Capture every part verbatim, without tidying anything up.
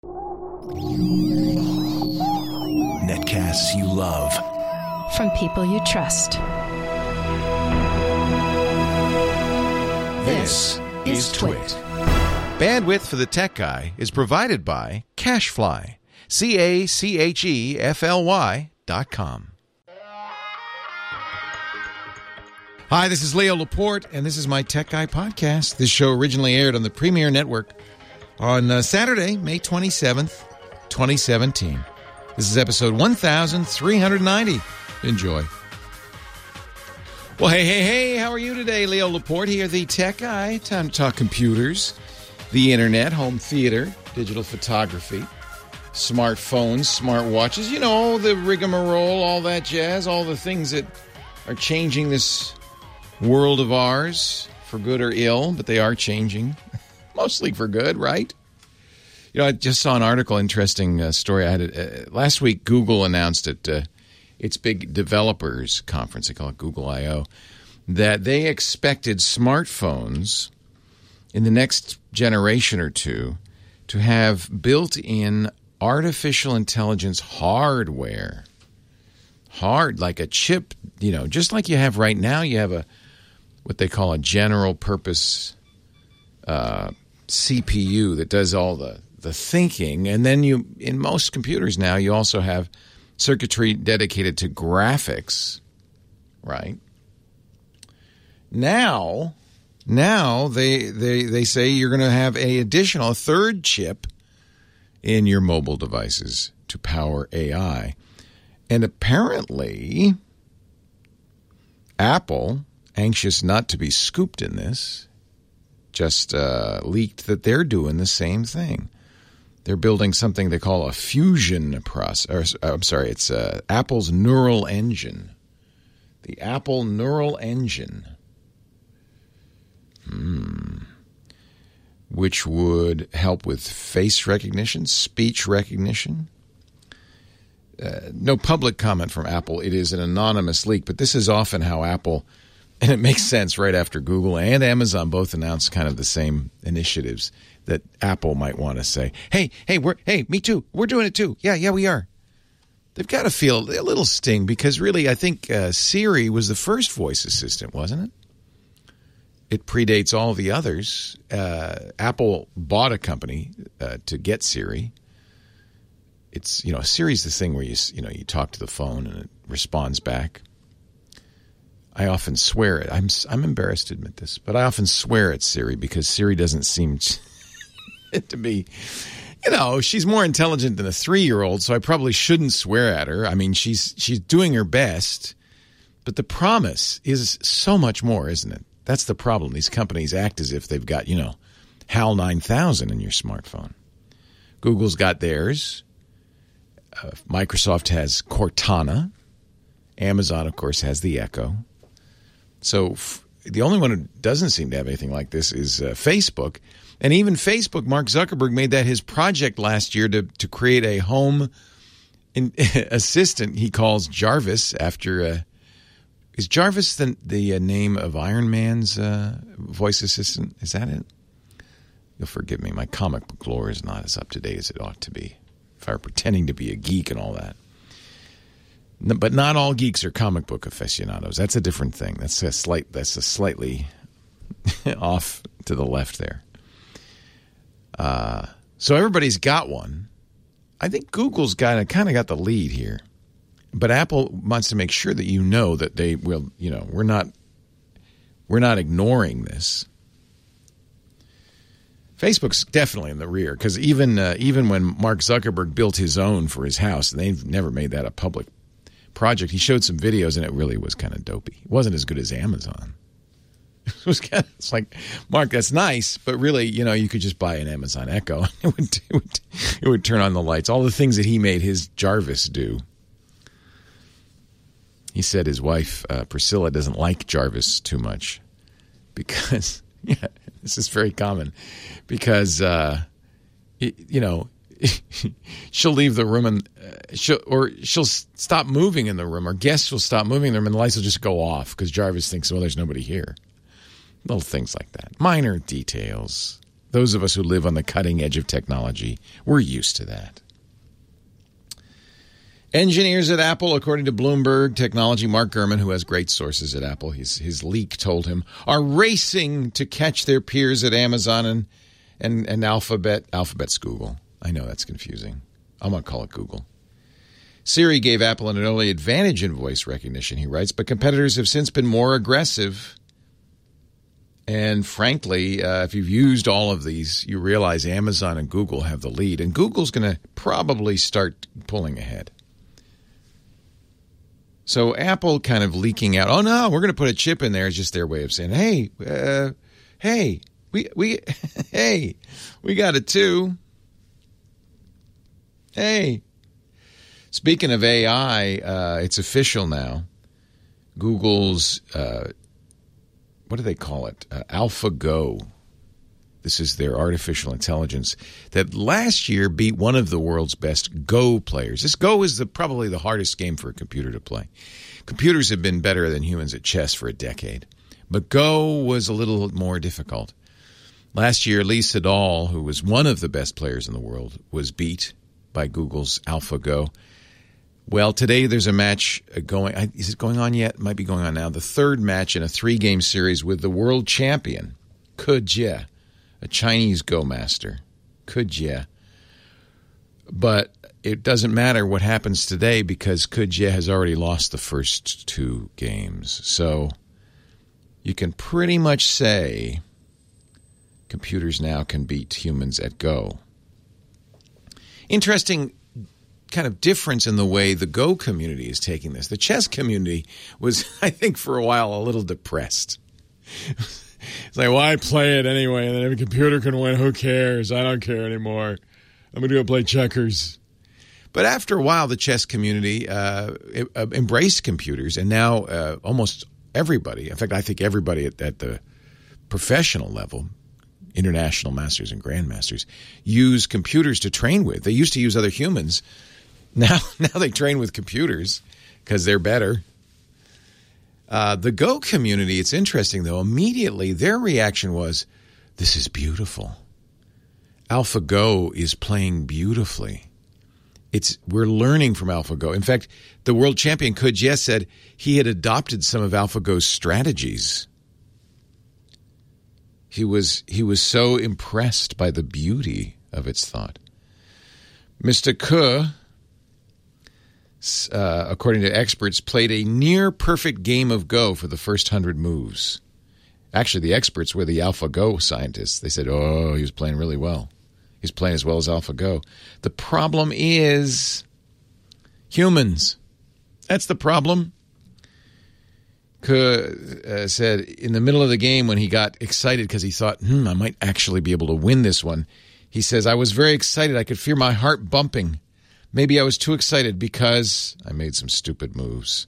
Netcasts you love. From people you trust. This is Twit. Bandwidth for the Tech Guy is provided by CacheFly. C A C H E F L Y dot com. Hi, this is Leo Laporte, and this is my Tech Guy podcast. This show originally aired on the Premiere Network on uh, Saturday, May twenty-seventh, twenty seventeen. This is episode one thousand three hundred ninety. Enjoy. Well, hey, hey, hey, how are you today? Leo Laporte here, the Tech Guy. Time to talk computers, the internet, home theater, digital photography, smartphones, smartwatches, you know, the rigmarole, all that jazz, all the things that are changing this world of ours, for good or ill, but they are changing. Mostly for good, right? You know, I just saw an article, interesting uh, story. I had it, uh, last week, Google announced at uh, its big developers conference, they call it Google I O, that they expected smartphones in the next generation or two to have built-in artificial intelligence hardware. Hard, like a chip, you know, just like you have right now, you have a what they call a general purpose uh, C P U that does all the, the thinking. And then you, in most computers now, you also have circuitry dedicated to graphics, right? Now, now they they they say you're going to have a additional a third chip in your mobile devices to power A I. And apparently, Apple, anxious not to be scooped in this, just uh, leaked that they're doing the same thing. They're building something they call a fusion process. Or, I'm sorry, it's uh, Apple's Neural Engine. The Apple Neural Engine. Hmm. Which would help with face recognition, speech recognition. Uh, no public comment from Apple. It is an anonymous leak, but this is often how Apple, and it makes sense right after Google and Amazon both announced kind of the same initiatives that Apple might want to say, hey, hey, we're, hey, me too. We're doing it too. Yeah, yeah, we are. They've got to feel a little sting because really I think uh, Siri was the first voice assistant, wasn't it? It predates all the others. Uh, Apple bought a company uh, to get Siri. It's, you know, Siri's this thing where you, you know, you talk to the phone and it responds back. I often swear it. I'm I'm embarrassed to admit this, but I often swear at Siri because Siri doesn't seem to be, you know, she's more intelligent than a three-year-old, so I probably shouldn't swear at her. I mean, she's she's doing her best, but the promise is so much more, isn't it? That's the problem. These companies act as if they've got, you know, HAL nine thousand in your smartphone. Google's got theirs. Uh, Microsoft has Cortana. Amazon, of course, has the Echo. So f- the only one who doesn't seem to have anything like this is uh, Facebook. And even Facebook, Mark Zuckerberg made that his project last year to, to create a home in, assistant he calls Jarvis after... Uh, is Jarvis the, the uh, name of Iron Man's uh, voice assistant? Is that it? You'll forgive me. My comic book lore is not as up-to-date as it ought to be. If I were pretending to be a geek and all that. No, but not all geeks are comic book aficionados. That's a different thing. That's a slight. That's a slightly off to the left there. Uh, so everybody's got one. I think Google's got kind of got the lead here, but Apple wants to make sure that you know that they will. You know, we're not we're not ignoring this. Facebook's definitely in the rear because even uh, even when Mark Zuckerberg built his own for his house, and they've never made that a public project. He showed some videos, and it really was kind of dopey. It wasn't as good as Amazon. It was kind of, it's like, Mark, that's nice, but really, you know, you could just buy an Amazon Echo. It would, it would, it would turn on the lights. All the things that he made his Jarvis do. He said his wife, uh, Priscilla, doesn't like Jarvis too much because, yeah, this is very common, because, uh, it, you know, she'll leave the room and uh, she'll, or she'll stop moving in the room, or guests will stop moving in the room, and the lights will just go off because Jarvis thinks, well, there's nobody here. Little things like that. Minor details. Those of us who live on the cutting edge of technology, we're used to that. Engineers at Apple, according to Bloomberg Technology, Mark Gurman, who has great sources at Apple, his, his leak told him, are racing to catch their peers at Amazon and, and, and Alphabet. Alphabet's Google. I know that's confusing. I'm going to call it Google. Siri gave Apple an early advantage in voice recognition, he writes, but competitors have since been more aggressive. And frankly, uh, if you've used all of these, you realize Amazon and Google have the lead. And Google's going to probably start pulling ahead. So Apple kind of leaking out, oh, no, we're going to put a chip in there is just their way of saying, hey, uh, hey, we, we, hey, we got it too. Hey. Speaking of A I, uh, it's official now. Google's, uh, what do they call it? Uh, AlphaGo. This is their artificial intelligence that last year beat one of the world's best Go players. This Go is the, probably the hardest game for a computer to play. Computers have been better than humans at chess for a decade, but Go was a little more difficult. Last year, Lee Sedol, who was one of the best players in the world, was beat by Google's AlphaGo. Well, today there's a match going. Is it going on yet? It might be going on now. The third match in a three-game series with the world champion, Ke Jie, a Chinese Go master. Ke Jie. But it doesn't matter what happens today because Ke Jie has already lost the first two games. So you can pretty much say computers now can beat humans at Go. Interesting kind of difference in the way the Go community is taking this. The chess community was, I think, for a while a little depressed. It's like, why play it anyway? And then if a computer can win, who cares? I don't care anymore. I'm going to go play checkers. But after a while, the chess community uh, embraced computers, and now uh, almost everybody, in fact, I think everybody at, at the professional level, international masters and grandmasters, use computers to train with. They used to use other humans. Now, now they train with computers because they're better. Uh, the Go community, it's interesting, though. Immediately, their reaction was, this is beautiful. AlphaGo is playing beautifully. It's We're learning from AlphaGo. In fact, the world champion Ke Jie said he had adopted some of AlphaGo's strategies. He was he was so impressed by the beauty of its thought. Mister Ke, uh, according to experts, played a near-perfect game of Go for the first hundred moves. Actually, the experts were the AlphaGo scientists. They said, oh, he was playing really well. He's playing as well as AlphaGo. The problem is humans. That's the problem. Ke uh, said in the middle of the game when he got excited because he thought, hmm, I might actually be able to win this one. He says, I was very excited. I could feel my heart bumping. Maybe I was too excited because I made some stupid moves.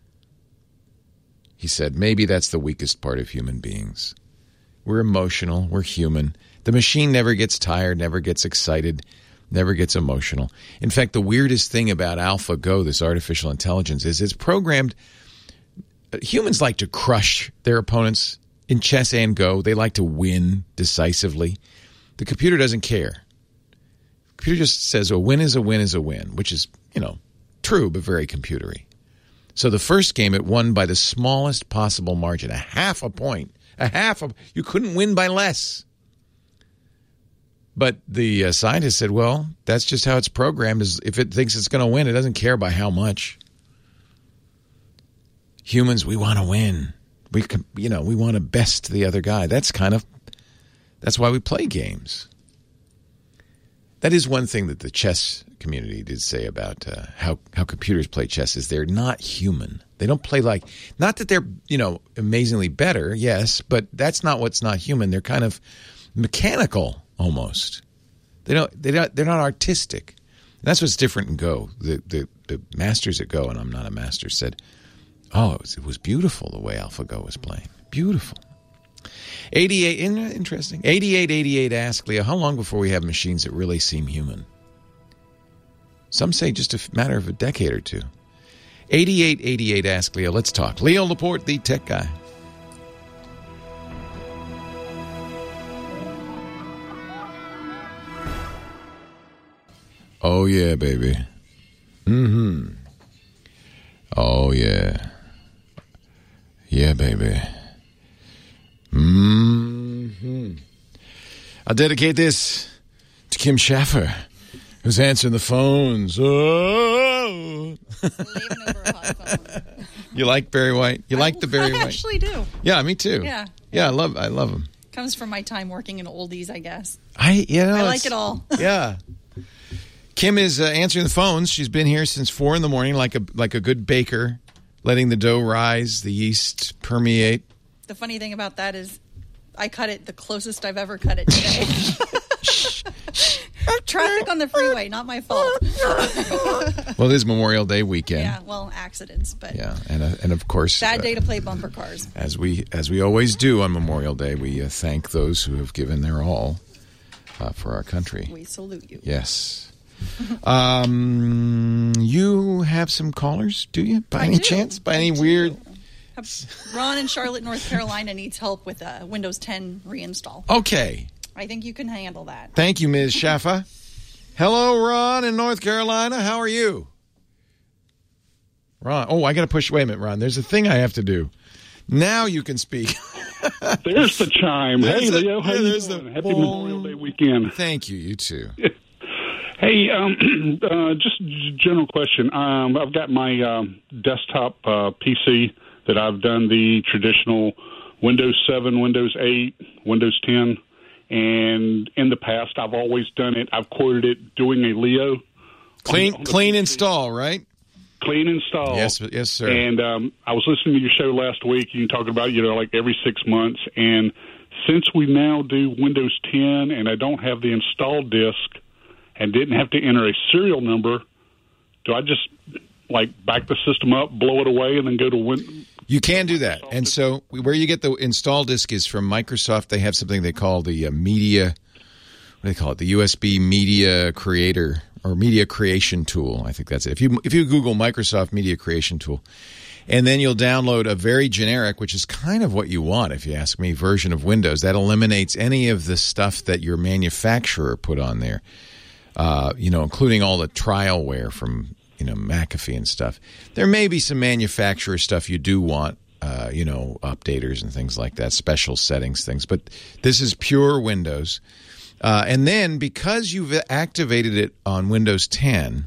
He said, maybe that's the weakest part of human beings. We're emotional. We're human. The machine never gets tired, never gets excited, never gets emotional. In fact, the weirdest thing about AlphaGo, this artificial intelligence, is it's programmed. Humans like to crush their opponents in chess and Go. They like to win decisively. The computer doesn't care. The computer just says a win is a win is a win, which is, you know, true but very computery. So the first game, it won by the smallest possible margin, a half a point. A half a you couldn't win by less. But the uh, scientist said, well, that's just how it's programmed. Is if it thinks it's going to win, it doesn't care by how much. Humans, we want to win. We can, you know, we want to best the other guy. That's kind of, that's why we play games. That is one thing that the chess community did say about uh, how, how computers play chess is they're not human. They don't play like, not that they're, you know, amazingly better, yes, but that's not what's not human. They're kind of mechanical almost. They don't, they don't, they're not artistic. And that's what's different in Go. The, the, the masters at Go, and I'm not a master, said, oh, it was, it was beautiful the way AlphaGo was playing. Beautiful. eighty-eight, interesting. eighty-eight eighty-eight asked Leo, how long before we have machines that really seem human? Some say just a matter of a decade or two. eighty-eight eighty-eight asked Leo, let's talk. Leo Laporte, the tech guy. Oh, yeah, baby. Mm-hmm. Oh, yeah. Yeah, baby. Mm-hmm. I'll dedicate this to Kim Schaffer, who's answering the phones. Oh. You like Barry White? You like I, the Barry I White? I actually do. Yeah, me too. Yeah. Yeah, I love I love him. Comes from my time working in oldies, I guess. I you know, I like it all. Yeah. Kim is uh, answering the phones. She's been here since four in the morning, like a like a good baker, letting the dough rise, the yeast permeate. The funny thing about that is, I cut it the closest I've ever cut it today. Traffic on the freeway, not my fault. Well, it is Memorial Day weekend. Yeah, well, accidents, but Yeah, and uh, and of course, bad uh, day to play bumper cars. as we as we always do on Memorial Day, we uh, thank those who have given their all uh, for our country. We salute you. Yes. um, you have some callers, do you? By I any do. chance? By I any do. weird? Ron in Charlotte, North Carolina needs help with a Windows ten reinstall. Okay. I think you can handle that. Thank you, Miz Schaffer. Hello, Ron in North Carolina. How are you? Ron. Oh, I got to push. Wait a minute, Ron. There's a thing I have to do. Now you can speak. There's the chime. There's Hey, the- Leo. How yeah, you there's doing? the Happy boom. Memorial Day weekend. Thank you. You too. Hey, um, uh, just a general question. Um, I've got my um, desktop uh, P C that I've done the traditional Windows seven, Windows eight, Windows ten, and in the past I've always done it. I've quoted it doing a Leo. Clean, on the- on the clean P C. install, right? Clean install. Yes, yes, sir. And um, I was listening to your show last week. You talking about, you know, like every six months. And since we now do Windows ten and I don't have the install disk and didn't have to enter a serial number, do I just, like, back the system up, blow it away, and then go to Win? You can do that. And so where you get the install disk is from Microsoft. They have something they call the uh, media, what do they call it? The U S B Media Creator or Media Creation Tool. I think that's it. If you if you Google Microsoft Media Creation Tool, and then you'll download a very generic, which is kind of what you want, if you ask me, version of Windows. That eliminates any of the stuff that your manufacturer put on there, uh, you know, including all the trialware from, you know, McAfee and stuff. There may be some manufacturer stuff you do want, uh, you know, updaters and things like that, special settings things. But this is pure Windows. Uh, and then because you've activated it on Windows ten,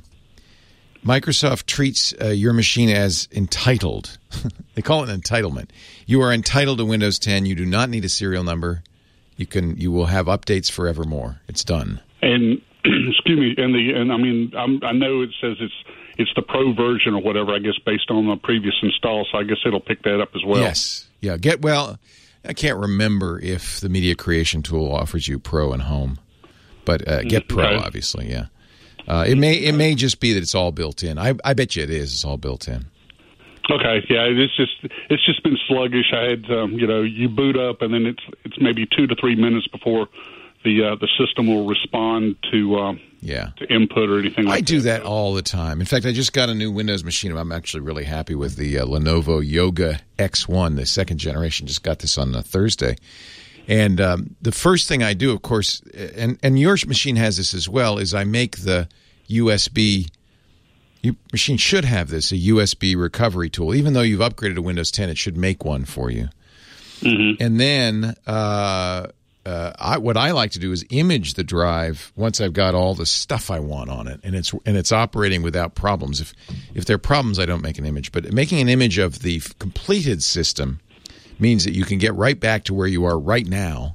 Microsoft treats uh, your machine as entitled. They call it an entitlement. You are entitled to Windows ten. You do not need a serial number. You can. You will have updates forevermore. It's done. And, excuse me, and, the, and I mean, I'm, I know it says it's it's the Pro version or whatever, I guess, based on the previous install, so I guess it'll pick that up as well. Yes. Yeah. Get well. I can't remember if the Media Creation Tool offers you Pro and Home, but uh, get Pro, Okay. obviously. Yeah. Uh, it may it may just be that it's all built in. I I bet you it is. It's all built in. Okay, yeah, it's just it's just been sluggish. I had um, you know, you boot up and then it's it's maybe two to three minutes before the uh, the system will respond to um, Yeah. to input or anything like that. I do that all the time. In fact, I just got a new Windows machine. I'm actually really happy with the uh, Lenovo Yoga X one, the second generation. Just got this on uh, Thursday. And um, the first thing I do, of course, and, and your machine has this as well, is I make the U S B. Your machine should have this, a U S B recovery tool. Even though you've upgraded to Windows ten, it should make one for you. Mm-hmm. And then uh, uh, I, what I like to do is image the drive once I've got all the stuff I want on it, and it's and it's operating without problems. If if there are problems, I don't make an image. But making an image of the completed system means that you can get right back to where you are right now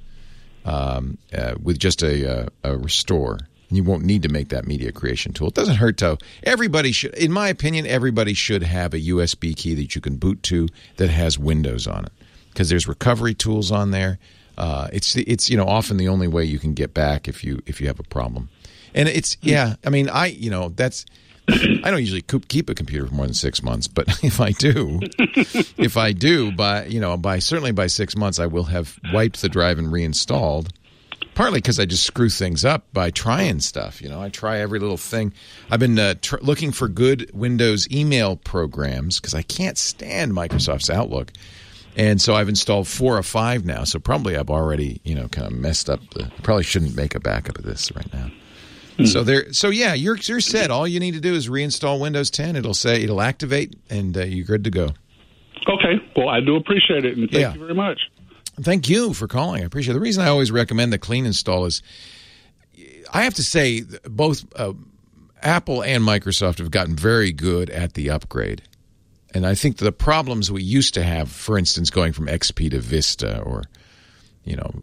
um, uh, with just a, a, a restore. And you won't need to make that media creation tool. It doesn't hurt to. Everybody should, in my opinion, everybody should have a U S B key that you can boot to that has Windows on it, because there's recovery tools on there. Uh, it's it's you know often the only way you can get back if you if you have a problem. And it's yeah, I mean I you know that's. I don't usually keep a computer for more than six months, but if I do, if I do, by you know, by certainly by six months, I will have wiped the drive and reinstalled. Partly because I just screw things up by trying stuff. You know, I try every little thing. I've been uh, tr- looking for good Windows email programs because I can't stand Microsoft's Outlook, and so I've installed four or five now. So probably I've already you know kind of messed up the. Probably shouldn't make a backup of this right now. So there, so yeah, you're you're set. All you need to do is reinstall Windows ten. It'll say it'll activate, and uh, you're good to go. Okay. Well, I do appreciate it, and thank Yeah. you very much. Thank you for calling. I appreciate it. The reason I always recommend the clean install is, I have to say, both uh, Apple and Microsoft have gotten very good at the upgrade. And I think the problems we used to have, for instance, going from X P to Vista or, you know,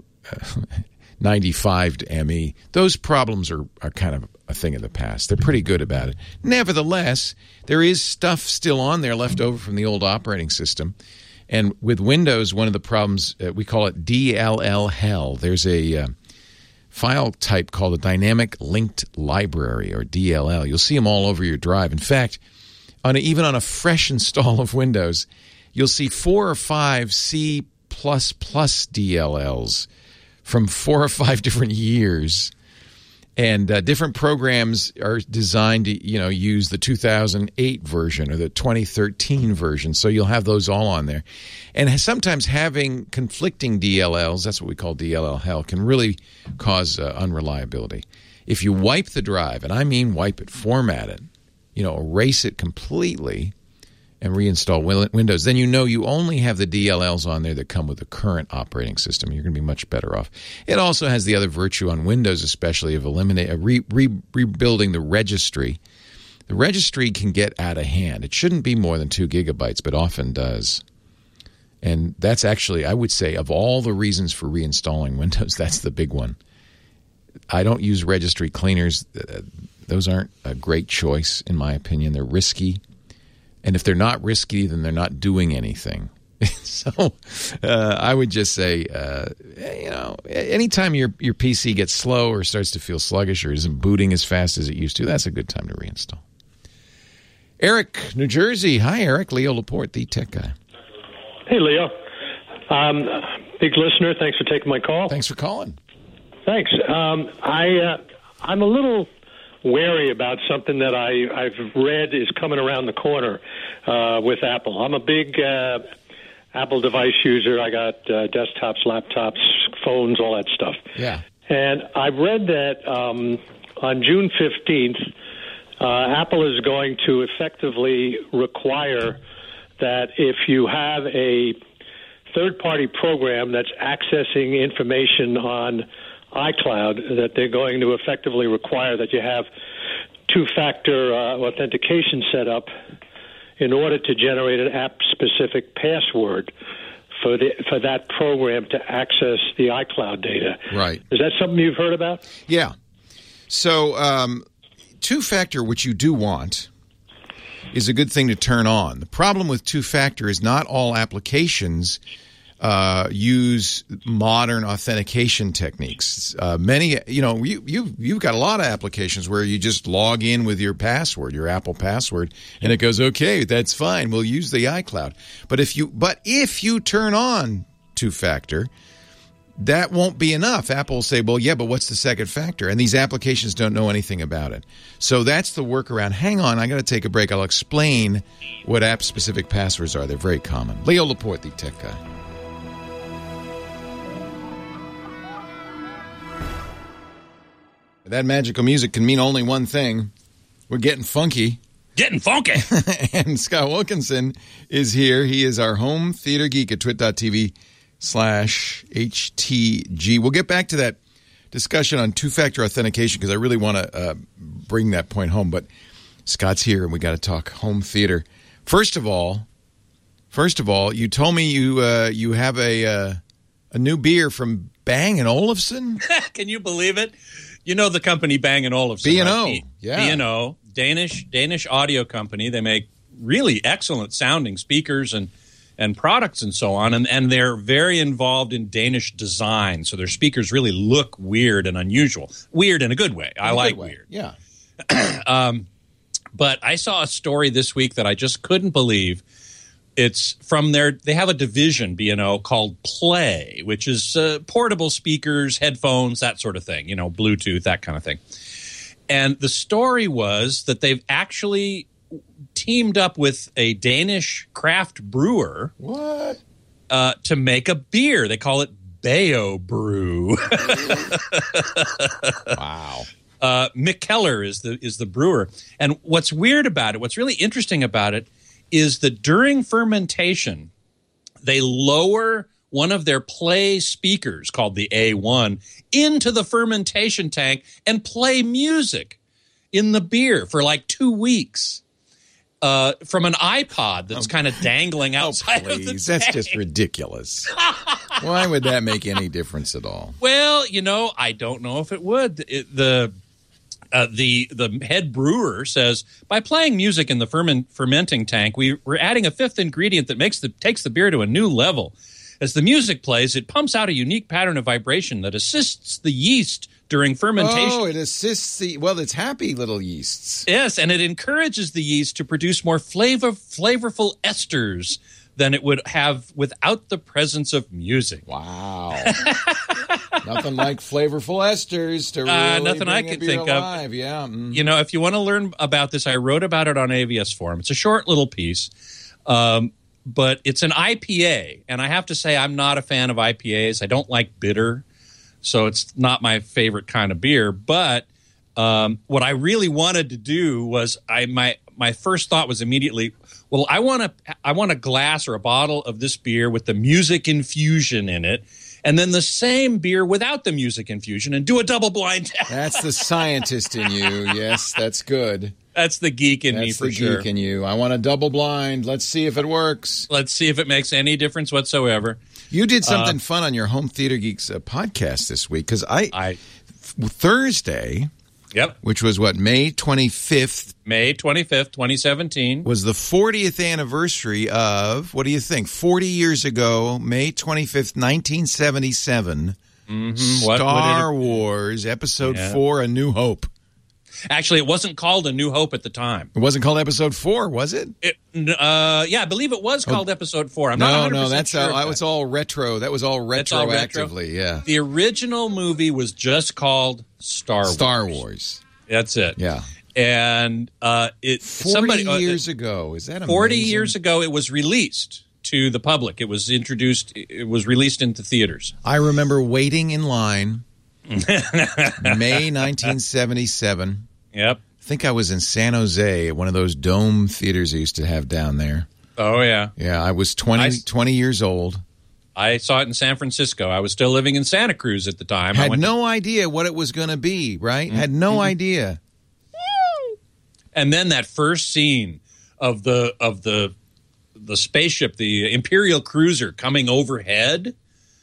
ninety-five to M E, those problems are, are kind of a thing of the past. They're pretty good about it. Nevertheless, there is stuff still on there left over from the old operating system. And with Windows, one of the problems, uh, we call it D L L hell. There's a uh, file type called a Dynamic Linked Library, or D L L. You'll see them all over your drive. In fact, on a, even on a fresh install of Windows, you'll see four or five C plus plus D L Ls from four or five different years. And uh, different programs are designed to, you know, use the two thousand eight version or the twenty thirteen version. So you'll have those all on there. And sometimes having conflicting D L Ls, that's what we call D L L hell, can really cause uh, unreliability. If you wipe the drive, and I mean wipe it, format it, you know, erase it completely and reinstall Windows, then you know you only have the D L Ls on there that come with the current operating system. You're going to be much better off. It also has the other virtue on Windows, especially, of eliminate, uh, re, re, rebuilding the registry. The registry can get out of hand. It shouldn't be more than two gigabytes, but often does. And that's actually, I would say, of all the reasons for reinstalling Windows, that's the big one. I don't use registry cleaners. Those aren't a great choice, in my opinion. They're risky. And if they're not risky, then they're not doing anything. So uh, I would just say, uh, you know, anytime your your P C gets slow or starts to feel sluggish or isn't booting as fast as it used to, that's a good time to reinstall. Eric, New Jersey. Hi, Eric. Leo Laporte, the tech guy. Hey, Leo. Um, big listener. Thanks for taking my call. Thanks for calling. Thanks. Um, I, uh, I'm a little wary about something that I, I've read is coming around the corner uh, with Apple. I'm a big uh, Apple device user. I got uh, desktops, laptops, phones, all that stuff. Yeah. And I've read that um, on June fifteenth, uh, Apple is going to effectively require that if you have a third-party program that's accessing information on iCloud, that they're going to effectively require that you have two-factor uh, authentication set up in order to generate an app-specific password for the for that program to access the iCloud data. Right. Is that something you've heard about? Yeah. So um, two-factor, which you do want, is a good thing to turn on. The problem with two-factor is not all applications Uh, use modern authentication techniques. Uh, many, you know, you, you, you've got a lot of applications where you just log in with your password, your Apple password, and it goes, okay, that's fine. We'll use the iCloud. But if you, but if you turn on two-factor, that won't be enough. Apple will say, well, yeah, but what's the second factor? And these applications don't know anything about it. So that's the workaround. Hang on, I got to take a break. I'll explain what app-specific passwords are. They're very common. Leo Laporte, the tech guy. That magical music can mean only one thing. We're getting funky. Getting funky. And Scott Wilkinson is here. He is our home theater geek at twit.tv slash HTG. We'll get back to that discussion on two-factor authentication because I really want to uh, bring that point home. But Scott's here, and we got to talk home theater. First of all, first of all, you told me you uh, you have a uh, a new beer from Bang and Olufsen. Can you believe it? You know the company Bang and Olufsen, B and O, right? yeah. B and O, Danish Danish audio company. They make really excellent sounding speakers and and products and so on, and, and they're very involved in Danish design. So their speakers really look weird and unusual. Weird in a good way. I In a like good way. weird. Yeah. um, but I saw a story this week that I just couldn't believe. It's from their – they have a division, B and O, called Play, which is uh, portable speakers, headphones, that sort of thing, you know, Bluetooth, that kind of thing. And the story was that they've actually teamed up with a Danish craft brewer What? uh, to make a beer. They call it Bayo Brew. Wow. Uh, Mick Keller is the is the brewer. And what's weird about it, what's really interesting about it, is that during fermentation, they lower one of their play speakers called the A one into the fermentation tank and play music in the beer for like two weeks uh, from an iPod that's kind of dangling outside oh, of the please. tank. That's just ridiculous. Why would that make any difference at all? Well, you know, I don't know if it would. It, the uh, the the head brewer says by playing music in the ferment, fermenting tank, we, we're adding a fifth ingredient that makes the takes the beer to a new level. As the music plays, it pumps out a unique pattern of vibration that assists the yeast during fermentation. Oh, it assists the, well, it's happy little yeasts. Yes, and it encourages the yeast to produce more flavor, flavorful esters than it would have without the presence of music. Wow. Nothing like flavorful esters to really uh, nothing bring I a can beer think alive. of. Yeah. Mm. You know, if you want to learn about this, I wrote about it on A V S Forum. It's a short little piece. Um, But it's an I P A, and I have to say I'm not a fan of I P As. I don't like bitter, so it's not my favorite kind of beer. But um, what I really wanted to do was I my my first thought was immediately, well, I want a I want a glass or a bottle of this beer with the music infusion in it, and then the same beer without the music infusion, and do a double blind test. That's the scientist in you. Yes, that's good. That's the geek in That's me for the sure. geek in you. I want a double blind. Let's see if it works. Let's see if it makes any difference whatsoever. You did something Uh, fun on your Home Theater Geeks uh, podcast this week because I, I f- Thursday, Yep. which was what, May twenty-fifth, May twenty-fifth, twenty seventeen. was the fortieth anniversary of, what do you think, forty years ago, May twenty-fifth, nineteen seventy-seven, Mm-hmm. What, Star what did Wars, Episode Yeah. four, A New Hope. it, actually, it wasn't called A New Hope at the time. It wasn't called Episode four, was it? It, uh, yeah, I believe it was called Episode four. I'm no, not one hundred no, percent that's sure all, of that that. was all retro. That was all That's all retro? retroactively, yeah. The original movie was just called Star Wars. Star Wars. That's it. Yeah. And uh, it forty somebody, uh, years ago. Is that amazing? forty years ago, it was released to the public. It was introduced. It was released into theaters. I remember waiting in line, May nineteen seventy-seven. Yep. I think I was in San Jose at one of those dome theaters I used to have down there. Oh yeah. Yeah, I was twenty, I- twenty years old. I saw it in San Francisco. I was still living in Santa Cruz at the time. I Had went to- no idea what it was going to be, right? Had no idea. And then that first scene of the of the the spaceship, the Imperial cruiser coming overhead,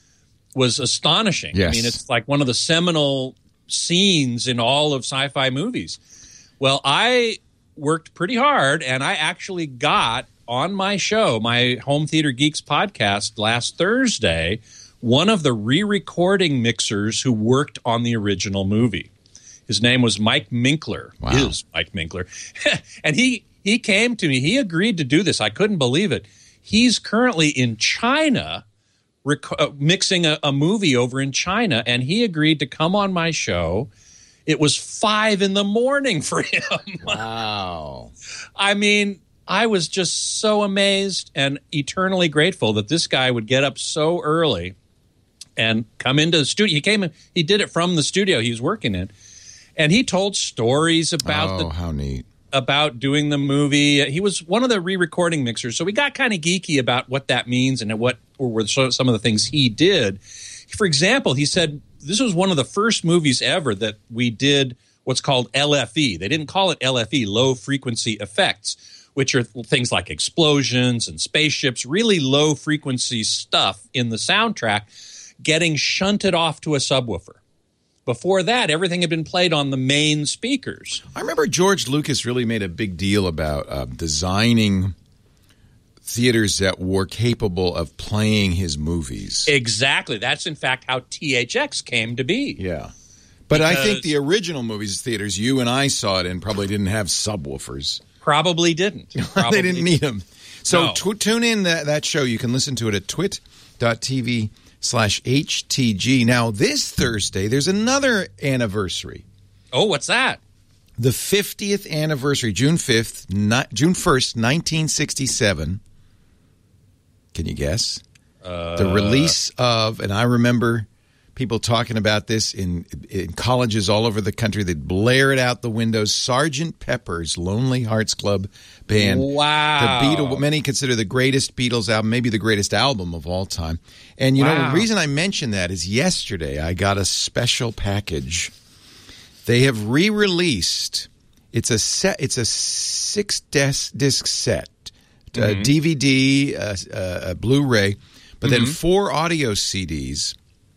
was astonishing. Yes. I mean, it's like one of the seminal scenes in all of sci-fi movies. Well, I worked pretty hard, and I actually got on my show, my Home Theater Geeks podcast last Thursday, one of the re-recording mixers who worked on the original movie. His name was Mike Minkler. Wow. Is Mike Minkler. And he he came to me. He agreed to do this. I couldn't believe it. He's currently in China rec- uh, mixing a, a movie over in China, and he agreed to come on my show. It was five in the morning for him. Wow. I mean, I was just so amazed and eternally grateful that this guy would get up so early and come into the studio. He came in, he did it from the studio he was working in. And he told stories about Oh, the how neat. about doing the movie. He was one of the re-recording mixers, so we got kind of geeky about what that means and what were some of the things he did. For example, he said this was one of the first movies ever that we did what's called L F E. They didn't call it L F E, low frequency effects, which are things like explosions and spaceships, really low frequency stuff in the soundtrack getting shunted off to a subwoofer. Before that, everything had been played on the main speakers. I remember George Lucas really made a big deal about uh, designing theaters that were capable of playing his movies. Exactly. That's, in fact, how T H X came to be. Yeah. But I think Because- the original movies theaters you and I saw it in probably didn't have subwoofers. Probably didn't. Probably They didn't need them. So No. tw- tune in that, that show. You can listen to it at twit.tv slash HTG. Now, this Thursday, there's another anniversary. Oh, what's that? The fiftieth anniversary, June fifth, ni- June first, nineteen sixty-seven. Can you guess? Uh, the release of, and I remember people talking about this in in colleges all over the country. They'd blare it out the windows. Sergeant Pepper's Lonely Hearts Club Band. Wow. The Beatles, many consider the greatest Beatles album, maybe the greatest album of all time. And, you wow. know, the reason I mention that is yesterday I got a special package. They have re-released, it's a set, it's a six-disc disc set, mm-hmm. uh, D V D, uh, uh, Blu-ray, but mm-hmm. then four audio C Ds.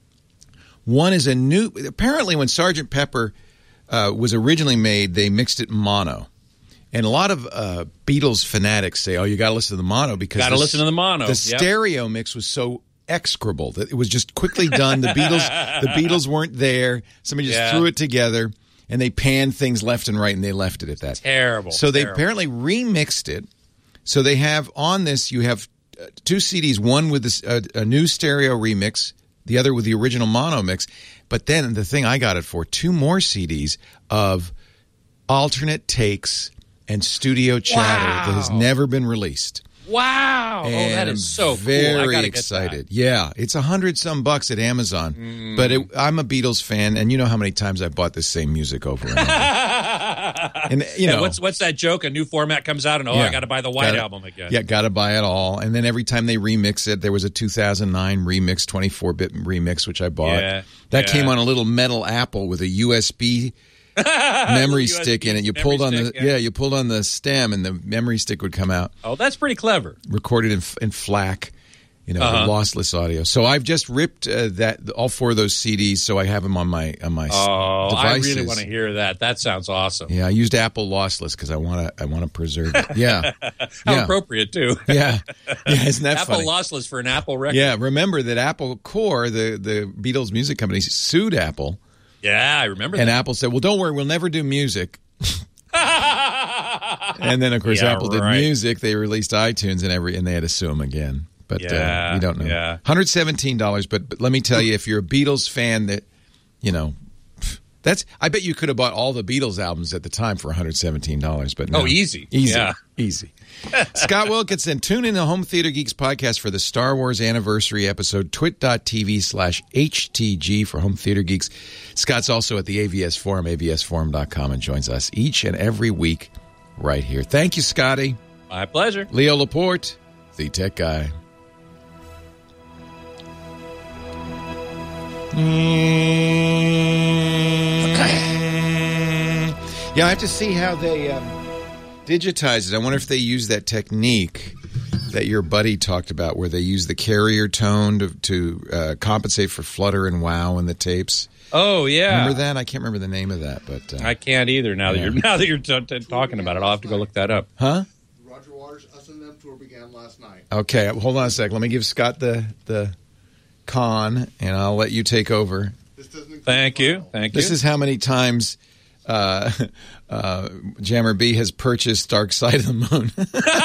One is a new, apparently when Sergeant Pepper uh, was originally made, they mixed it mono. And a lot of uh, Beatles fanatics say, oh, you got to listen to the mono because got to listen to the mono. The yep. stereo mix was so execrable that it was just quickly done. The Beatles, the Beatles weren't there. Somebody just yeah. threw it together, and they panned things left and right, and they left it at that. Terrible. So they terrible. apparently remixed it. So they have on this, you have uh, two C Ds, one with this, uh, a new stereo remix, the other with the original mono mix. But then the thing I got it for, two more C Ds of alternate takes and studio chatter wow. that has never been released. Wow! And oh, that is so very cool. I gotta excited. Get that. Yeah, it's a hundred some bucks at Amazon. Mm. But it, I'm a Beatles fan, and you know how many times I've bought the same music over and over. and you know, and what's what's that joke? A new format comes out, and oh, yeah, I got to buy the White gotta, Album again. Yeah, got to buy it all. And then every time they remix it, there was a two thousand nine remix, twenty-four bit remix, which I bought. Yeah, that yeah. came on a little metal Apple with a U S B. memory U S B stick in it. You pulled on stick, the yeah. yeah, you pulled on the stem, and the memory stick would come out. Oh, that's pretty clever. Recorded in in FLAC, you know, uh-huh. the lossless audio. So I've just ripped uh, that all four of those C Ds, so I have them on my on my oh, devices. I really want to hear that. That sounds awesome. Yeah, I used Apple lossless because I want to I want to preserve it. Yeah, how yeah. appropriate too. yeah, yeah, isn't that Apple funny? lossless for an Apple record. Yeah, remember that Apple Core, the the Beatles music company, sued Apple. Yeah, I remember and that. And Apple said, well, don't worry, we'll never do music. And then, of course, yeah, Apple did right. music. They released iTunes and every, and they had to sue them again. But yeah, uh, we don't know. Yeah. one hundred seventeen dollars. But, but let me tell you, if you're a Beatles fan, that, you know, that's, I bet you could have bought all the Beatles albums at the time for one hundred seventeen dollars. But no, oh, easy. Easy. Yeah. Easy. Scott Wilkinson, tune in to Home Theater Geeks podcast for the Star Wars anniversary episode, twit.tv slash HTG for Home Theater Geeks. Scott's also at the A V S Forum, A V S forum dot com, and joins us each and every week right here. Thank you, Scotty. My pleasure. Leo Laporte, the tech guy. Yeah, I have to see how they um, digitize it. I wonder if they use that technique that your buddy talked about, where they use the carrier tone to, to uh, compensate for flutter and wow in the tapes. Oh yeah, remember that? I can't remember the name of that, but uh, I can't either. Now yeah. that you're now that you're t- t- talking about it, I'll have to go look that up. Huh? The Roger Waters S and M tour began last night. Okay, hold on a sec. Let me give Scott the the con, and I'll let you take over. This doesn't Thank you. Thank you. This is how many times uh, uh, Jammer B has purchased Dark Side of the Moon.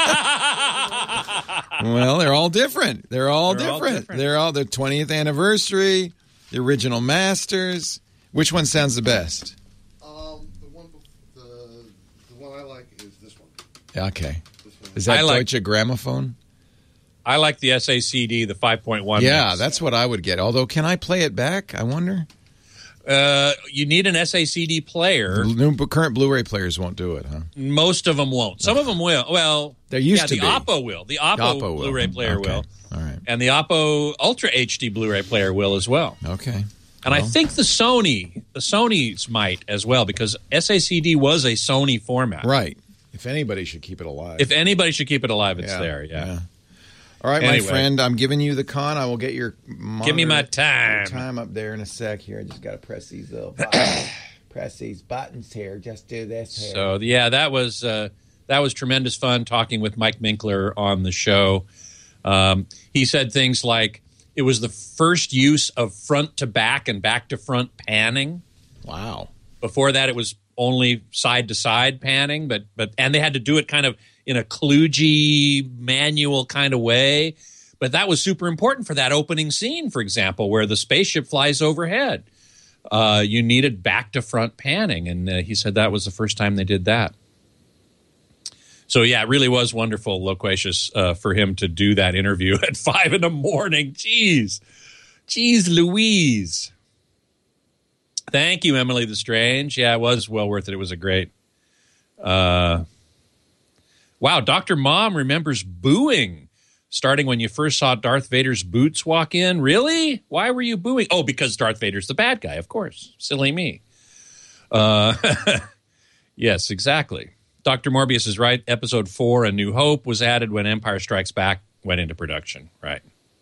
Well, they're all different. They're all, they're different. all different. They're all the twentieth anniversary, the original masters. Which one sounds the best? Um, the one, the, the one I like is this one. Okay. This one. Is that I like, Deutsche Grammophon? I like the S A C D, the five point one. Yeah, mix. that's what I would get. Although, can I play it back? I wonder. Uh, you need an S A C D player. New, current Blu-ray players won't do it, huh? Most of them won't. Some of them will. Well, there used yeah, to the be. Oppo will. The Oppo, The Oppo will. Blu-ray player Okay. will. All right. And the Oppo Ultra H D Blu-ray player will as well. Okay. And well. I think the Sony, the Sony's might as well, because S A C D was a Sony format. Right. If anybody should keep it alive. If anybody should keep it alive, it's yeah. there. Yeah. yeah. All right, Anyway. my friend, I'm giving you the con. I will get your monitor, Give me my time. your time up there in a sec here. I just got to press these little buttons. Press these buttons here. Just do this here. So, yeah, that was uh, that was tremendous fun talking with Mike Minkler on the show. Um, he said things like it was the first use of front to back and back to front panning. Wow. Before that, it was only side to side panning, but but and they had to do it kind of in a kludgy manual kind of way. But that was super important for that opening scene, for example, where the spaceship flies overhead. Uh, you needed back to front panning, and uh, he said that was the first time they did that. So yeah, it really was wonderful, loquacious, uh, for him to do that interview at five in the morning. Jeez, jeez, Louise. Thank you, Emily the Strange. Yeah, it was well worth it. It was a great. Uh, wow, Doctor Mom remembers booing starting when you first saw Darth Vader's boots walk in. Really? Why were you booing? Oh, because Darth Vader's the bad guy, of course. Silly me. Uh, yes, exactly. Doctor Morbius is right. Episode four, A New Hope, was added when Empire Strikes Back went into production. Right.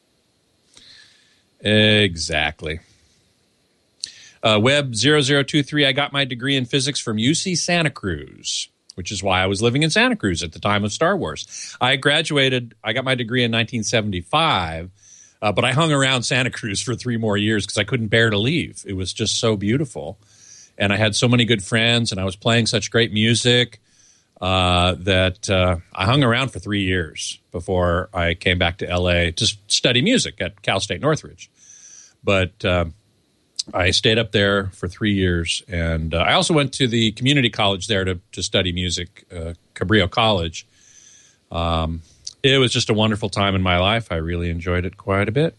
Exactly. Uh, Web zero zero two three, I got my degree in physics from U C Santa Cruz, which is why I was living in Santa Cruz at the time of Star Wars. I graduated, I got my degree in nineteen seventy-five, uh, but I hung around Santa Cruz for three more years because I couldn't bear to leave. It was just so beautiful. And I had so many good friends, and I was playing such great music uh, that uh, I hung around for three years before I came back to L A to study music at Cal State Northridge. But uh, I stayed up there for three years, and uh, I also went to the community college there to, to study music, uh, Cabrillo College. Um, it was just a wonderful time in my life. I really enjoyed it quite a bit.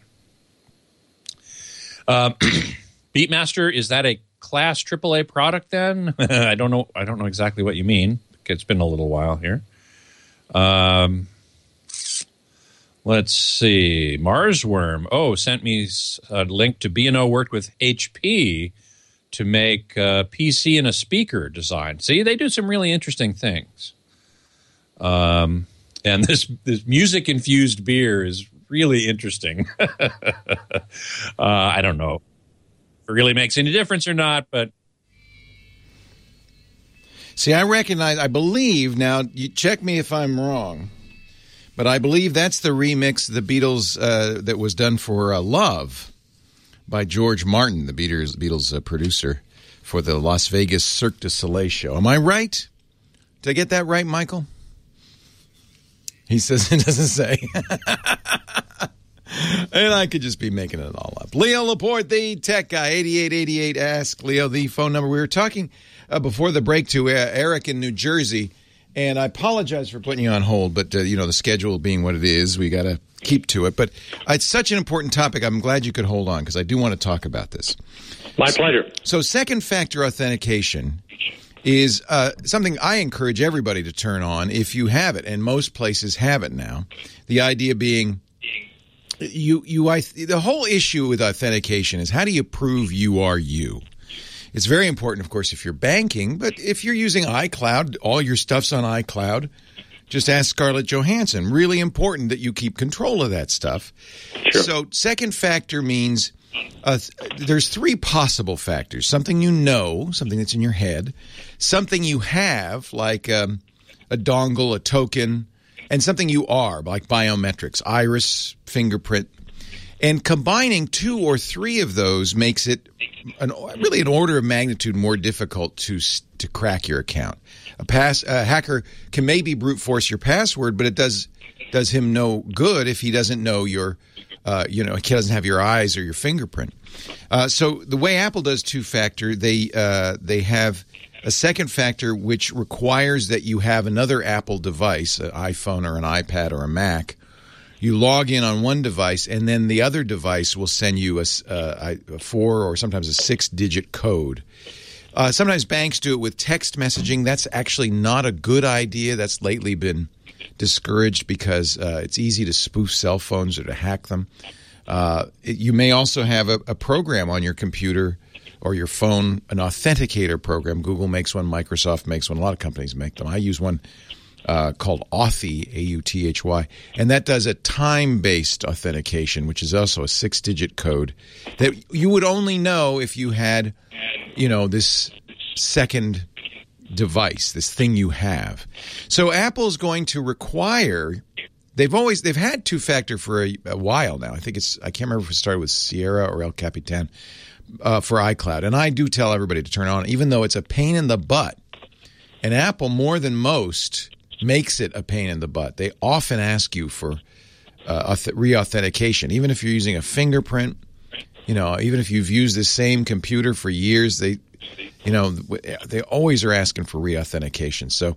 Uh, Beatmaster, is that a Class triple A product then? I don't know. I don't know exactly what you mean. It's been a little while here. Um, let's see. Marsworm, oh, sent me a link to B and O worked with H P to make a P C and a speaker design. See, they do some really interesting things. Um, and this this music infused beer is really interesting. uh, I don't know if it really makes any difference or not, but see, I recognize, I believe, now, you check me if I'm wrong, but I believe that's the remix of the Beatles uh, that was done for uh, Love by George Martin, the Beatles, Beatles uh, producer for the Las Vegas Cirque du Soleil show. Am I right? Did I get that right, Michael? He says it doesn't say. And I could just be making it all up. Leo Laporte, the tech guy, eighty-eight eighty-eight, ask Leo the phone number. We were talking uh, before the break to uh, Eric in New Jersey, and I apologize for putting you on hold, but, uh, you know, the schedule being what it is, we got to keep to it. But uh, it's such an important topic, I'm glad you could hold on, because I do want to talk about this. My pleasure. So second factor authentication is uh, something I encourage everybody to turn on if you have it, and most places have it now. The idea being, you, you, I, the whole issue with authentication is how do you prove you are you? It's very important, of course, if you're banking, but if you're using iCloud, all your stuff's on iCloud, just ask Scarlett Johansson. Really important that you keep control of that stuff. Sure. So second factor means uh, there's three possible factors. Something you know, something that's in your head, something you have, like um, a dongle, a token, and something you are, like biometrics, iris, fingerprint. And combining two or three of those makes it an, really an order of magnitude more difficult to to crack your account. A pass a hacker can maybe brute force your password, but it does does him no good if he doesn't know your, uh, you know, he doesn't have your eyes or your fingerprint. Uh, so the way Apple does two factor, they uh, they have a second factor which requires that you have another Apple device, an iPhone or an iPad or a Mac. You log in on one device, and then the other device will send you a, a, a four or sometimes a six-digit code. Uh, sometimes banks do it with text messaging. That's actually not a good idea. That's lately been discouraged because uh, it's easy to spoof cell phones or to hack them. Uh, it, you may also have a, a program on your computer or your phone, an authenticator program. Google makes one. Microsoft makes one. A lot of companies make them. I use one Uh, called Authy, A U T H Y, and that does a time-based authentication, which is also a six-digit code that you would only know if you had, you know, this second device, this thing you have. So Apple's going to require. They've always they've had two-factor for a, a while now. I think it's I can't remember if it started with Sierra or El Capitan uh, for iCloud, and I do tell everybody to turn it on, even though it's a pain in the butt. And Apple, more than most, makes it a pain in the butt. They often ask you for uh, re-authentication, even if you're using a fingerprint. You know, even if you've used the same computer for years, they, you know, they always are asking for re-authentication. So,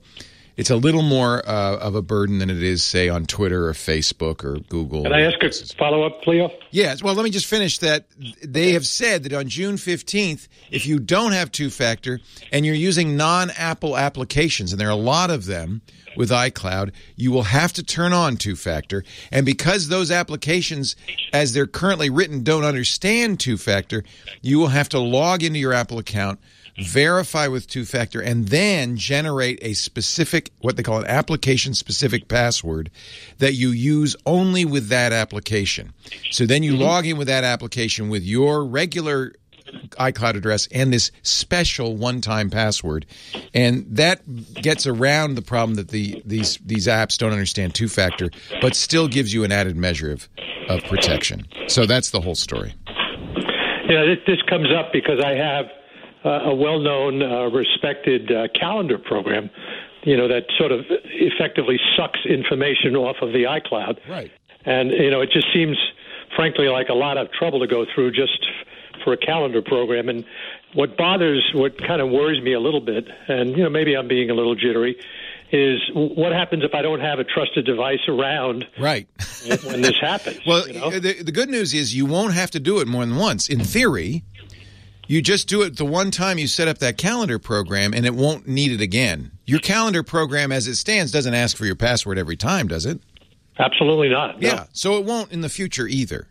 It's a little more uh, of a burden than it is, say, on Twitter or Facebook or Google. Can I ask a follow-up, Leo? Yes. Well, let me just finish that. They have said that on June fifteenth, if you don't have two-factor and you're using non-Apple applications, and there are a lot of them with iCloud, you will have to turn on two-factor. And because those applications, as they're currently written, don't understand two-factor, you will have to log into your Apple account, verify with two-factor, and then generate a specific, what they call an application-specific password that you use only with that application. So then you mm-hmm. log in with that application with your regular iCloud address and this special one-time password, and that gets around the problem that the these these apps don't understand two-factor, but still gives you an added measure of, of protection. So that's the whole story. Yeah, this, this comes up because I have Uh, a well-known, uh, respected uh, calendar program, you know, that sort of effectively sucks information off of the iCloud. Right. And, you know, it just seems, frankly, like a lot of trouble to go through just f- for a calendar program. And what bothers, what kind of worries me a little bit, and, you know, maybe I'm being a little jittery, is what happens if I don't have a trusted device around right. when this happens? Well, you know? the, the good news is you won't have to do it more than once. In theory, you just do it the one time you set up that calendar program, and it won't need it again. Your calendar program, as it stands, doesn't ask for your password every time, does it? Absolutely not. No. Yeah, so it won't in the future either.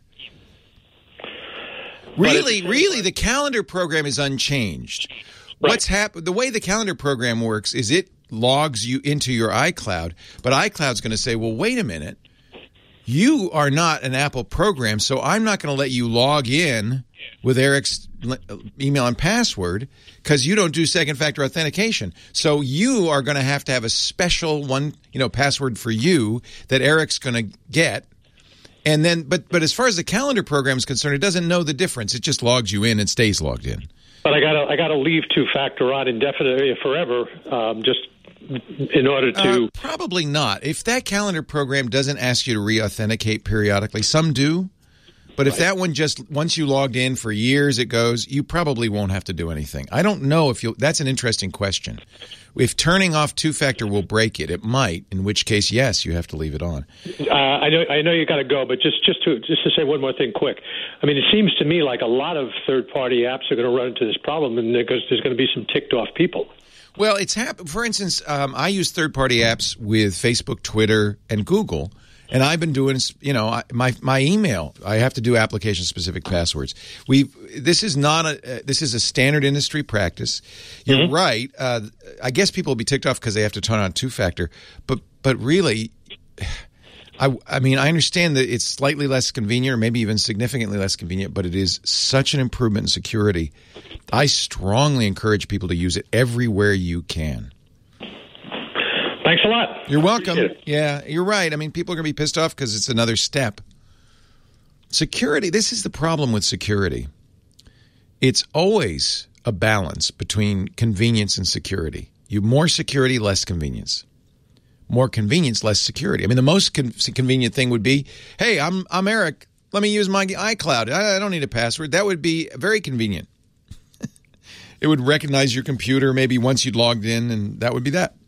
Really, really, the calendar program is unchanged. Right. What's happened? The way the calendar program works is it logs you into your iCloud, but iCloud's going to say, well, wait a minute. You are not an Apple program, so I'm not going to let you log in with Eric's email and password because you don't do second-factor authentication. So you are going to have to have a special one, you know, password for you that Eric's going to get. And then, but but as far as the calendar program is concerned, it doesn't know the difference. It just logs you in and stays logged in. But I got to I got to leave two-factor on indefinitely forever, um, just in order to... Uh, probably not. If that calendar program doesn't ask you to re-authenticate periodically, some do. But if right. that one just, once you logged in for years it goes, you probably won't have to do anything. I don't know if you'll... That's an interesting question. If turning off two-factor will break it, it might, in which case, yes, you have to leave it on. Uh, I know I know you got to go, but just, just, to, just to say one more thing quick. I mean, it seems to me like a lot of third-party apps are going to run into this problem and because there's going to be some ticked-off people. Well, it's happened. For instance, um, I use third-party apps with Facebook, Twitter, and Google, and I've been doing, you know, my my email. I have to do application-specific passwords. We this is not a uh, this is a standard industry practice. You're mm-hmm. right. Uh, I guess people will be ticked off because they have to turn on two-factor, but but really, I I mean, I understand that it's slightly less convenient, or maybe even significantly less convenient, but it is such an improvement in security. I strongly encourage people to use it everywhere you can. Thanks a lot. You're welcome. Yeah, you're right. I mean, people are going to be pissed off because it's another step. Security, this is the problem with security. It's always a balance between convenience and security. You more security, less convenience. More convenience, less security. I mean, the most con- convenient thing would be, hey, I'm I'm Eric. Let me use my iCloud. I, I don't need a password. That would be very convenient. It would recognize your computer maybe once you'd logged in, and that would be that.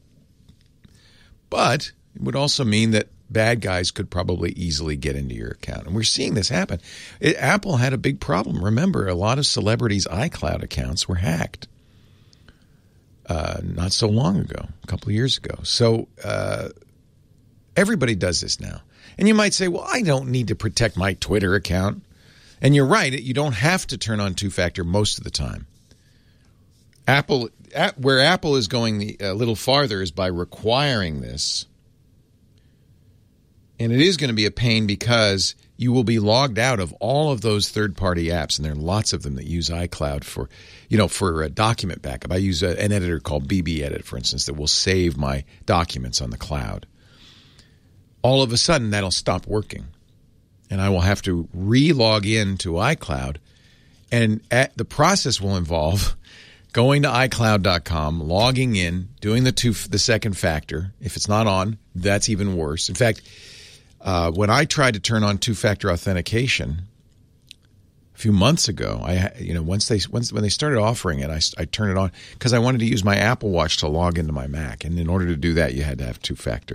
But it would also mean that bad guys could probably easily get into your account. And we're seeing this happen. It, Apple had a big problem. Remember, a lot of celebrities' iCloud accounts were hacked uh, not so long ago, a couple of years ago. So uh, everybody does this now. And you might say, well, I don't need to protect my Twitter account. And you're right. You don't have to turn on two-factor most of the time. Apple, where Apple is going the, a little farther is by requiring this. And it is going to be a pain because you will be logged out of all of those third-party apps, and there are lots of them that use iCloud for, you know, for a document backup. I use a, an editor called B B Edit, for instance, that will save my documents on the cloud. All of a sudden, that'll stop working, and I will have to re-log in to iCloud, and at, the process will involve going to i cloud dot com, logging in, doing the two, the second factor. If it's not on, that's even worse. In fact, uh, when I tried to turn on two-factor authentication, few months ago. I, you know, once they once when they started offering it, I, I turned it on because I wanted to use my Apple Watch to log into my Mac, and in order to do that, you had to have two factor.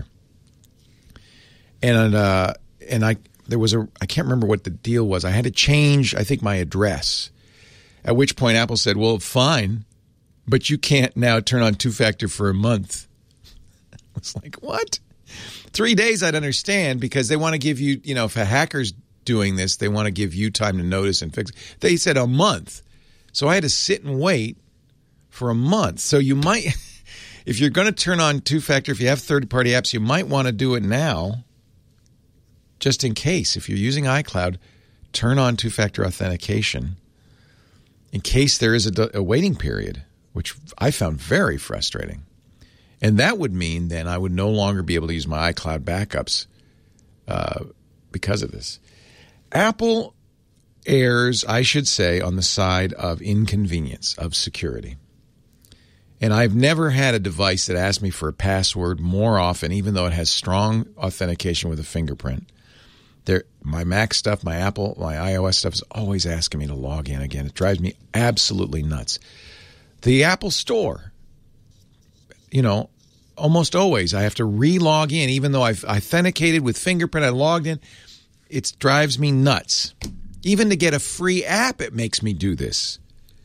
And uh, and I there was a I can't remember what the deal was. I had to change, I think, my address. At which point, Apple said, "Well, fine, but you can't now turn on two factor for a month." I was like, "What?" Three days I'd understand because they want to give you, you know, if a hacker's doing this, they want to give you time to notice and fix it. They said a month. So I had to sit and wait for a month. So you might, if you're going to turn on two-factor, if you have third-party apps, you might want to do it now just in case. If you're using iCloud, turn on two-factor authentication in case there is a, a waiting period, which I found very frustrating. And that would mean then I would no longer be able to use my iCloud backups uh, because of this. Apple errs, I should say, on the side of inconvenience, of security. And I've never had a device that asks me for a password more often, even though it has strong authentication with a fingerprint. There, my Mac stuff, my Apple, my iOS stuff is always asking me to log in again. It drives me absolutely nuts. The Apple Store, you know, almost always I have to re-log in, even though I've authenticated with fingerprint, I logged in. It drives me nuts. Even to get a free app, it makes me do this.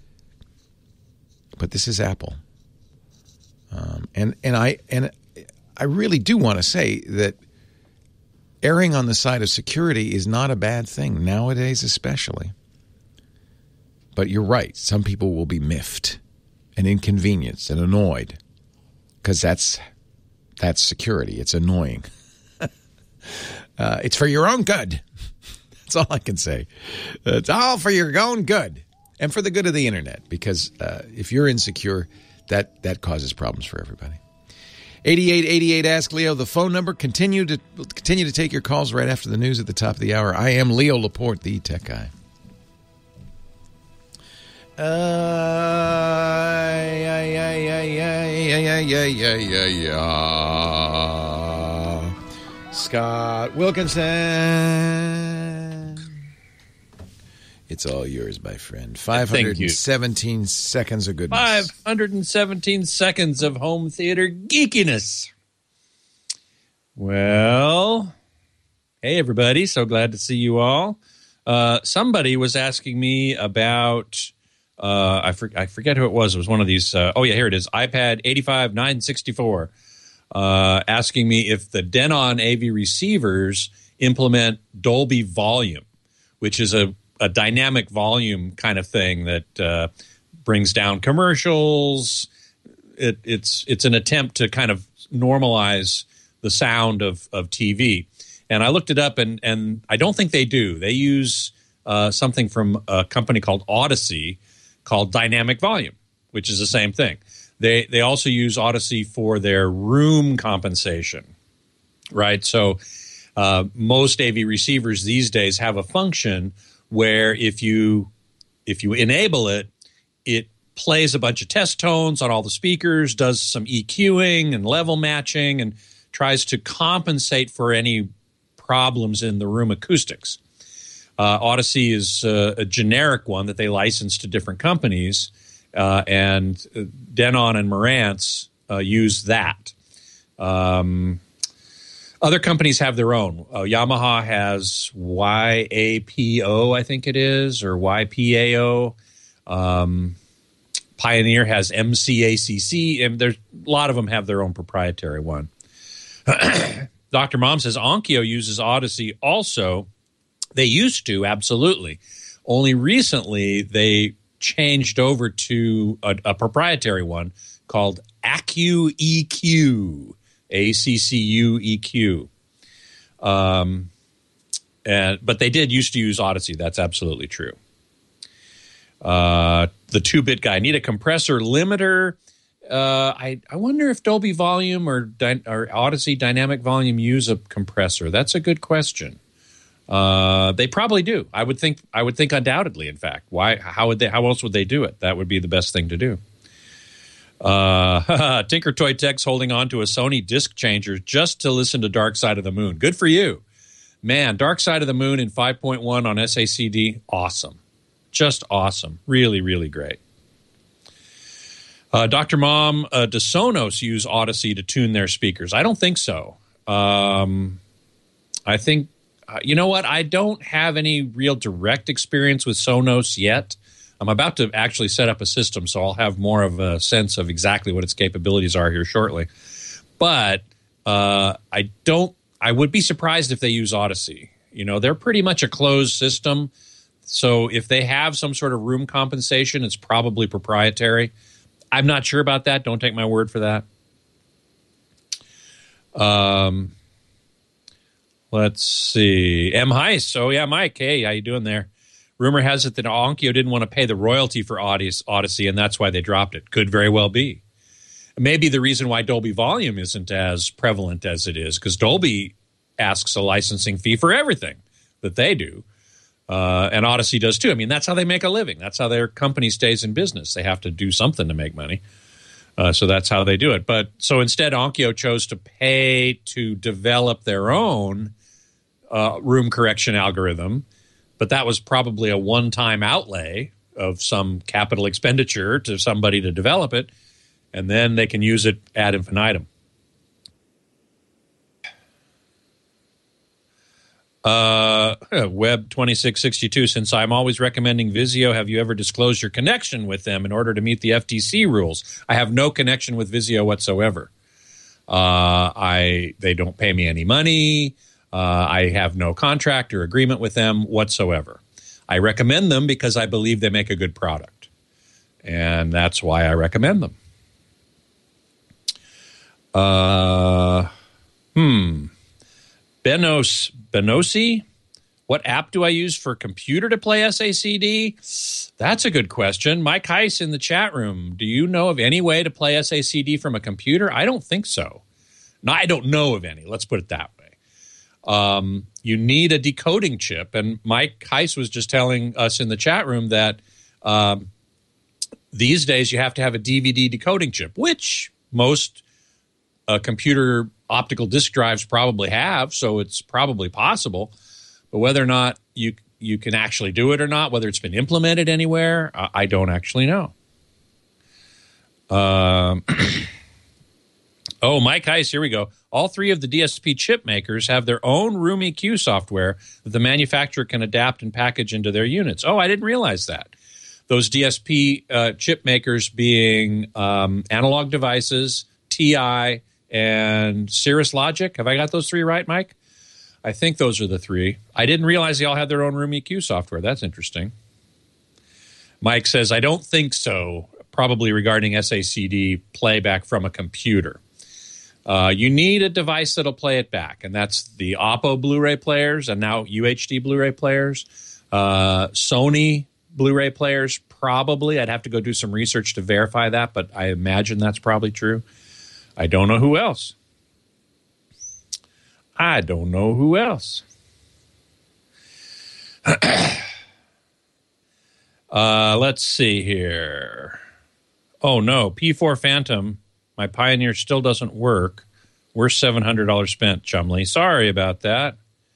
But this is Apple. Um, and and I and I really do want to say that erring on the side of security is not a bad thing, nowadays especially. But you're right. Some people will be miffed and inconvenienced and annoyed because that's that's security. It's annoying. uh, it's for your own good. That's all I can say. It's all for your own good and for the good of the internet, because uh, if you're insecure, that, that causes problems for everybody. eighty-eight eighty-eight Ask Leo, the phone number. Continue to continue to take your calls right after the news at the top of the hour. I am Leo Laporte, the tech guy. Uh, yeah, yeah, yeah, yeah, yeah, yeah, yeah, yeah, yeah. Scott Wilkinson. It's all yours, my friend. five hundred seventeen seconds of goodness. five hundred seventeen seconds of home theater geekiness. Well, hey, everybody. So glad to see you all. Uh, somebody was asking me about... Uh, I, for, I forget who it was. It was one of these. Uh, oh, yeah, here it is. iPad eighty-five nine sixty-four. Uh, asking me if the Denon A V receivers implement Dolby Volume, which is a, a dynamic volume kind of thing that uh, brings down commercials. It, it's it's an attempt to kind of normalize the sound of, of T V. And I looked it up, and, and I don't think they do. They use uh, something from a company called Odyssey, called Dynamic Volume, which is the same thing. They they also use Odyssey for their room compensation, right? So uh, most A V receivers these days have a function where if you if you enable it, it plays a bunch of test tones on all the speakers, does some EQing and level matching, and tries to compensate for any problems in the room acoustics. Uh, Odyssey is uh, a generic one that they license to different companies, uh, and Denon and Marantz uh, use that. Um, other companies have their own. Uh, Yamaha has Y A P O, I think it is, or Y P A O. Um, Pioneer has M C A C C, and there's a lot of them have their own proprietary one. Doctor Mom says Onkyo uses Odyssey also. They used to, absolutely. Only recently they changed over to a, a proprietary one called Accu E Q, A C C U E Q. Um, and, but they did used to use Odyssey. That's absolutely true. Uh, the two-bit guy, need a compressor limiter. Uh, I, I wonder if Dolby Volume or, Dy- or Odyssey Dynamic Volume use a compressor. That's a good question. Uh, they probably do. I would think. I would think undoubtedly. In fact, why? How would they? How else would they do it? That would be the best thing to do. Uh, Tinker Toy Tech's holding on to a Sony disc changer just to listen to Dark Side of the Moon. Good for you, man. Dark Side of the Moon in five point one on S A C D. Awesome, Just awesome. Really, really great. Uh, Doctor Mom, uh, does Sonos use Odyssey to tune their speakers? I don't think so. Um, I think, uh, you know what? I don't have any real direct experience with Sonos yet. I'm about to actually set up a system, so I'll have more of a sense of exactly what its capabilities are here shortly. But uh, I don't. I would be surprised if they use Odyssey. You know, they're pretty much a closed system, so if they have some sort of room compensation, it's probably proprietary. I'm not sure about that. Don't take my word for that. Um, let's see. M. Heiss. Oh yeah, Mike. Hey, how you doing there? Rumor has it that Onkyo didn't want to pay the royalty for Odyssey, and that's why they dropped it. Could very well be. Maybe the reason why Dolby Volume isn't as prevalent as it is, because Dolby asks a licensing fee for everything that they do, uh, and Odyssey does too. I mean, that's how they make a living. That's how their company stays in business. They have to do something to make money, uh, so that's how they do it. But so instead, Onkyo chose to pay to develop their own uh, room correction algorithm. But that was probably a one-time outlay of some capital expenditure to somebody to develop it, and then they can use it ad infinitum. Uh, Web twenty-six sixty-two, since I'm always recommending Vizio, have you ever disclosed your connection with them in order to meet the F T C rules? I have no connection with Vizio whatsoever. Uh, I they don't pay me any money. Uh, I have no contract or agreement with them whatsoever. I recommend them because I believe they make a good product. And that's why I recommend them. Uh, hmm. Benos, Benosi? What app do I use for computer to play S A C D? That's a good question. Mike Heiss in the chat room. Do you know of any way to play S A C D from a computer? I don't think so. No, I don't know of any. Let's put it that way. Um, you need a decoding chip. And Mike Heiss was just telling us in the chat room that um, these days you have to have a D V D decoding chip, which most uh, computer optical disk drives probably have, so it's probably possible. But whether or not you you can actually do it or not, whether it's been implemented anywhere, I, I don't actually know. Um, oh, Mike Heiss, here we go. All three of the D S P chip makers have their own Room E Q software that the manufacturer can adapt and package into their units. Oh, I didn't realize that. Those D S P uh, chip makers being um, Analog Devices, T I, and Cirrus Logic. Have I got those three right, Mike? I think those are the three. I didn't realize they all had their own Room E Q software. That's interesting. Mike says, I don't think so, probably regarding S A C D playback from a computer. Uh, you need a device that'll play it back, and that's the Oppo Blu-ray players and now U H D Blu-ray players. Uh, Sony Blu-ray players, probably. I'd have to go do some research to verify that, but I imagine that's probably true. I don't know who else. I don't know who else. uh, let's see here. Oh, no. P four Phantom. My Pioneer still doesn't work. We're seven hundred dollars spent, Chumley. Sorry about that.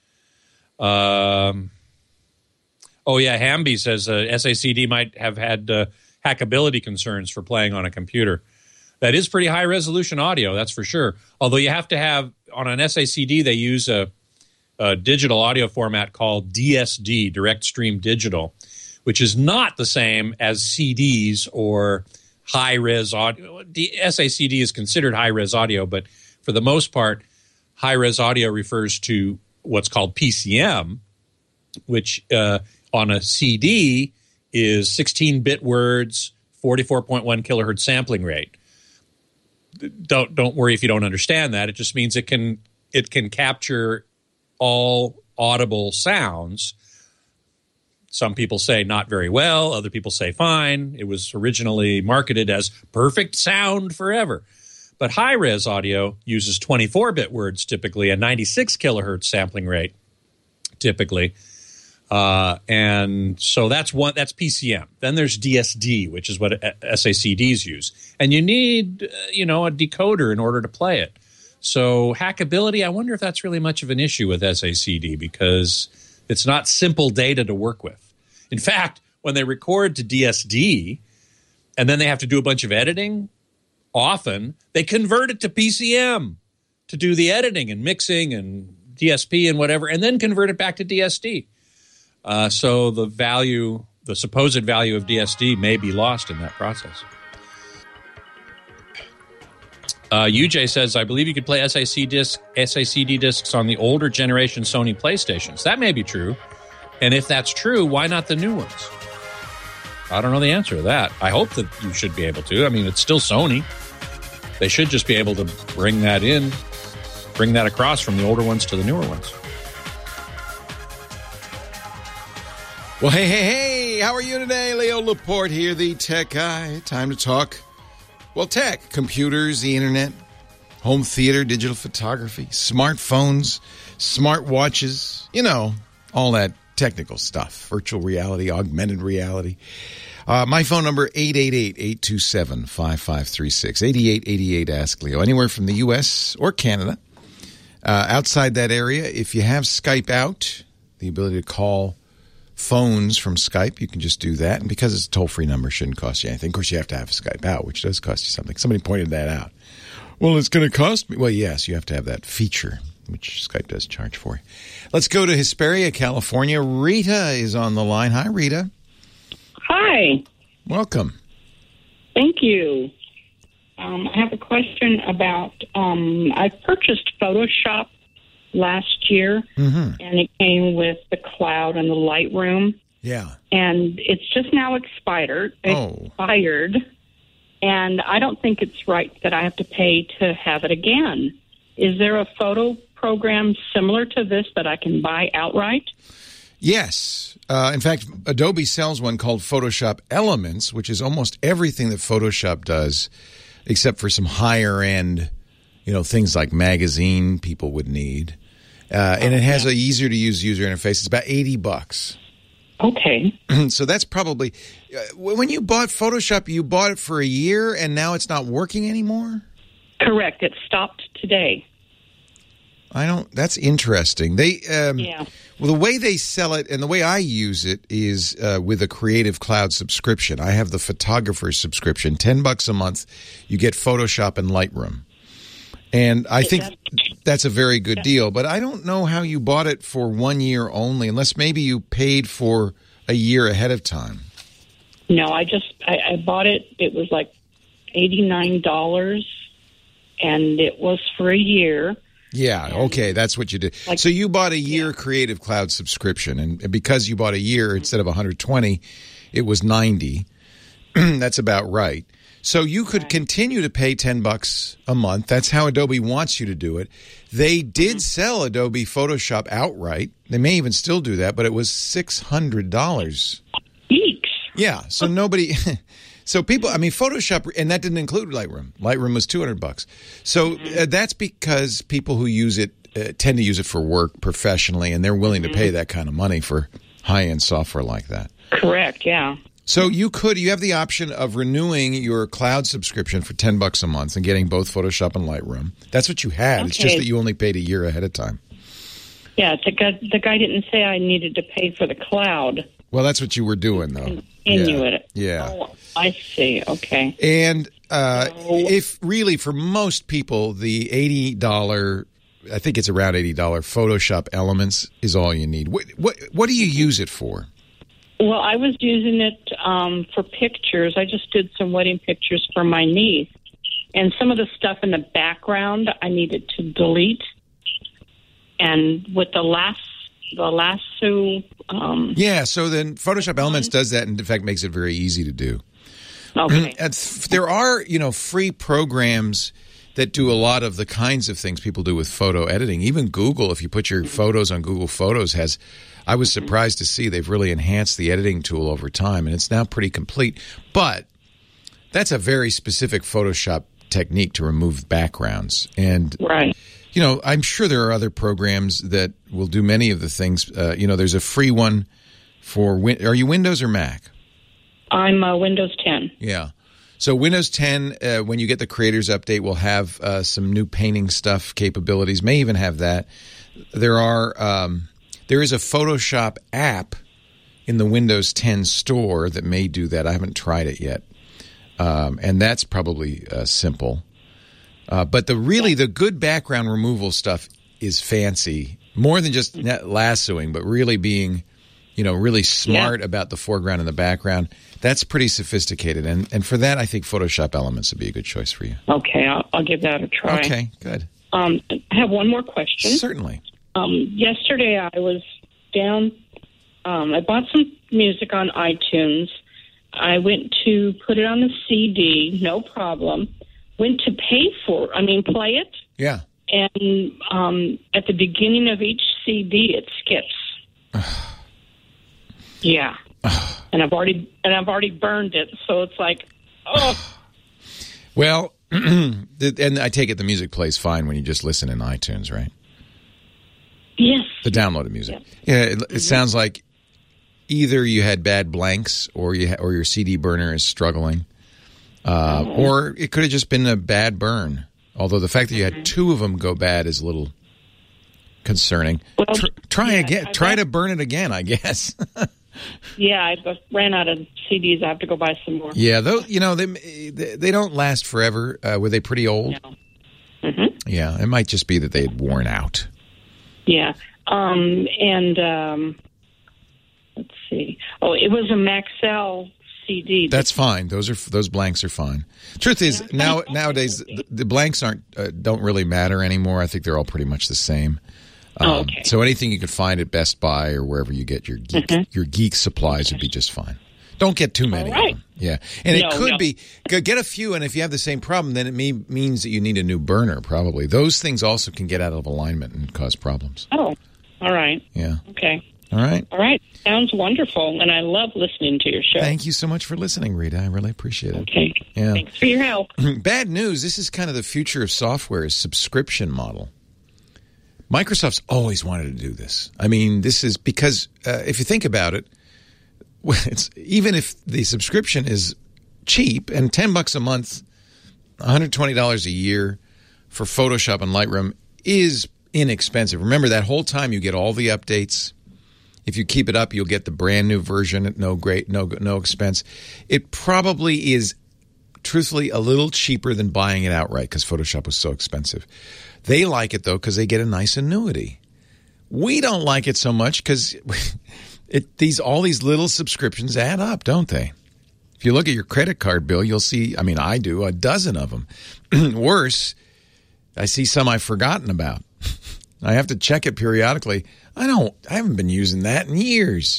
Um, oh, yeah, Hamby says uh, S A C D might have had uh, hackability concerns for playing on a computer. That is pretty high-resolution audio, that's for sure. Although you have to have, on an S A C D, they use a, a digital audio format called D S D, Direct Stream Digital, which is not the same as C Ds or high-res audio. The S A C D is considered high-res audio, but for the most part, high-res audio refers to what's called P C M, which uh, on a C D is sixteen-bit words, forty-four point one kilohertz sampling rate. Don't don't worry if you don't understand that. It just means it can it can capture all audible sounds. Some people say not very well. Other people say fine. It was originally marketed as perfect sound forever. But high-res audio uses twenty-four-bit words typically, a ninety-six kilohertz sampling rate typically. Uh, and so that's one. That's P C M. Then there's D S D, which is what S A C Ds use. And you need, uh, you know, a decoder in order to play it. So hackability, I wonder if that's really much of an issue with S A C D because it's not simple data to work with. In fact, when they record to D S D and then they have to do a bunch of editing, often they convert it to P C M to do the editing and mixing and D S P and whatever, and then convert it back to D S D. Uh, so the value, the supposed value of D S D may be lost in that process. Uh, U J says, I believe you could play S I C disc, S I C D discs on the older generation Sony PlayStations. That may be true. And if that's true, why not the new ones? I don't know the answer to that. I hope that you should be able to. I mean, it's still Sony. They should just be able to bring that in, bring that across from the older ones to the newer ones. Well, hey, hey, hey, how are you today? Leo Laporte here, the tech guy. Time to talk, well, tech, computers, the internet, home theater, digital photography, smartphones, smart watches, you know, all that technical stuff, virtual reality, augmented reality. Uh, my phone number, eight eight eight, eight two seven, five five three six, eight eight eight eight, ask Leo, anywhere from the U S or Canada. Uh, outside that area, if you have Skype out, the ability to call phones from Skype, you can just do that. And because it's a toll-free number, it shouldn't cost you anything. Of course, you have to have Skype out, which does cost you something. Somebody pointed that out. Well, it's going to cost me. Well, yes, you have to have that feature, which Skype does charge for. Let's go to Hesperia, California. Rita is on the line. Hi, Rita. Hi. Welcome. Thank you. Um, I have a question about, um, I purchased Photoshop last year, mm-hmm. and it came with the cloud and the Lightroom. Yeah. And it's just now expired. Oh. Expired. And I don't think it's right that I have to pay to have it again. Is there a photo program similar to this that I can buy outright? Yes. Uh, in fact, Adobe sells one called Photoshop Elements, which is almost everything that Photoshop does, except for some higher-end, you know, things like magazine people would need. Uh, and it has a easier to use user interface. It's about eighty bucks. Okay. So that's probably uh, when you bought Photoshop, you bought it for a year and now it's not working anymore? Correct. It stopped today. I don't that's interesting. They um yeah. Well, the way they sell it and the way I use it is uh, with a Creative Cloud subscription. I have the photographer subscription, ten bucks a month. You get Photoshop and Lightroom. And I think that's a very good deal, but I don't know how you bought it for one year only, unless maybe you paid for a year ahead of time. No, I just, I, I bought it. It was like eighty-nine dollars, and it was for a year. Yeah, okay, that's what you did. Like, so you bought a year yeah. Creative Cloud subscription, and because you bought a year instead of one hundred twenty, it was ninety. That's about right. So you could continue to pay ten bucks a month. That's how Adobe wants you to do it. They did sell Adobe Photoshop outright. They may even still do that, but it was six hundred dollars. Eeks. Yeah, so nobody so people, I mean Photoshop, and that didn't include Lightroom. Lightroom was two hundred bucks. So uh, that's because people who use it uh, tend to use it for work professionally, and they're willing to pay that kind of money for high-end software like that. Correct, yeah. So you could, you have the option of renewing your cloud subscription for ten bucks a month and getting both Photoshop and Lightroom. That's what you had. Okay. It's just that you only paid a year ahead of time. Yeah, the guy, the guy didn't say I needed to pay for the cloud. Well, that's what you were doing, though. Inuit. Yeah. Oh, I see. Okay. And uh, so, if really, for most people, the eighty dollars, I think it's around eighty dollars Photoshop Elements is all you need. What, what, what do you use it for? Well, I was using it um, for pictures. I just did some wedding pictures for my niece. And some of the stuff in the background I needed to delete. And with the last, the lasso... Um, yeah, so then Photoshop Elements does that and, in fact, makes it very easy to do. Okay. There are, you know, free programs that do a lot of the kinds of things people do with photo editing. Even Google, if you put your photos on Google Photos, has... I was surprised to see they've really enhanced the editing tool over time, and it's now pretty complete. But that's a very specific Photoshop technique to remove backgrounds. And, right. you know, I'm sure there are other programs that will do many of the things. Uh, you know, there's a free one for win- – are you Windows or Mac? I'm uh, Windows ten. Yeah. So Windows ten, uh, when you get the Creators Update, will have uh, some new painting stuff capabilities, may even have that. There are um, – There is a Photoshop app in the Windows ten store that may do that. I haven't tried it yet. Um, and that's probably uh, simple. Uh, but the really, the good background removal stuff is fancy. More than just net lassoing, but really being, you know, really smart yeah. about the foreground and the background. That's pretty sophisticated. And, and for that, I think Photoshop Elements would be a good choice for you. Okay, I'll, I'll give that a try. Okay, good. Um, I have one more question. Certainly. Um, yesterday, I was down. Um, I bought some music on iTunes. I went to put it on the C D, no problem. Went to pay for, I mean, play it. Yeah. And um, at the beginning of each C D, it skips. yeah. and I've already and I've already burned it, so it's like, oh. Well, and I take it the music plays fine when you just listen in iTunes, right? Yes. The downloaded music. Yes. Yeah, it, it mm-hmm. sounds like either you had bad blanks, or you ha- or your C D burner is struggling, uh, mm-hmm. or it could have just been a bad burn. Although the fact that you had two of them go bad is a little concerning. Well, Tr- try yeah, again. I try bet. to burn it again, I guess. yeah, I ran out of C Ds. I have to go buy some more. Yeah, though, you know, they they don't last forever. Uh, were they pretty old? No. Mm-hmm. Yeah, it might just be that they had worn out. Yeah, um, and um, let's see. Oh, it was a Maxell C D. That's fine. Those are those blanks are fine. Truth is, now nowadays the, the blanks aren't uh, don't really matter anymore. I think they're all pretty much the same. Um, oh, okay. So anything you could find at Best Buy or wherever you get your geek, mm-hmm. your geek supplies would be just fine. Don't get too many. All right. Of them. Yeah, and no, it could no. be get a few. And if you have the same problem, then it may, means that you need a new burner. Probably those things also can get out of alignment and cause problems. Oh, all right. Yeah. Okay. All right. All right. Sounds wonderful, and I love listening to your show. Thank you so much for listening, Rita. I really appreciate it. Okay. Yeah. Thanks for your help. Bad news. This is kind of the future of software, is subscription model. Microsoft's always wanted to do this. I mean, this is because uh, if you think about it, it's, even if the subscription is cheap and ten bucks a month, one hundred twenty dollars a year for Photoshop and Lightroom is inexpensive. Remember, that whole time you get all the updates. If you keep it up, you'll get the brand new version at no great, no no expense. It probably is, truthfully, a little cheaper than buying it outright because Photoshop was so expensive. They like it, though, because they get a nice annuity. We don't like it so much because it these all these little subscriptions add up, don't they? If you look at your credit card bill, you'll see, I mean, I do, a dozen of them. Worse, I see some I've forgotten about. I have to check it periodically. I don't. I haven't been using that in years.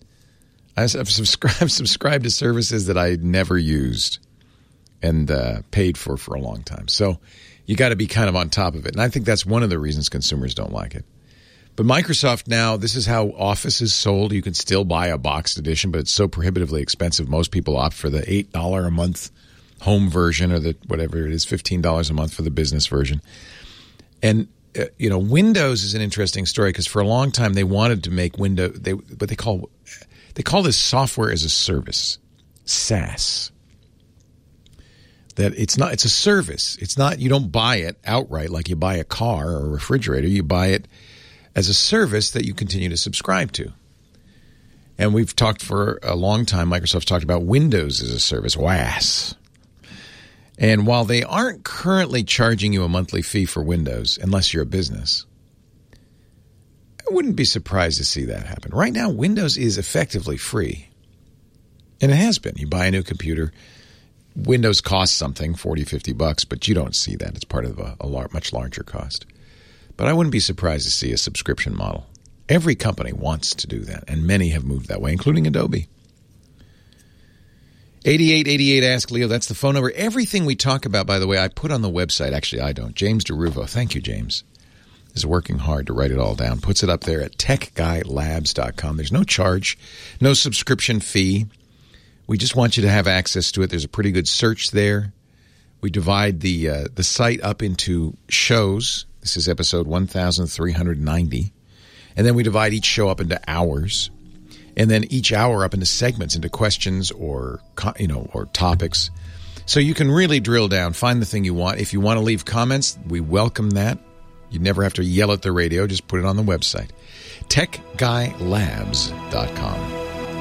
I've subscribed subscribed to services that I never used and uh, paid for for a long time. So you got to be kind of on top of it. And I think that's one of the reasons consumers don't like it. But Microsoft now, this is how Office is sold. You can still buy a boxed edition, but it's so prohibitively expensive. Most people opt for the eight dollars a month home version, or the whatever it is, fifteen dollars a month for the business version. And uh, you know, Windows is an interesting story because for a long time they wanted to make Windows, they what they call they call this software as a service, SaaS. That it's not, it's a service. It's not, you don't buy it outright like you buy a car or a refrigerator. You buy it as a service that you continue to subscribe to. And we've talked for a long time, Microsoft's talked about Windows as a service, W A S. And while they aren't currently charging you a monthly fee for Windows, unless you're a business, I wouldn't be surprised to see that happen. Right now, Windows is effectively free. And it has been. You buy a new computer, Windows costs something, forty, fifty bucks, but you don't see that. It's part of a, a lar- much larger cost. But I wouldn't be surprised to see a subscription model. Every company wants to do that, and many have moved that way, including Adobe. eighty-eight eighty-eight Ask Leo, that's the phone number. Everything we talk about, by the way, I put on the website. Actually, I don't. James DeRuvo, thank you, James, is working hard to write it all down. Puts it up there at tech guy labs dot com. There's no charge, no subscription fee. We just want you to have access to it. There's a pretty good search there. We divide the uh, the site up into shows. This is episode one thousand three hundred ninety. And then we divide each show up into hours. And then each hour up into segments, into questions or, you know, or topics. So you can really drill down, find the thing you want. If you want to leave comments, we welcome that. You never have to yell at the radio. Just put it on the website. tech guy labs dot com.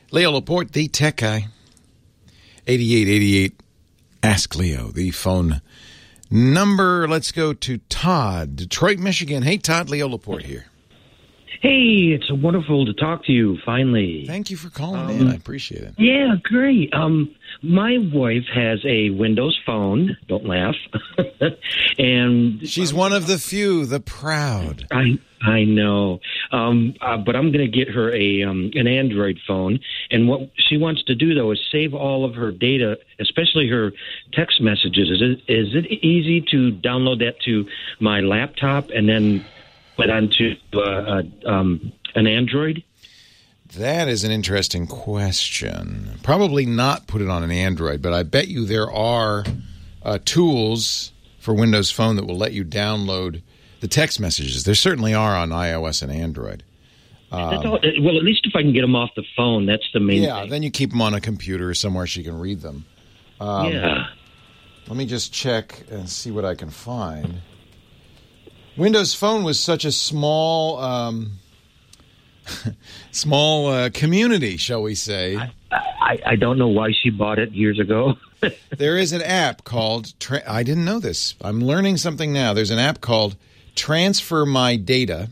Leo Laporte, the tech guy. eighty-eight eighty-eight, Ask Leo, the phone number. Let's go to Todd, Detroit, Michigan. Hey, Todd, Leo Laporte here. Hey, it's wonderful to talk to you, finally. Thank you for calling um, in. I appreciate it. Yeah, great. Um, my wife has a Windows phone. Don't laugh. And she's one of the few, the proud. I I know. Um, uh, but I'm going to get her a um, an Android phone. And what she wants to do, though, is save all of her data, especially her text messages. Is it, is it easy to download that to my laptop and then put onto uh, uh, um, an Android? That is an interesting question. Probably not put it on an Android, but I bet you there are uh, tools for Windows Phone that will let you download the text messages. There certainly are on iOS and Android. Um, that's all, well, at least if I can get them off the phone, that's the main yeah, thing. then you keep them on a computer or somewhere she can read them. Um, yeah. Let me just check and see what I can find. Windows Phone was such a small, um, small uh, community, shall we say? I, I, I don't know why she bought it years ago. There is an app called. Tra- I didn't know this. I'm learning something now. There's an app called Transfer My Data.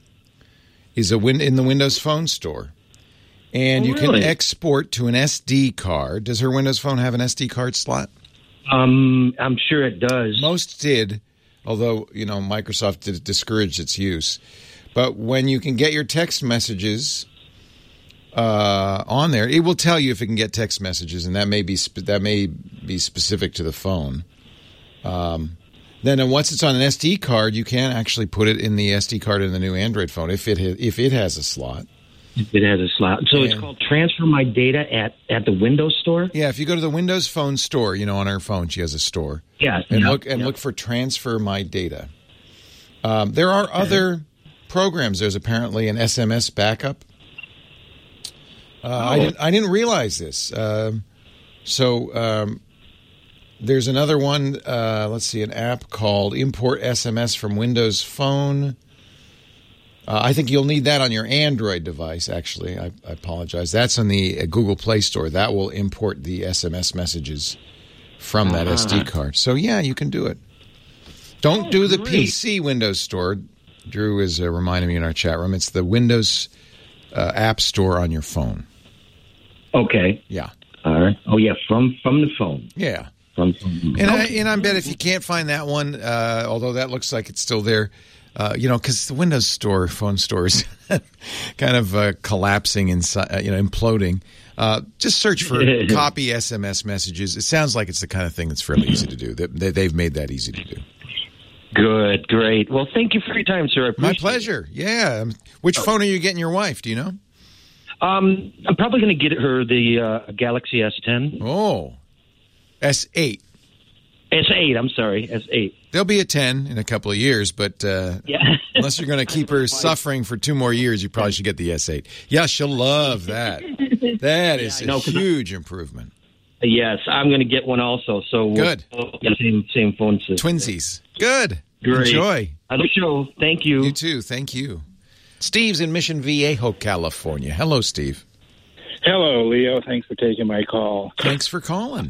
Is a win in the Windows Phone store, and oh, you really? can export to an S D card. Does her Windows Phone have an S D card slot? Um, I'm sure it does. Most did. Although, you know, Microsoft did discourage its use. But when you can get your text messages uh, on there, it will tell you if it can get text messages, and that may be spe- that may be specific to the phone. Um, then once it's on an S D card, you can actually put it in the S D card in the new Android phone if it ha- if it has a slot. It has a slot. So and, it's called Transfer My Data at, at the Windows Store? Yeah, if you go to the Windows Phone store, you know, on her phone, she has a store. Yeah. And yeah, look and yeah. look for Transfer My Data. Um, there are okay. other programs. There's apparently an S M S backup. Uh, oh. I didn't I didn't realize this. Um, so um, there's another one. Uh, let's see, an app called Import S M S from Windows Phone. Uh, I think you'll need that on your Android device, actually. I, I apologize. That's on the uh, Google Play Store. That will import the S M S messages from that uh-huh. S D card. So, yeah, you can do it. Don't oh, do the great. P C Windows Store. Drew is uh, reminding me in our chat room. It's the Windows uh, App Store on your phone. Okay. Yeah. All right. Oh, yeah, from, from the phone. Yeah. From, from, and, I, and I bet if you can't find that one, uh, although that looks like it's still there, Uh, you know, because the Windows Store, phone store is kind of uh, collapsing inside, uh, you know, imploding. Uh, just search for copy S M S messages. It sounds like it's the kind of thing that's fairly easy to do. They, they've made that easy to do. Good, great. Well, thank you for your time, sir. I appreciate My pleasure. It. Yeah. Which phone are you getting your wife? Do you know? Um, I'm probably going to get her the uh, Galaxy S ten. Oh, S eight. S eight, I'm sorry, S eight. There'll be a ten in a couple of years, but uh, yeah. unless you're going to keep her suffering for two more years, you probably should get the S eight. Yeah, she'll love that. That is yeah, a know, huge I, improvement. Yes, I'm going to get one also. So good. We'll, we'll same same phone system. Twinsies. Good. Great. Enjoy. I love the show. Thank you. You too. Thank you. Steve's in Mission Viejo, California. Hello, Steve. Hello, Leo. Thanks for taking my call. Thanks for calling.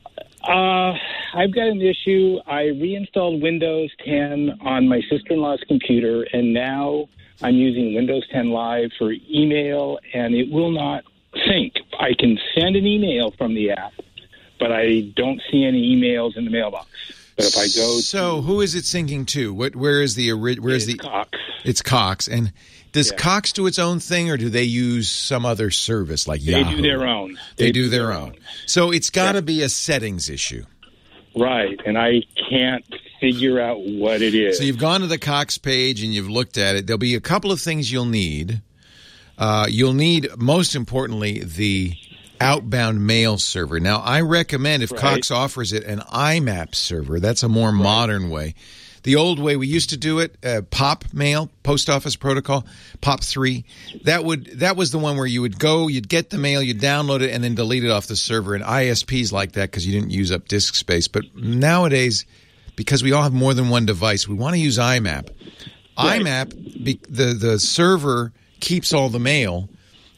Uh, I've got an issue. I reinstalled Windows ten on my sister-in-law's computer, and now I'm using Windows ten Live for email, and it will not sync. I can send an email from the app, but I don't see any emails in the mailbox. But if I go So to, who is it syncing to? What? Where is the where is the Cox? It's Cox. And does yeah. Cox do its own thing, or do they use some other service like they Yahoo? They do their own. They, they do, do their, their own. own. So it's got to yeah. be a settings issue. Right, and I can't figure out what it is. So you've gone to the Cox page and you've looked at it. There'll be a couple of things you'll need. Uh, you'll need, most importantly, the outbound mail server. Now, I recommend, if right. Cox offers it, an I M A P server. That's a more right. modern way. The old way we used to do it, uh, POP mail, Post Office Protocol, POP three, that would that was the one where you would go, you'd get the mail, you'd download it, and then delete it off the server. And I S Ps like that because you didn't use up disk space. But nowadays, because we all have more than one device, we want to use I M A P. Right. I M A P, the, the server keeps all the mail,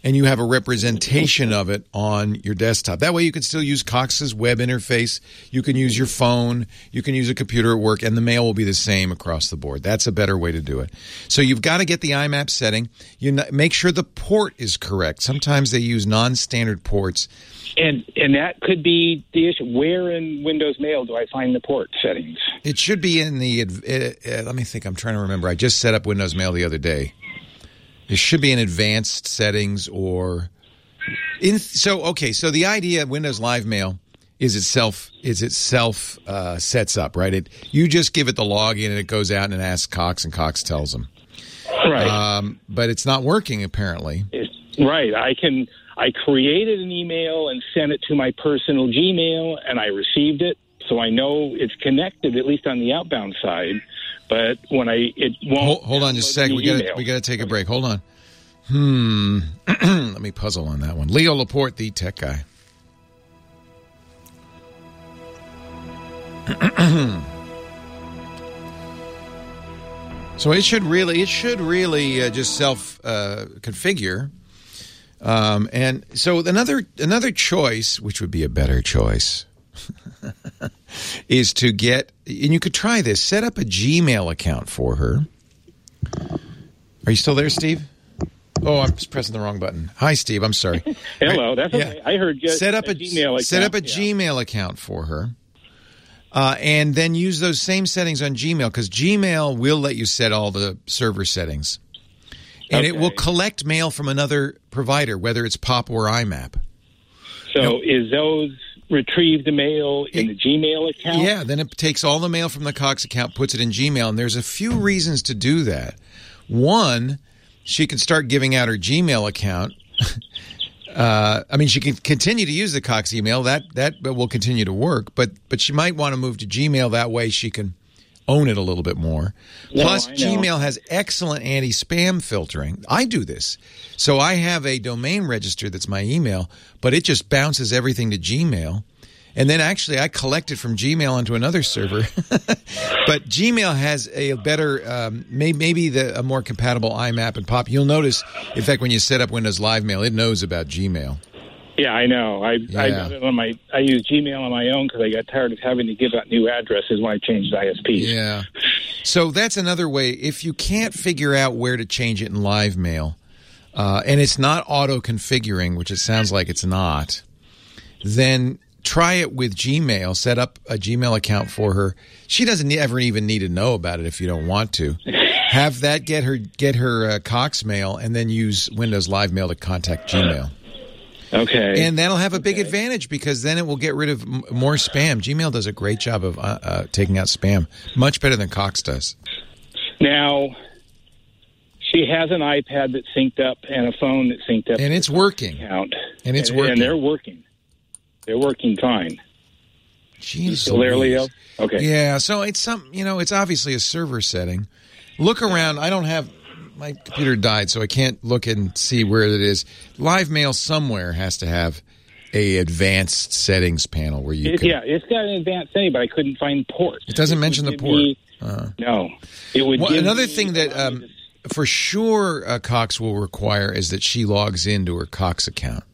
and you have a representation of it on your desktop. That way you can still use Cox's web interface. You can use your phone. You can use a computer at work, and the mail will be the same across the board. That's a better way to do it. So you've got to get the I MAP setting. You n- make sure the port is correct. Sometimes they use non-standard ports. And and that could be the issue. Where in Windows Mail do I find the port settings? It should be in the, uh, uh, let me think, I'm trying to remember. I just set up Windows Mail the other day. It should be in advanced settings or in. So, okay, so the idea of Windows Live Mail is itself, is itself uh, sets up, right? It You just give it the login and it goes out and it asks Cox and Cox tells them. Right. Um, but it's not working, apparently. It's, right. I can. I created an email and sent it to my personal Gmail, and I received it, so I know it's connected, at least on the outbound side. But when I it won't. Hold, hold on just a second. We got we got to take a break. Hold on. Hmm. Let me puzzle on that one. Leo Laporte, the tech guy. So it should really it should really uh, just self uh, configure. Um, and so another another choice, which would be a better choice, is to get, and you could try this, set up a Gmail account for her. Are you still there, Steve? Oh, I'm just pressing the wrong button. Hi, Steve. I'm sorry. Hello. That's okay. Yeah. I heard you. Set up a, a Gmail account. Set up a yeah. Gmail account for her. Uh, and then use those same settings on Gmail, because Gmail will let you set all the server settings. And okay. it will collect mail from another provider, whether it's P O P or I MAP. So now, is those retrieve the mail in the Gmail account? Yeah, then it takes all the mail from the Cox account, puts it in Gmail, and there's a few reasons to do that. One, she can start giving out her Gmail account. uh, I mean, she can continue to use the Cox email. That that will continue to work, but but she might want to move to Gmail. That way she can own it a little bit more. No, Plus, I know. Gmail has excellent anti-spam filtering. I do this. So I have a domain register that's my email, but it just bounces everything to Gmail. And then actually I collect it from Gmail onto another server. But Gmail has a better, um, may, maybe the, a more compatible I MAP and P O P. You'll notice, in fact, when you set up Windows Live Mail, it knows about Gmail. Yeah, I know. I Yeah. I got it on my. I use Gmail on my own because I got tired of having to give out new addresses when I changed I S Ps. Yeah. So that's another way. If you can't figure out where to change it in Live Mail, uh, and it's not auto-configuring, which it sounds like it's not, then try it with Gmail. Set up a Gmail account for her. She doesn't ever even need to know about it if you don't want to. Have that get her get her uh, Cox mail, and then use Windows Live Mail to contact Gmail. Okay. And that'll have a big Okay. advantage, because then it will get rid of m- more spam. Gmail does a great job of uh, uh, taking out spam, much better than Cox does. Now, she has an iPad that's synced up and a phone that's synced up. And it's working. Account. And it's and, working. And they're working. They're working fine. Jeez, Still there, Leo? Louise. Okay. Yeah, so it's some, you know, it's obviously a server setting. Look around. I don't have, my computer died, so I can't look and see where it is. Live Mail somewhere has to have a advanced settings panel where you It, can. yeah, it's got an advanced setting, but I couldn't find ports. It doesn't It mention would the give port. me- Uh, no. It would well, give another me- thing that um, for sure uh, Cox will require is that she logs into her Cox account.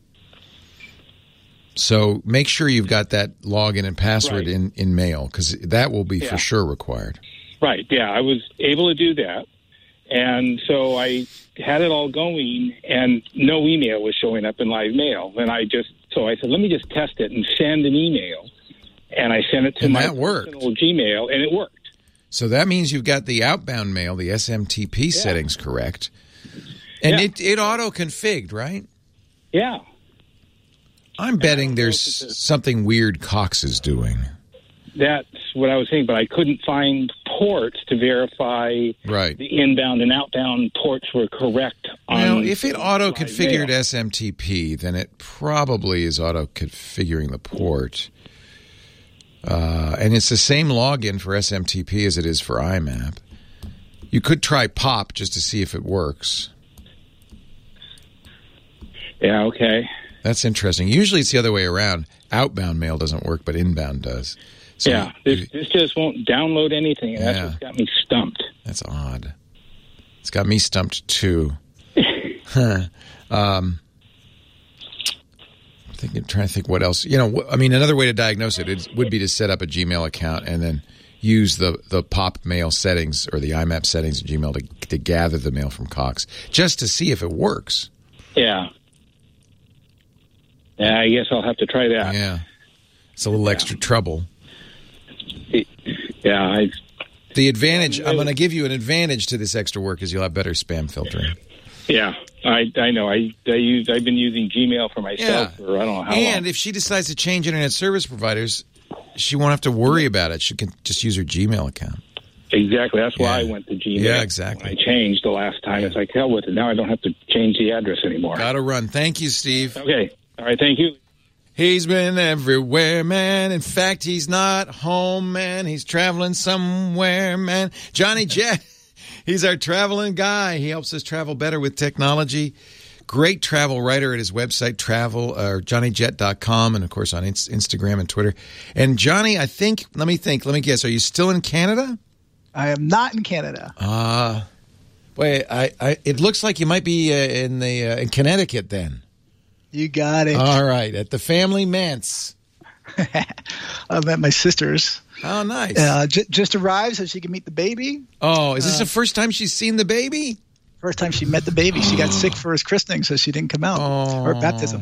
So make sure you've got that login and password Right. in, in Mail, because that will be Yeah. for sure required. Right, yeah, I was able to do that. And so I had it all going, and no email was showing up in Live Mail. And I just, so I said, let me just test it and send an email. And I sent it to And my that worked. personal Gmail, and it worked. So that means you've got the outbound mail, the S M T P settings correct. And Yeah. it, it auto-configured, right? Yeah. I'm betting know there's if it's a- something weird Cox is doing. That's what I was saying, but I couldn't find ports to verify Right. the inbound and outbound ports were correct. On Now, if it Live auto-configured Mail. S M T P, then it probably is auto-configuring the port. Uh, and it's the same login for S M T P as it is for I MAP. You could try P O P just to see if it works. Yeah, okay. That's interesting. Usually it's the other way around. Outbound mail doesn't work, but inbound does. So yeah, you- this, this just won't download anything, and that's Yeah. what's got me stumped. That's odd. It's got me stumped too. Huh. um, thinking, trying to think what else. You know, I mean, another way to diagnose it is, would be to set up a Gmail account and then use the, the pop mail settings or the I M A P settings of Gmail to, to gather the mail from Cox, just to see if it works. Yeah. Yeah, I guess I'll have to try that. Yeah. It's a little yeah. extra trouble. Yeah. I, the advantage, I'm going to give you an advantage to this extra work is you'll have better spam filtering. Yeah. I I know. I, I use, I've been using Gmail for myself yeah. for I don't know how and long. And if she decides to change internet service providers, she won't have to worry about it. She can just use her Gmail account. Exactly. That's why yeah. I went to Gmail. Yeah, exactly. When I changed the last time. It's like, hell with it. Now I don't have to change the address anymore. Got to run. Thank you, Steve. Okay. All right. Thank you. He's been everywhere, man. In fact, he's not home, man. He's traveling somewhere, man. Johnny Jet, he's our traveling guy. He helps us travel better with technology. Great travel writer at his website, travel, or johnny jet dot com, and, of course, on Instagram and Twitter. And, Johnny, I think, let me think, let me guess, are you still in Canada? I am not in Canada. Ah. Uh, wait, I, I, it looks like you might be uh, in, the, uh, in Connecticut then. You got it. All right, at the family manse. I'm at my sister's. Oh, nice. Uh, j- just arrived so she can meet the baby. Oh, is this uh, the first time she's seen the baby? First time she met the baby. She got sick for his christening, so she didn't come out. Oh. Or baptism.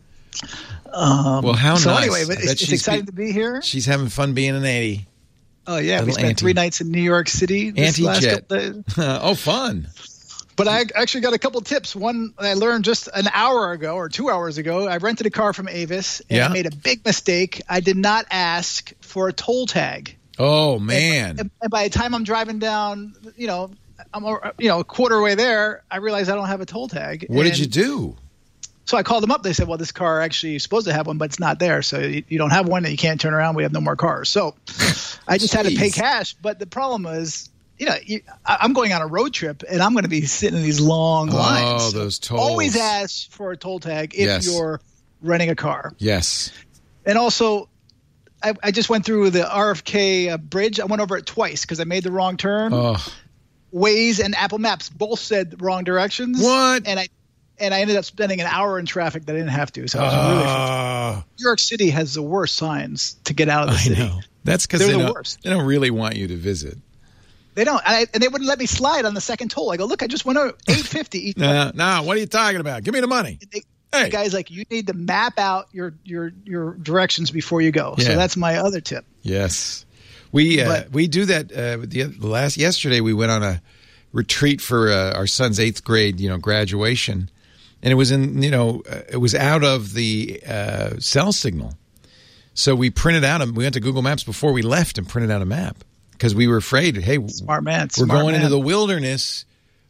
Um, well, how so nice. So anyway, but it's, it's exciting be- to be here. She's having fun being an auntie. Oh, yeah. Little we spent auntie. three nights in New York City this Auntie last Jet. couple days. Oh, fun. But I actually got a couple tips. One I learned just an hour ago or two hours ago. I rented a car from Avis, and yeah. I made a big mistake. I did not ask for a toll tag. Oh, man. And, and by the time I'm driving down, you know, I'm you know a quarter way there, I realized I don't have a toll tag. What and did you do? So I called them up. They said, well, this car actually is supposed to have one, but it's not there. So you, you don't have one and you can't turn around. We have no more cars. So I just had to pay cash. But the problem is, you know, you, I, I'm going on a road trip and I'm going to be sitting in these long lines. Oh, those tolls. Always ask for a toll tag if yes. you're renting a car. Yes. And also, I, I just went through the R F K uh, bridge. I went over it twice because I made the wrong turn. Oh. Waze and Apple Maps both said the wrong directions. What? And I and I ended up spending an hour in traffic that I didn't have to. So I was uh, really frustrated. New York City has the worst signs to get out of the I city. know. That's because they, the they don't really want you to visit. They don't. And, I, and they wouldn't let me slide on the second toll. I go, look, I just went over eight fifty each No, nah, nah, what are you talking about? Give me the money. They, hey. The guy's like, you need to map out your your your directions before you go. Yeah. So that's my other tip. Yes. We uh, but, we do that. Uh, the last yesterday we went on a retreat for uh, our son's eighth grade, you know, graduation, and it was in, you know, uh, it was out of the uh, cell signal. So we printed out a. We went to Google Maps before we left and printed out a map because we were afraid. Hey, smart man, we're smart going man. into the wilderness,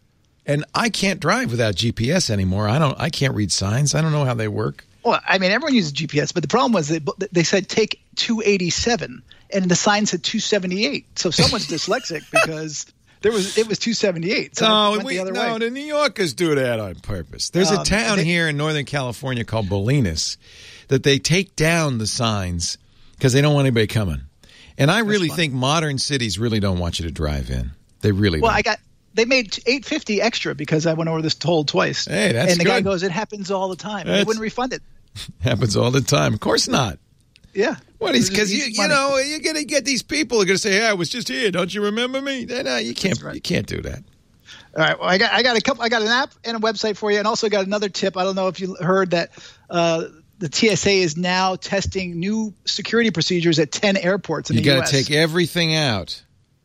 and I can't drive without G P S anymore. I don't. I can't read signs. I don't know how they work. Well, I mean, everyone uses G P S, but the problem was they, they said take two eighty-seven, and the sign said two seventy-eight. So someone's dyslexic because there was it was two seventy-eight. So no, went we, the other no, way. the New Yorkers do that on purpose. There's Um, a town they- here in Northern California called Bolinas that they take down the signs because they don't want anybody coming. And I really fun. think modern cities really don't want you to drive in. They really Well, don't. I got they made eight fifty extra because I went over this toll twice. Hey, that's and the guy good. goes, it happens all the time. And they That's- wouldn't refund it. Happens all the time. Of course not. Yeah. What is It was because you easy you money. know you're gonna get these people who are gonna say, "Hey, I was just here. Don't you remember me?" No, no, you can't. right. You can't do that. All right. Well, I got I got a couple. I got an app and a website for you, and also got another tip. I don't know if you heard that uh, the T S A is now testing new security procedures at ten airports in You the got U S. to take everything out.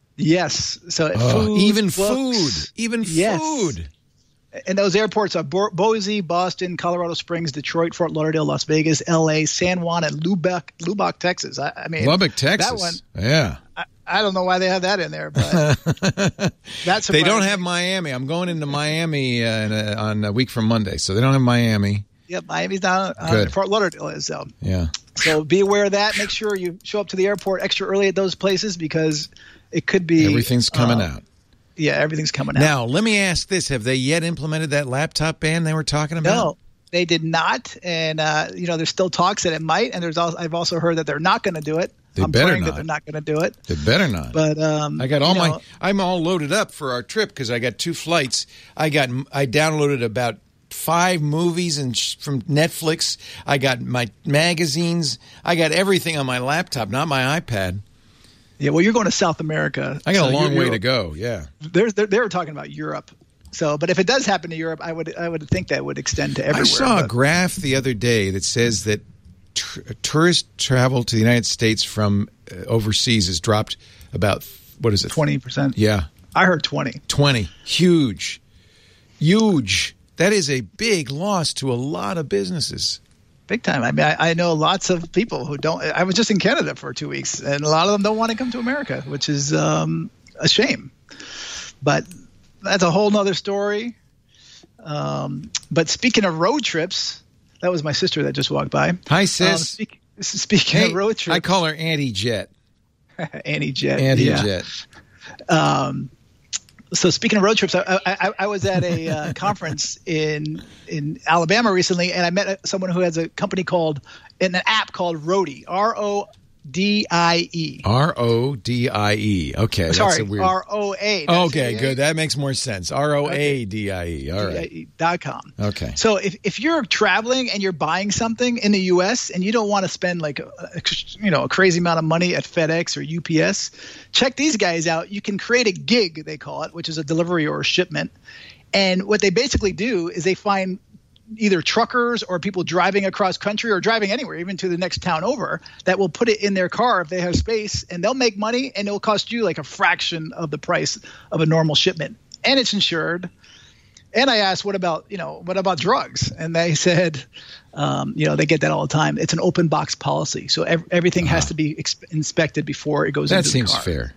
Yes. So Oh, food, even books, food, even yes. food. And those airports are Bo- Boise, Boston, Colorado Springs, Detroit, Fort Lauderdale, Las Vegas, L A, San Juan, and Lubbock, Lubbock, Texas. I, I mean, Lubbock, Texas. That one. Yeah. I, I don't know why they have that in there, but that's They don't have Miami. I'm going into Miami uh, in a, on a week from Monday, so they don't have Miami. Yep, Miami's down. Uh, Good. Fort Lauderdale is so. Yeah. So be aware of that. Make sure you show up to the airport extra early at those places because it could be Everything's coming uh, out. Yeah, everything's coming out. Now, let me ask this. Have they yet implemented that laptop ban they were talking about? No, they did not. And, uh, you know, there's still talks that it might. And there's also, I've also heard that they're not going to do it. They I'm better praying not. that they're not going to do it. They better not. But um, I got all you my know, I'm all loaded up for our trip because I got two flights. I got I downloaded about five movies and sh- from Netflix. I got my magazines. I got everything on my laptop, not my iPad. Yeah, well, you're going to South America. I got so a long you're, way you're, to go. Yeah, they're, they're they were talking about Europe. So, but if it does happen to Europe, I would I would think that would extend to everywhere. I saw but. a graph the other day that says that t- tourist travel to the United States from uh, overseas has dropped about, what is it? twenty percent. Yeah. I heard twenty. twenty. Huge. Huge. That is a big loss to a lot of businesses. Big time. I mean, I, I know lots of people who don't. I was just in Canada for two weeks, and a lot of them don't want to come to America, which is um, a shame. But that's a whole nother story. Um, but speaking of road trips, that was my sister that just walked by. Hi, sis. Um, speak, speaking hey, of road trips, I call her Auntie Jet. Auntie Jet. Auntie yeah. Jet. Um, so speaking of road trips, I, I, I was at a uh, conference in in Alabama recently, and I met someone who has a company called an app called Roadie. R O D I E. R O D I E. Okay. Sorry, that's a weird... R O A. Okay, good. That makes more sense. R O A D I E. All right. Dot com. Okay. So if, if you're traveling and you're buying something in the U S and you don't want to spend like a, a, you know a crazy amount of money at FedEx or U P S, check these guys out. You can create a gig, they call it, which is a delivery or a shipment. And what they basically do is they find either truckers or people driving across country or driving anywhere, even to the next town over, that will put it in their car if they have space, and they'll make money, and it'll cost you like a fraction of the price of a normal shipment, and it's insured. And I asked, what about, you know, what about drugs? And they said, um, you know, they get that all the time. It's an open box policy, so ev- everything uh-huh. has to be ex- inspected before it goes that into the car. That seems fair.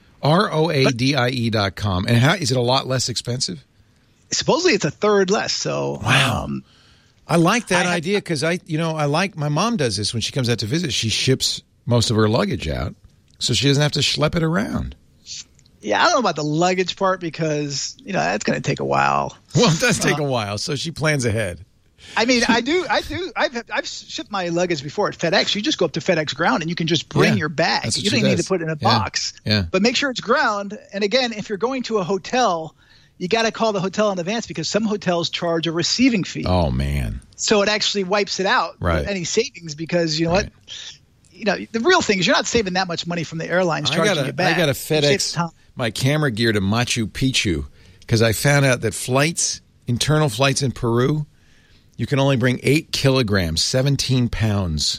R O A D I E dot com. And how is it a lot less expensive? Supposedly it's a third less. So wow, um, I like that I, idea because I, you know, I like my mom does this when she comes out to visit. She ships most of her luggage out, so she doesn't have to schlep it around. Yeah, I don't know about the luggage part because you know that's going to take a while. Well, it does take uh, a while, so she plans ahead. I mean, I do, I do. I've I've shipped my luggage before at FedEx. You just go up to FedEx Ground and you can just bring yeah, your bag. You don't need need to put it in a yeah, box. Yeah. But make sure it's ground. And again, if you're going to a hotel, you got to call the hotel in advance because some hotels charge a receiving fee. Oh man! So it actually wipes it out. Right. Any savings because you know right. what. You know, the real thing is you're not saving that much money from the airlines charging I gotta, you back. I got to FedEx my camera gear to Machu Picchu because I found out that flights, internal flights in Peru, you can only bring eight kilograms, seventeen pounds.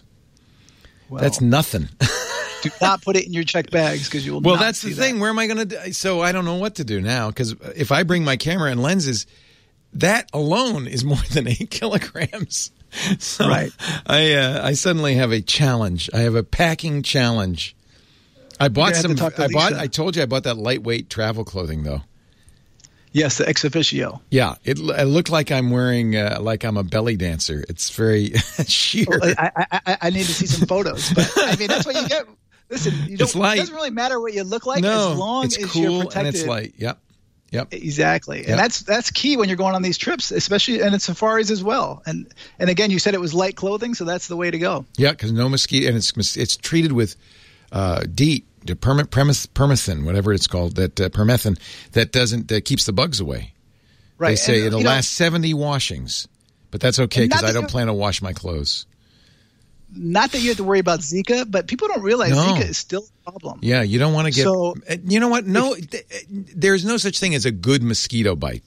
Well, that's nothing. Do not put it in your checked bags because you will well, not that's the see thing. that. Where am I going to do? So I don't know what to do now because if I bring my camera and lenses, that alone is more than eight kilograms. So right. I uh, I suddenly have a challenge. I have a packing challenge. I bought some. I bought. I told you I bought that lightweight travel clothing though. Yes, the ex officio. Yeah, it, it looked like I'm wearing uh, like I'm a belly dancer. It's very sheer. Well, I, I I need to see some photos. But I mean, that's what you get. Listen, you don't, it's light. It doesn't really matter what you look like no, as long it's as cool you're protected. And it's light. Yep. Yep. Exactly. Yep. And that's that's key when you're going on these trips, especially and in safaris as well. And and again, you said it was light clothing, so that's the way to go. Yeah, because no mosquito, and it's it's treated with uh, DEET, the perm, premis, permethrin, whatever it's called, that uh, permethrin that doesn't that keeps the bugs away. Right. They say and, it'll you know, last seventy washings, but that's okay because I don't you, plan to wash my clothes. Not that you have to worry about Zika, but people don't realize no. Zika is still a problem. Yeah, you don't want to get. So, you know what? No, th- there's no such thing as a good mosquito bite.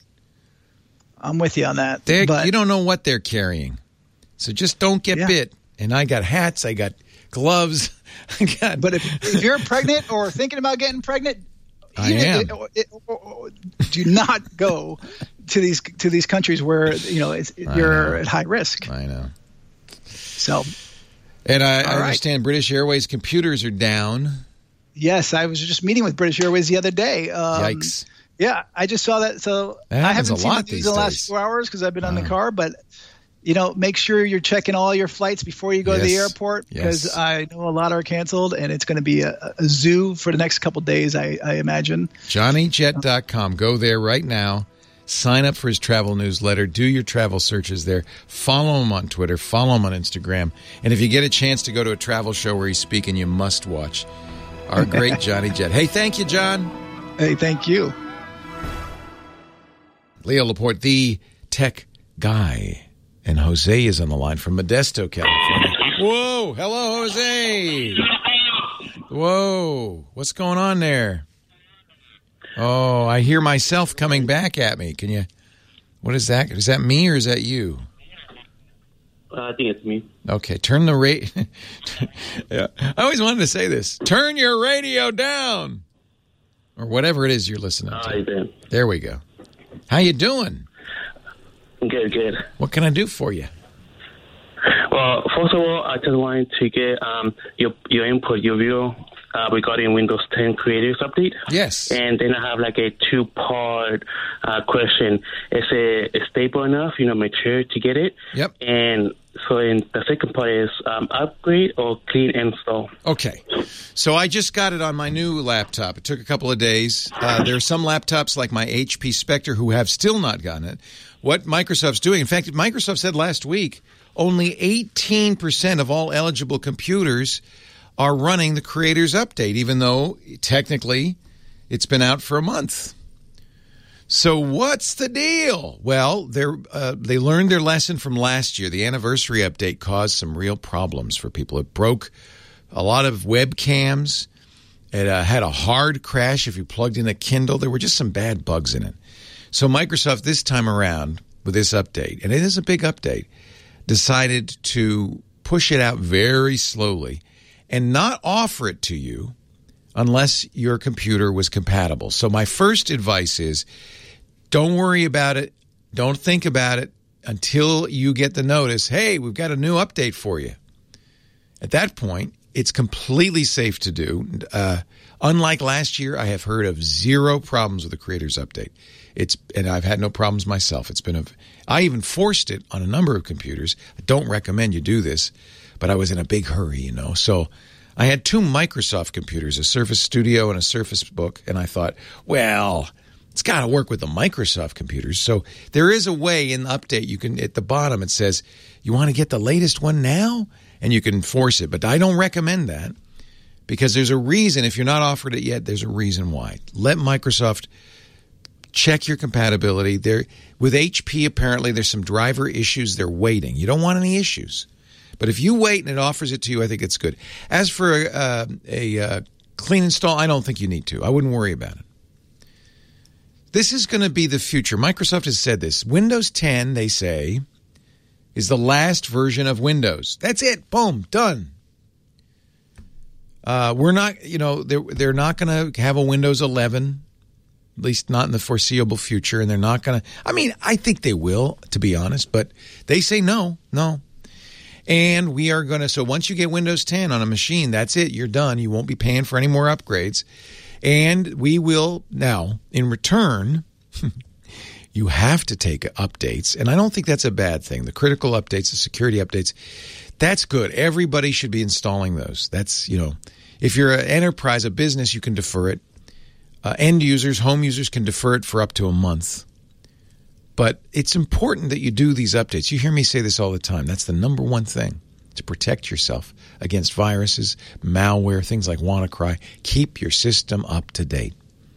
I'm with you on that. They're, but, you don't know what they're carrying, so just don't get yeah. bit. And I got hats, I got gloves, I got. But if, if you're pregnant or thinking about getting pregnant, I am. It, it, it, do not go to these to these countries where you know it's, you're know. at high risk. I know. So. And I, I right. understand British Airways computers are down. Yes, I was just meeting with British Airways the other day. Um, Yikes. Yeah, I just saw that. So that I haven't a seen lot it in these the days. last two hours because I've been on wow. the car. But, you know, make sure you're checking all your flights before you go yes. to the airport because yes. I know a lot are canceled and it's going to be a, a zoo for the next couple of days, I, I imagine. Johnny Jet dot com. Go there right now. Sign up for his travel newsletter. Do your travel searches there. Follow him on Twitter. Follow him on Instagram. And if you get a chance to go to a travel show where he's speaking, you must watch our great Johnny Jet. Hey, thank you, John. Hey, thank you. Leo Laporte, the tech Guy. And Jose is on the line from Modesto, California. Whoa. Hello, Jose. Whoa. What's going on there? Oh, I hear myself coming back at me. Can you... What is that? Is that me or is that you? Uh, I think it's me. Okay, turn the radio... yeah. I always wanted to say this. Turn your radio down! Or whatever it is you're listening to. Hi, Ben. There we go. How you doing? Good, good. What can I do for you? Well, first of all, I just wanted to get um, your your input, your view uh, regarding Windows ten Creators Update. Yes. And then I have like a two-part uh, question. Is it stable enough, you know, mature to get it? Yep. And so in the second part is um, upgrade or clean install? Okay. So I just got it on my new laptop. It took a couple of days. Uh, there are some laptops like my H P Spectre who have still not gotten it. What Microsoft's doing, in fact, Microsoft said last week, only eighteen percent of all eligible computers are running the Creators Update, even though technically it's been out for a month. So what's the deal? Well, they're, uh, they learned their lesson from last year. The anniversary update caused some real problems for people. It broke a lot of webcams. It uh, had a hard crash if you plugged in a Kindle. There were just some bad bugs in it. So Microsoft this time around with this update, and it is a big update, decided to push it out very slowly and not offer it to you unless your computer was compatible. So my first advice is don't worry about it. Don't think about it until you get the notice, hey, we've got a new update for you. At that point, it's completely safe to do. Uh, unlike last year, I have heard of zero problems with the Creators Update. It's and I've had no problems myself. It's been a. I even forced it on a number of computers. I don't recommend you do this, but I was in a big hurry, you know. So I had two Microsoft computers, a Surface Studio and a Surface Book, and I thought, well, it's got to work with the Microsoft computers. So there is a way in the update you can, at the bottom it says, you want to get the latest one now? And you can force it. But I don't recommend that because there's a reason. If you're not offered it yet, there's a reason why. Let Microsoft check your compatibility. There, with H P, apparently there's some driver issues. They're waiting. You don't want any issues. But if you wait and it offers it to you, I think it's good. As for a, uh, a uh, clean install, I don't think you need to. I wouldn't worry about it. This is going to be the future. Microsoft has said this. Windows ten, they say, is the last version of Windows. That's it. Boom. Done. Uh, we're not, you know, they're, they're not going to have a Windows eleven, at least not in the foreseeable future. And they're not going to, I mean, I think they will, to be honest, but they say no, no. And we are going to, so once you get Windows ten on a machine, that's it. You're done. You won't be paying for any more upgrades. And we will, now, in return, you have to take updates. And I don't think that's a bad thing. The critical updates, the security updates, that's good. Everybody should be installing those. That's, you know, if you're an enterprise, a business, you can defer it. Uh, end users, home users can defer it for up to a month. But it's important that you do these updates. You hear me say this all the time. That's the number one thing, to protect yourself against viruses, malware, things like WannaCry. Keep your system up to date.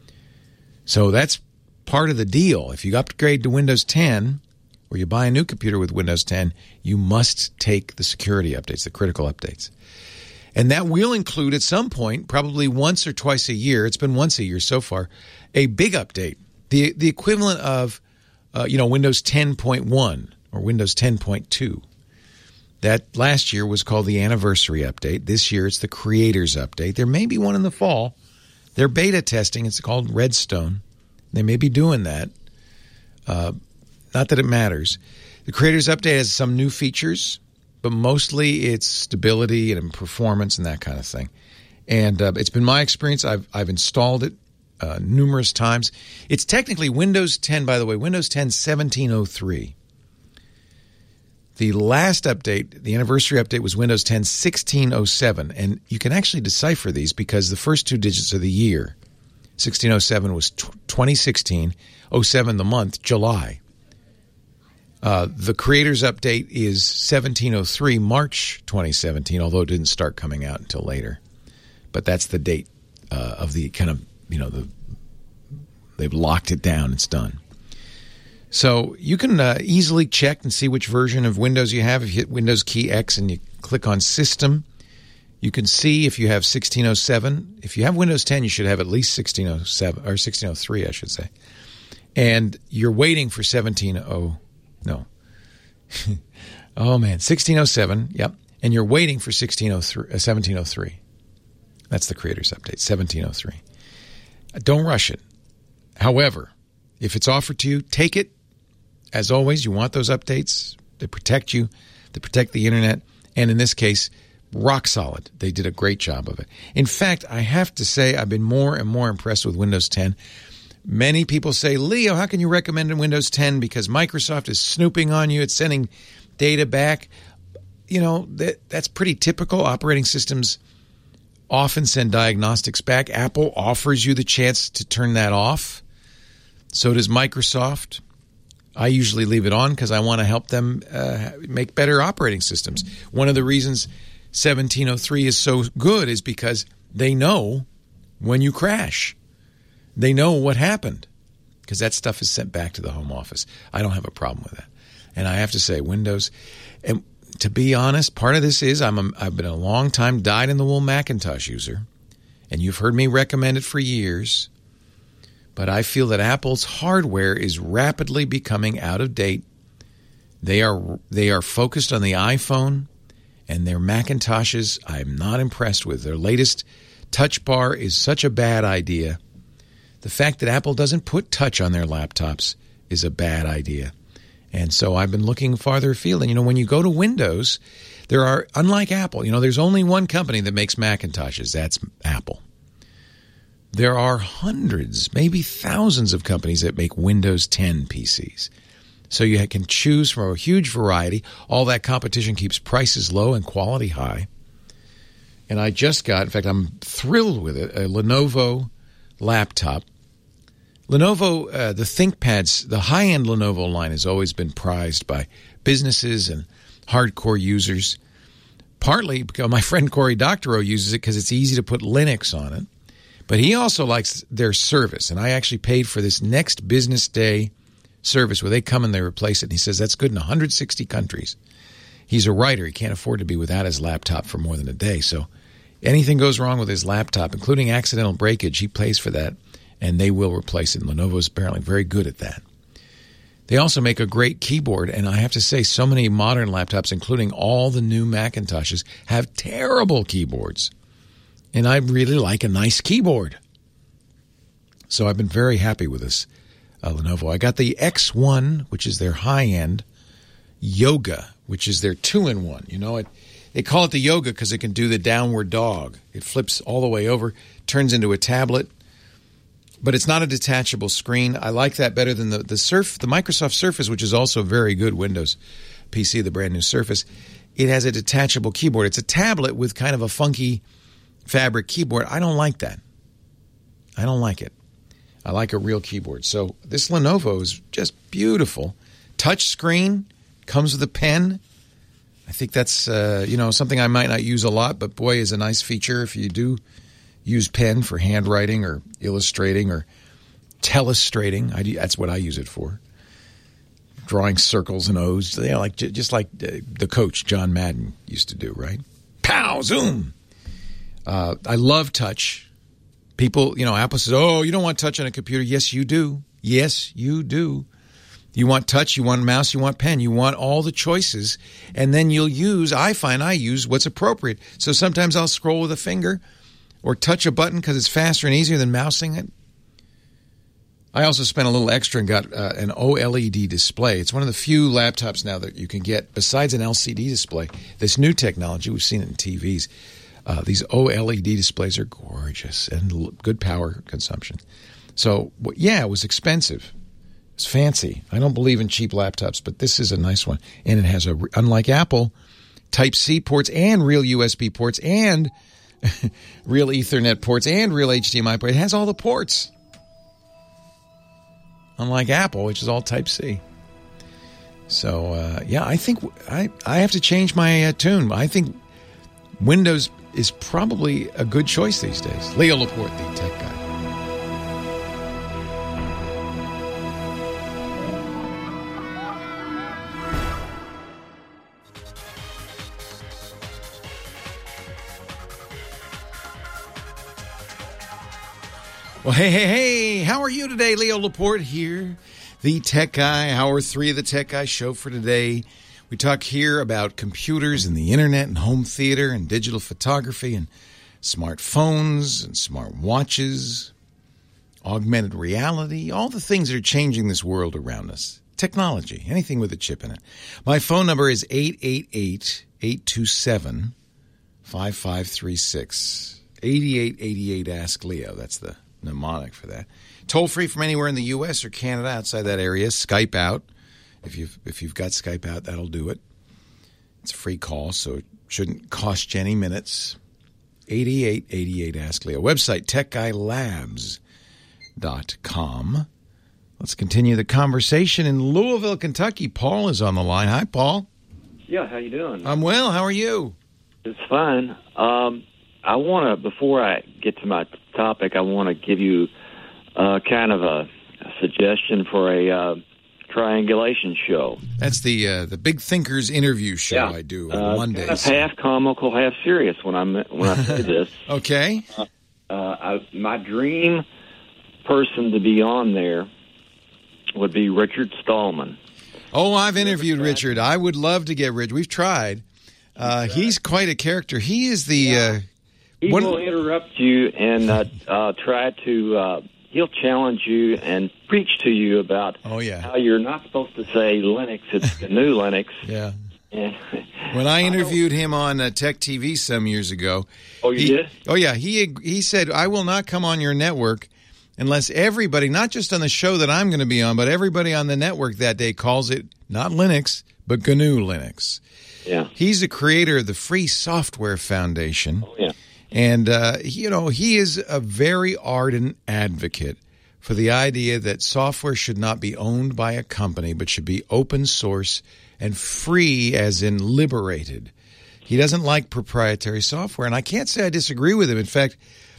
So that's part of the deal. If you upgrade to Windows ten, or you buy a new computer with Windows ten, you must take the security updates, the critical updates. And that will include at some point, probably once or twice a year, it's been once a year so far, a big update. The the equivalent of uh, you know, Windows ten point one or Windows ten point two. That last year was called the Anniversary Update. This year it's the Creators Update. There may be one in the fall. They're beta testing. It's called Redstone. They may be doing that. Uh, not that it matters. The Creators Update has some new features, but mostly it's stability and performance and that kind of thing. And uh, it's been my experience. I've I've installed it uh, numerous times. It's technically Windows ten, by the way, Windows ten seventeen oh three. The last update, the anniversary update, was Windows ten sixteen oh seven. And you can actually decipher these because the first two digits are the year. sixteen oh seven was twenty sixteen, oh seven the month, July. Uh, the Creators Update is seventeen oh three, March twenty seventeen, although it didn't start coming out until later. But that's the date uh, of the kind of, you know, the they've locked it down. It's done. So you can uh, easily check and see which version of Windows you have. If you hit Windows key X and you click on System, you can see if you have sixteen oh seven. If you have Windows ten, you should have at least sixteen oh seven, or sixteen oh three, I should say. And you're waiting for seventeen oh, no. Oh, man, sixteen oh seven, yep. And you're waiting for sixteen oh three, uh, seventeen oh three. That's the Creators Update, seventeen oh three. Don't rush it. However, if it's offered to you, take it. As always, you want those updates. They protect you. They protect the internet. And in this case, rock solid. They did a great job of it. In fact, I have to say I've been more and more impressed with Windows ten. Many people say, Leo, how can you recommend Windows ten? Because Microsoft is snooping on you. It's sending data back. You know, that that's pretty typical. Operating systems often send diagnostics back. Apple offers you the chance to turn that off. So does Microsoft. I usually leave it on because I want to help them uh, make better operating systems. One of the reasons seventeen oh three is so good is because they know when you crash. They know what happened because that stuff is sent back to the home office. I don't have a problem with that. And I have to say, Windows, and to be honest, part of this is I'm a, I've been a long time dyed-in-the-wool Macintosh user, and you've heard me recommend it for years. But I feel that Apple's hardware is rapidly becoming out of date. They are they are focused on the iPhone, and their Macintoshes I'm not impressed with. Their latest Touch Bar is such a bad idea. The fact that Apple doesn't put touch on their laptops is a bad idea. And so I've been looking farther afield. And, you know, when you go to Windows, there are, unlike Apple, you know, there's only one company that makes Macintoshes. That's Apple. There are hundreds, maybe thousands of companies that make Windows ten P Cs. So you can choose from a huge variety. All that competition keeps prices low and quality high. And I just got, in fact, I'm thrilled with it, a Lenovo laptop. Lenovo, uh, the ThinkPads, the high-end Lenovo line has always been prized by businesses and hardcore users. Partly because my friend Cory Doctorow uses it because it's easy to put Linux on it. But he also likes their service. And I actually paid for this Next Business Day service where they come and they replace it. And he says that's good in one hundred sixty countries. He's a writer. He can't afford to be without his laptop for more than a day. So anything goes wrong with his laptop, including accidental breakage, he pays for that. And they will replace it. And Lenovo is apparently very good at that. They also make a great keyboard. And I have to say, so many modern laptops, including all the new Macintoshes, have terrible keyboards. And I really like a nice keyboard. So I've been very happy with this uh, Lenovo. I got the X one, which is their high-end, Yoga, which is their two-in-one. You know, it, they call it the Yoga because it can do the downward dog. It flips all the way over, turns into a tablet. But it's not a detachable screen. I like that better than the, the Surf, the Microsoft Surface, which is also a very good Windows P C, the brand new Surface. It has a detachable keyboard. It's a tablet with kind of a funky fabric keyboard. I don't like that. I don't like it. I like a real keyboard. So this Lenovo is just beautiful. Touch screen, comes with a pen. I think that's uh, you know something I might not use a lot, but boy, is a nice feature if you do use pen for handwriting or illustrating or telestrating. I do, that's what I use it for. Drawing circles and O's, you know, like just like the coach John Madden used to do, right? Pow, zoom. Uh, I love touch. People, you know, Apple says, "Oh, you don't want touch on a computer." Yes, you do. Yes, you do. You want touch, you want mouse, you want pen, you want all the choices, and then you'll use. I find I use what's appropriate. So sometimes I'll scroll with a finger. Or touch a button because it's faster and easier than mousing it. I also spent a little extra and got uh, an O L E D display. It's one of the few laptops now that you can get, besides an L C D display, this new technology, we've seen it in T Vs. Uh, these O L E D displays are gorgeous and l- good power consumption. So, yeah, it was expensive. It's fancy. I don't believe in cheap laptops, but this is a nice one. And it has, a, unlike Apple, Type-C ports and real U S B ports and real Ethernet ports and real H D M I ports. It has all the ports. Unlike Apple, which is all Type-C. So, uh, yeah, I think I, I have to change my uh, tune. I think Windows is probably a good choice these days. Leo Laporte, the tech guy. Well, hey, hey, hey, how are you today? Leo Laporte here, the Tech Guy, hour three of the Tech Guy show for today. We talk here about computers and the internet and home theater and digital photography and smartphones and smart watches, augmented reality, all the things that are changing this world around us. Technology, anything with a chip in it. My phone number is eight eight eight, eight two seven, five five three six. eighty-eight eighty-eight Ask Leo. That's the mnemonic for that. Toll free from anywhere in the U S or Canada outside that area. Skype out. If you've, if you've got Skype out, that'll do it. It's a free call, so it shouldn't cost you any minutes. eighty-eight eighty-eight Ask Leo. Website, tech guy labs dot com. Let's continue the conversation in Louisville, Kentucky. Paul is on the line. Hi, Paul. Yeah, how you doing? I'm well. How are you? It's fine. Um, I want to, before I get to my topic, I want to give you uh, kind of a, a suggestion for a uh, triangulation show. That's the uh, the Big Thinkers interview show yeah. I do uh, on Mondays. Kind of half comical, half serious when I'm when I say this. Okay. Uh, uh, I, my dream person to be on there would be Richard Stallman. Oh, I've interviewed Richard. I would love to get Rich. We've tried. Uh, he's quite a character. He is the. Yeah. Uh, he one, will interrupt you and uh, uh, try to. Uh, he'll challenge you and preach to you about oh, yeah. how you're not supposed to say Linux. It's the new Linux. Yeah. And when I interviewed him on uh, Tech T V some years ago. Oh, you he, did? Oh, yeah. He he said, I will not come on your network unless everybody, not just on the show that I'm going to be on, but everybody on the network that day calls it not Linux, but G N U Linux. Yeah. He's the creator of the Free Software Foundation. Oh, yeah. And, uh, he, you know, he is a very ardent advocate for the idea that software should not be owned by a company, but should be open source and free, as in liberated. He doesn't like proprietary software, and I can't say I disagree with him. In fact,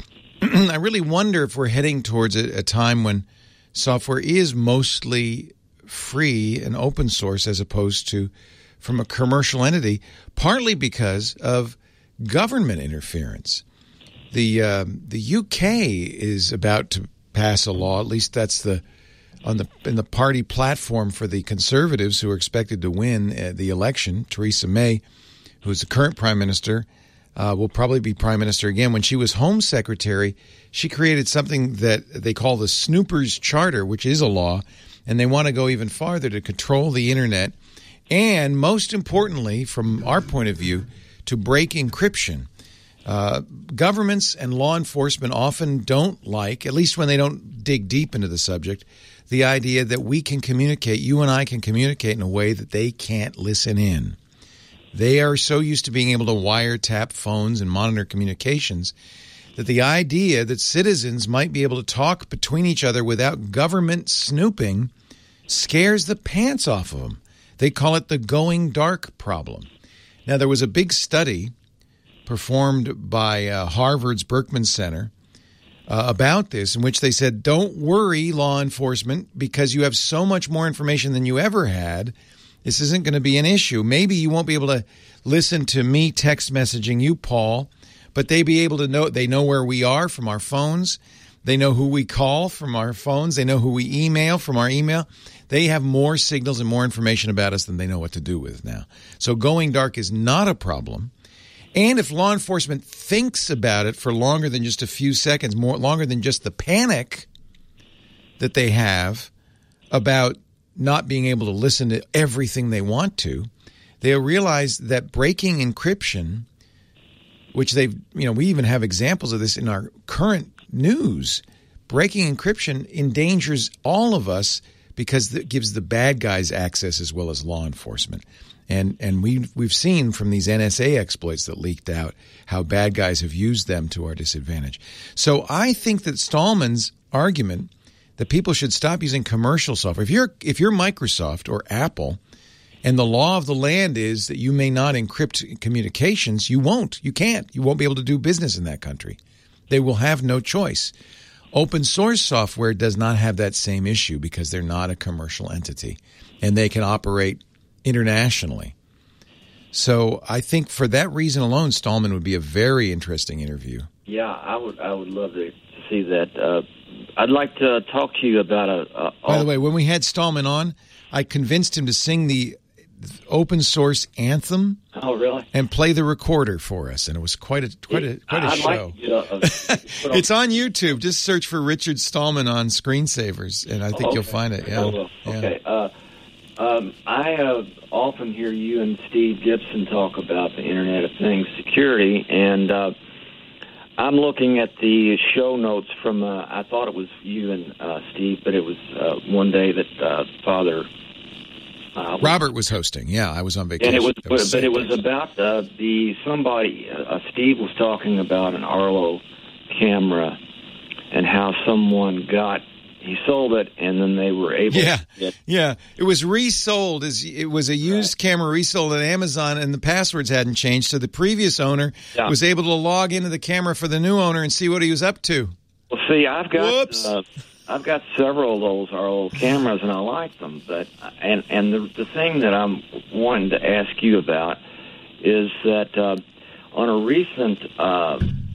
I really wonder if we're heading towards a, a time when software is mostly free and open source as opposed to from a commercial entity, partly because of government interference. The uh, the U K is about to pass a law, at least that's the on the in the party platform for the Conservatives, who are expected to win uh, the election. Theresa May, who's the current prime minister, uh, will probably be prime minister again. When she was Home Secretary, she created something that they call the Snoopers Charter, which is a law, and they want to go even farther to control the internet, and most importantly, from our point of view, to break encryption. Uh, governments and law enforcement often don't like, at least when they don't dig deep into the subject, the idea that we can communicate, you and I can communicate in a way that they can't listen in. They are so used to being able to wiretap phones and monitor communications that the idea that citizens might be able to talk between each other without government snooping scares the pants off of them. They call it the going dark problem. Now, there was a big study performed by uh, Harvard's Berkman Center uh, about this, in which they said, don't worry, law enforcement, because you have so much more information than you ever had. This isn't going to be an issue. Maybe you won't be able to listen to me text messaging you, Paul, but they be able to know, they know where we are from our phones. They know who we call from our phones. They know who we email from our email. They have more signals and more information about us than they know what to do with now. So going dark is not a problem. And if law enforcement thinks about it for longer than just a few seconds, more longer than just the panic that they have about not being able to listen to everything they want to, they'll realize that breaking encryption, which they've, you know, we even have examples of this in our current news, breaking encryption endangers all of us because it gives the bad guys access as well as law enforcement. And and we we've seen from these N S A exploits that leaked out how bad guys have used them to our disadvantage. So I think that Stallman's argument that people should stop using commercial software, if you're if you're Microsoft or Apple, and the law of the land is that you may not encrypt communications, you won't. You can't. You won't be able to do business in that country. They will have no choice. Open source software does not have that same issue because they're not a commercial entity, and they can operate internationally. So I think for that reason alone, Stallman would be a very interesting interview. Yeah, I would I would love to see that. Uh, I'd like to talk to you about a. a By the way, when we had Stallman on, I convinced him to sing the open source anthem. Oh, really? And play the recorder for us, and it was quite a quite a quite a I'd show. Like, you know, uh, It's on YouTube. Just search for Richard Stallman on Screensavers, and I think okay. you'll find it. Yeah. Oh, okay. Yeah. Uh, um, I uh, often hear you and Steve Gibson talk about the Internet of Things security, and uh, I'm looking at the show notes from. Uh, I thought it was you and uh, Steve, but it was uh, one day that uh, Father. Uh, Robert was hosting. Yeah, I was on vacation. And it was, It was but it was about uh, the somebody. Uh, Steve was talking about an Arlo camera and how someone got. He sold it, and then they were able. Yeah, to get, yeah. It was resold as it was a used right. camera resold at Amazon, and the passwords hadn't changed. So the previous owner yeah. was able to log into the camera for the new owner and see what he was up to. Well, see, I've got. Whoops. Uh, I've got several of those Arlo cameras, and I like them. But and and the the thing that I'm wanting to ask you about is that uh, on a recent uh,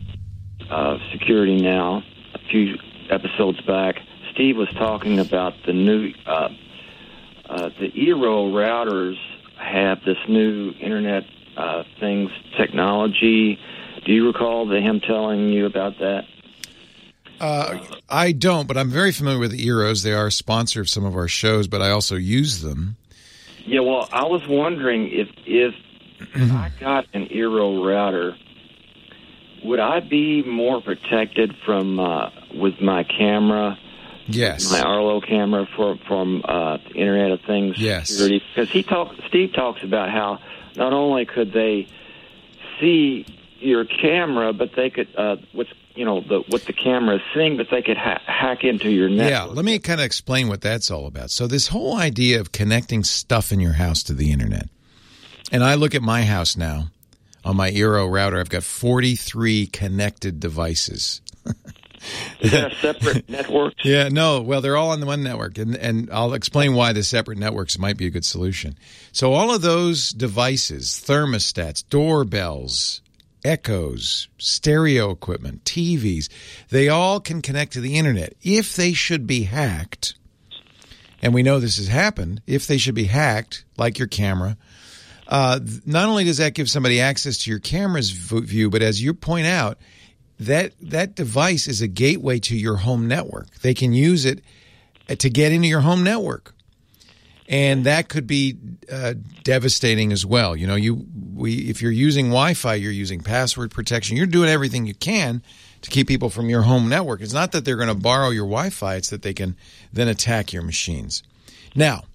uh, Security Now, a few episodes back, Steve was talking about the new uh, uh, the Eero routers have this new Internet uh, Things technology. Do you recall the, him telling you about that? Uh, I don't, but I'm very familiar with the Eeros. They are a sponsor of some of our shows, but I also use them. Yeah, well, I was wondering if if I got an Eero router, would I be more protected from uh, with my camera? Yes, my Arlo camera for, from uh, the Internet of Things yes. security. Because he talk, Steve talks about how not only could they see your camera, but they could uh, what's you know the what the camera is seeing, but they could ha- hack into your network. Yeah, let me kind of explain what that's all about. So this whole idea of connecting stuff in your house to the internet, and I look at my house now on my Eero router. I've got forty-three connected devices. Is that a separate network? Yeah, no. Well, they're all on the one network, and and I'll explain why the separate networks might be a good solution. So all of those devices, thermostats, doorbells, Echoes, stereo equipment, T Vs, they all can connect to the internet. If they should be hacked, and we know this has happened, if they should be hacked, like your camera, uh, not only does that give somebody access to your camera's view, but as you point out, that that device is a gateway to your home network. They can use it to get into your home network. And that could be uh, devastating as well. You know, you we if you're using Wi-Fi, you're using password protection. You're doing everything you can to keep people from your home network. It's not that they're going to borrow your Wi-Fi. It's that they can then attack your machines. Now,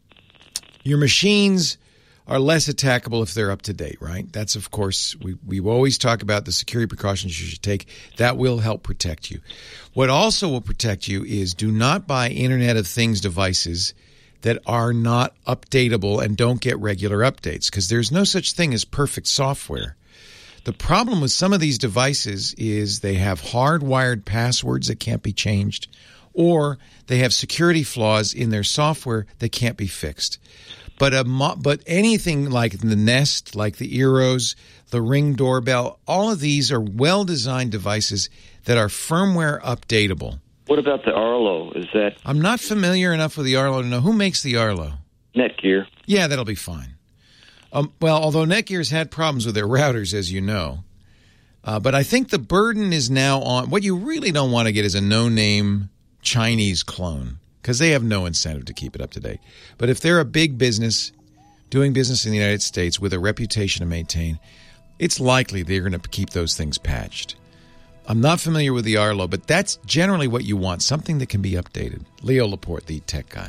your machines are less attackable if they're up to date, right? That's, of course, we, we always talk about the security precautions you should take. That will help protect you. What also will protect you is do not buy Internet of Things devices that are not updatable and don't get regular updates, because there's no such thing as perfect software. The problem with some of these devices is they have hardwired passwords that can't be changed, or they have security flaws in their software that can't be fixed. But a mo- but anything like the Nest, like the Eeros, the Ring doorbell, all of these are well-designed devices that are firmware updatable. What about the Arlo? Is that... I'm not familiar enough with the Arlo to know. Who makes the Arlo? Netgear. Yeah, that'll be fine. Um, well, although Netgear's had problems with their routers, as you know. Uh, but I think the burden is now on... What you really don't want to get is a no-name Chinese clone, because they have no incentive to keep it up to date. But if they're a big business doing business in the United States with a reputation to maintain, it's likely they're going to keep those things patched. I'm not familiar with the Arlo, but that's generally what you want, something that can be updated. Leo Laporte, the tech guy.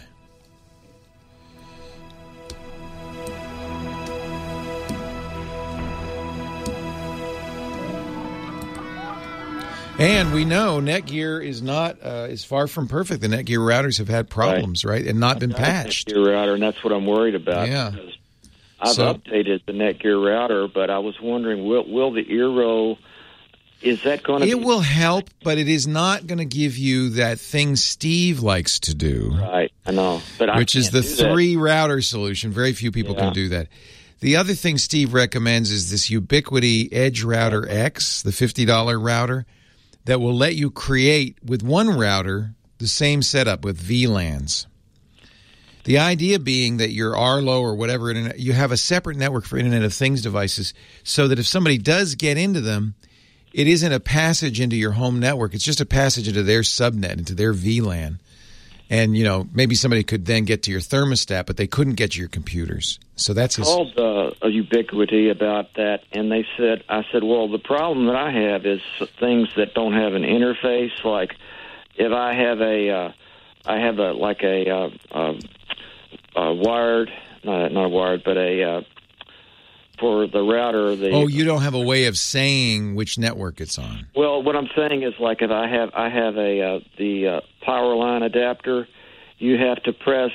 And we know Netgear is not uh, is far from perfect. The Netgear routers have had problems, right, right and not been patched. Netgear router, and that's what I'm worried about. Yeah. I've so, updated the Netgear router, but I was wondering, will, will the Eero... Is that going to It be- will help, but it is not going to give you that thing Steve likes to do. Right, I know. But which I is the do three router solution. Very few people yeah. can do that. The other thing Steve recommends is this Ubiquiti Edge Router X, the fifty dollars router. that will let you create with one router the same setup with V LANs. The idea being that your Arlo or whatever, internet, you have a separate network for Internet of Things devices so that if somebody does get into them, it isn't a passage into your home network. It's just a passage into their subnet, into their V LAN. And, you know, maybe somebody could then get to your thermostat, but they couldn't get to your computers. So that's his... I called uh, a Ubiquity about that, and they said, I said, well, the problem that I have is things that don't have an interface. Like if I have a, uh, I have a, like a, uh, uh, a wired, not, not a wired, but a, uh, for the router. The, oh, you don't have a way of saying which network it's on. Well, what I'm saying is, like, if I have I have a uh, the uh, power line adapter, you have to press.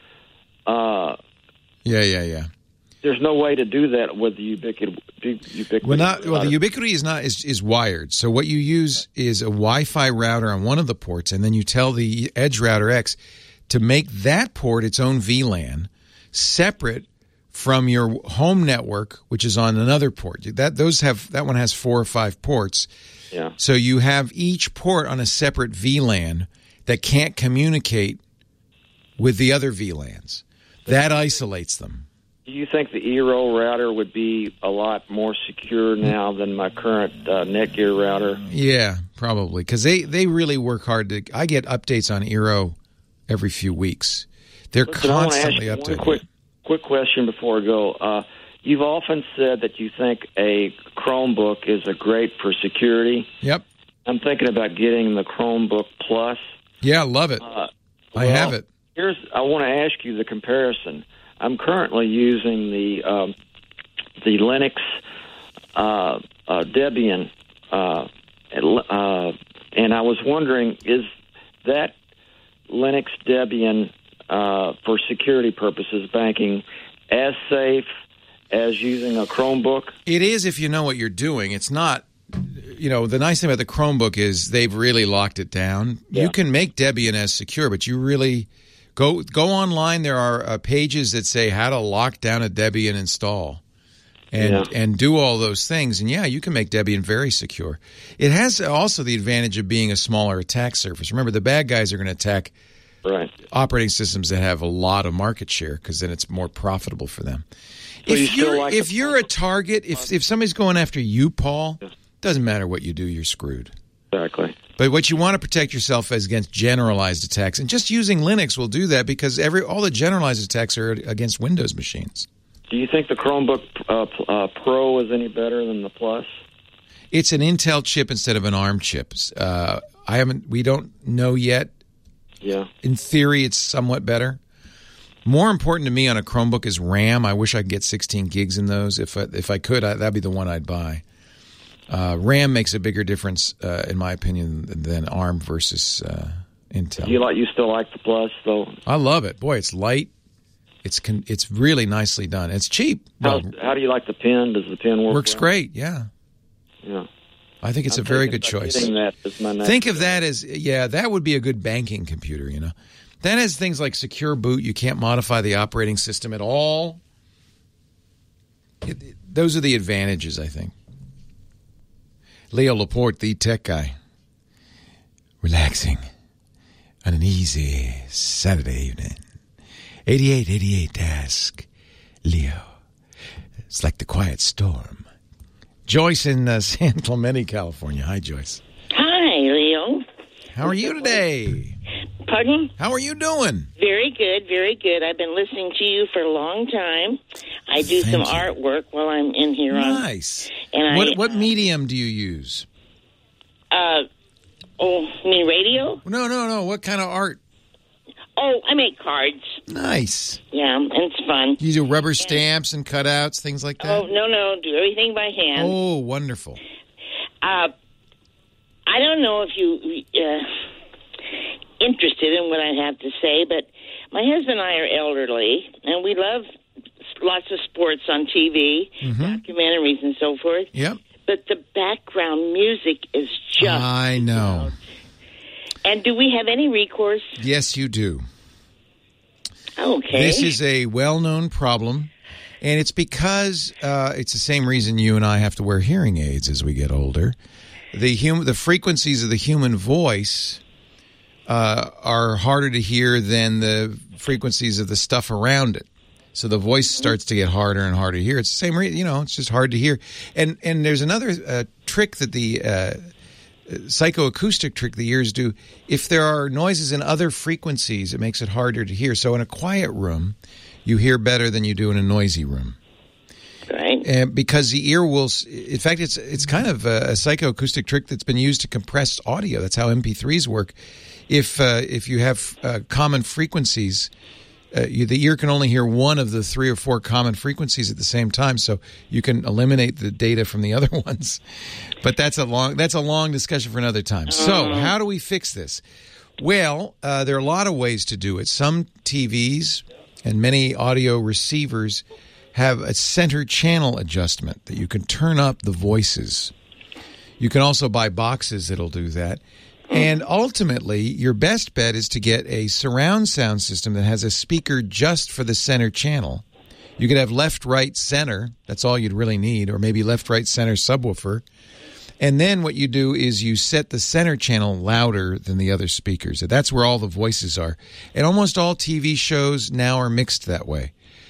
Uh, yeah, yeah, yeah. There's no way to do that with the Ubiquity. Ubiquity well, not, well, the Ubiquity is not is, is wired. So what you use is a Wi-Fi router on one of the ports, and then you tell the Edge Router X to make that port its own V LAN, separate from your home network, which is on another port. That those have that one has four or five ports. Yeah. So you have each port on a separate V LAN that can't communicate with the other V LANs. That isolates them. Do you think the Eero router would be a lot more secure now than my current uh, Netgear router? Yeah, probably, because they, they really work hard to. I get updates on Eero every few weeks. They're Listen, constantly I want to ask you updating. one quick, quick question before I go. Uh, you've often said that you think a Chromebook is a great for security. Yep. I'm thinking about getting the Chromebook Plus. Yeah, love it. Uh, I well, have it. Here's. I want to ask you the comparison. I'm currently using the um, the Linux uh, uh, Debian, uh, uh, and I was wondering, is that Linux Debian uh, for security purposes, banking, as safe as using a Chromebook? It is if you know what you're doing. It's not. You know, the nice thing about the Chromebook is they've really locked it down. Yeah. You can make Debian as secure, but you really go go online. There are uh, pages that say how to lock down a Debian install and Yeah. and do all those things. And yeah, you can make Debian very secure. It has also the advantage of being a smaller attack surface. Remember, the bad guys are going to attack right. operating systems that have a lot of market share because then it's more profitable for them. So you if still you're like if the- you're a target, if if somebody's going after you, Paul, doesn't matter what you do, you're screwed. Exactly. But what you want to protect yourself is against generalized attacks, and just using Linux will do that because every all the generalized attacks are against Windows machines. Do you think the Chromebook uh, p- uh, Pro is any better than the Plus? It's an Intel chip instead of an ARM chip. Uh, I haven't. We don't know yet. Yeah. In theory, it's somewhat better. More important to me on a Chromebook is RAM. I wish I could get sixteen gigs in those. If I, if I could, I, that'd be the one I'd buy. Uh, RAM makes a bigger difference, uh, in my opinion, than ARM versus uh, Intel. You like? You still like the Plus, though? I love it. Boy, it's light. It's con- it's really nicely done. It's cheap. How, Well, how do you like the pen? Does the pen work? works well? great. Yeah, Yeah. I think it's I'm a very thinking good about choice. getting that as my next- Think of that as yeah, that would be a good banking computer. You know, that has things like secure boot. You can't modify the operating system at all. It, it- those are the advantages, I think. Leo Laporte, the tech guy, relaxing on an easy Saturday evening. eighty-eight eighty-eight Task, Leo. It's like the quiet storm. Joyce in uh, San Clemente, California. Hi, Joyce. Hi, Leo. How are you today? Pardon? How are you doing? Very good, very good. I've been listening to you for a long time. I do Thank some you. artwork while I'm in here. Nice. On, and What I, what medium do you use? Uh, oh, you mean radio? No, no, no. What kind of art? Oh, I make cards. Nice. Yeah, and it's fun. You do rubber stamps and cutouts, things like that? Oh, no, no, do everything by hand. Oh, wonderful. Uh, I don't know if you uh, interested in what I have to say, but my husband and I are elderly, and we love lots of sports on T V, Mm-hmm. documentaries, and so forth. Yep. But the background music is just... I know. And do we have any recourse? Yes, you do. Okay. This is a well-known problem, and it's because uh, it's the same reason you and I have to wear hearing aids as we get older. the hum- the frequencies of the human voice uh, are harder to hear than the frequencies of the stuff around it. So the voice starts to get harder and harder to hear. It's the same reason, you know, it's just hard to hear. And and there's another uh, trick that the uh, psychoacoustic trick the ears do. If there are noises in other frequencies, it makes it harder to hear. So in a quiet room, you hear better than you do in a noisy room. Right. And because the ear will, in fact, it's it's kind of a, a psychoacoustic trick that's been used to compress audio. That's how M P threes work. If uh, if you have uh, common frequencies, uh, you, the ear can only hear one of the three or four common frequencies at the same time, so you can eliminate the data from the other ones. But that's a long that's a long discussion for another time. So how do we fix this? Well, uh, there are a lot of ways to do it. Some T Vs and many audio receivers have a center channel adjustment that you can turn up the voices. You can also buy boxes that'll do that. And ultimately, your best bet is to get a surround sound system that has a speaker just for the center channel. You could have left, right, center. That's all you'd really need, or maybe left, right, center subwoofer. And then what you do is you set the center channel louder than the other speakers. That's where all the voices are. And almost all T V shows now are mixed that way.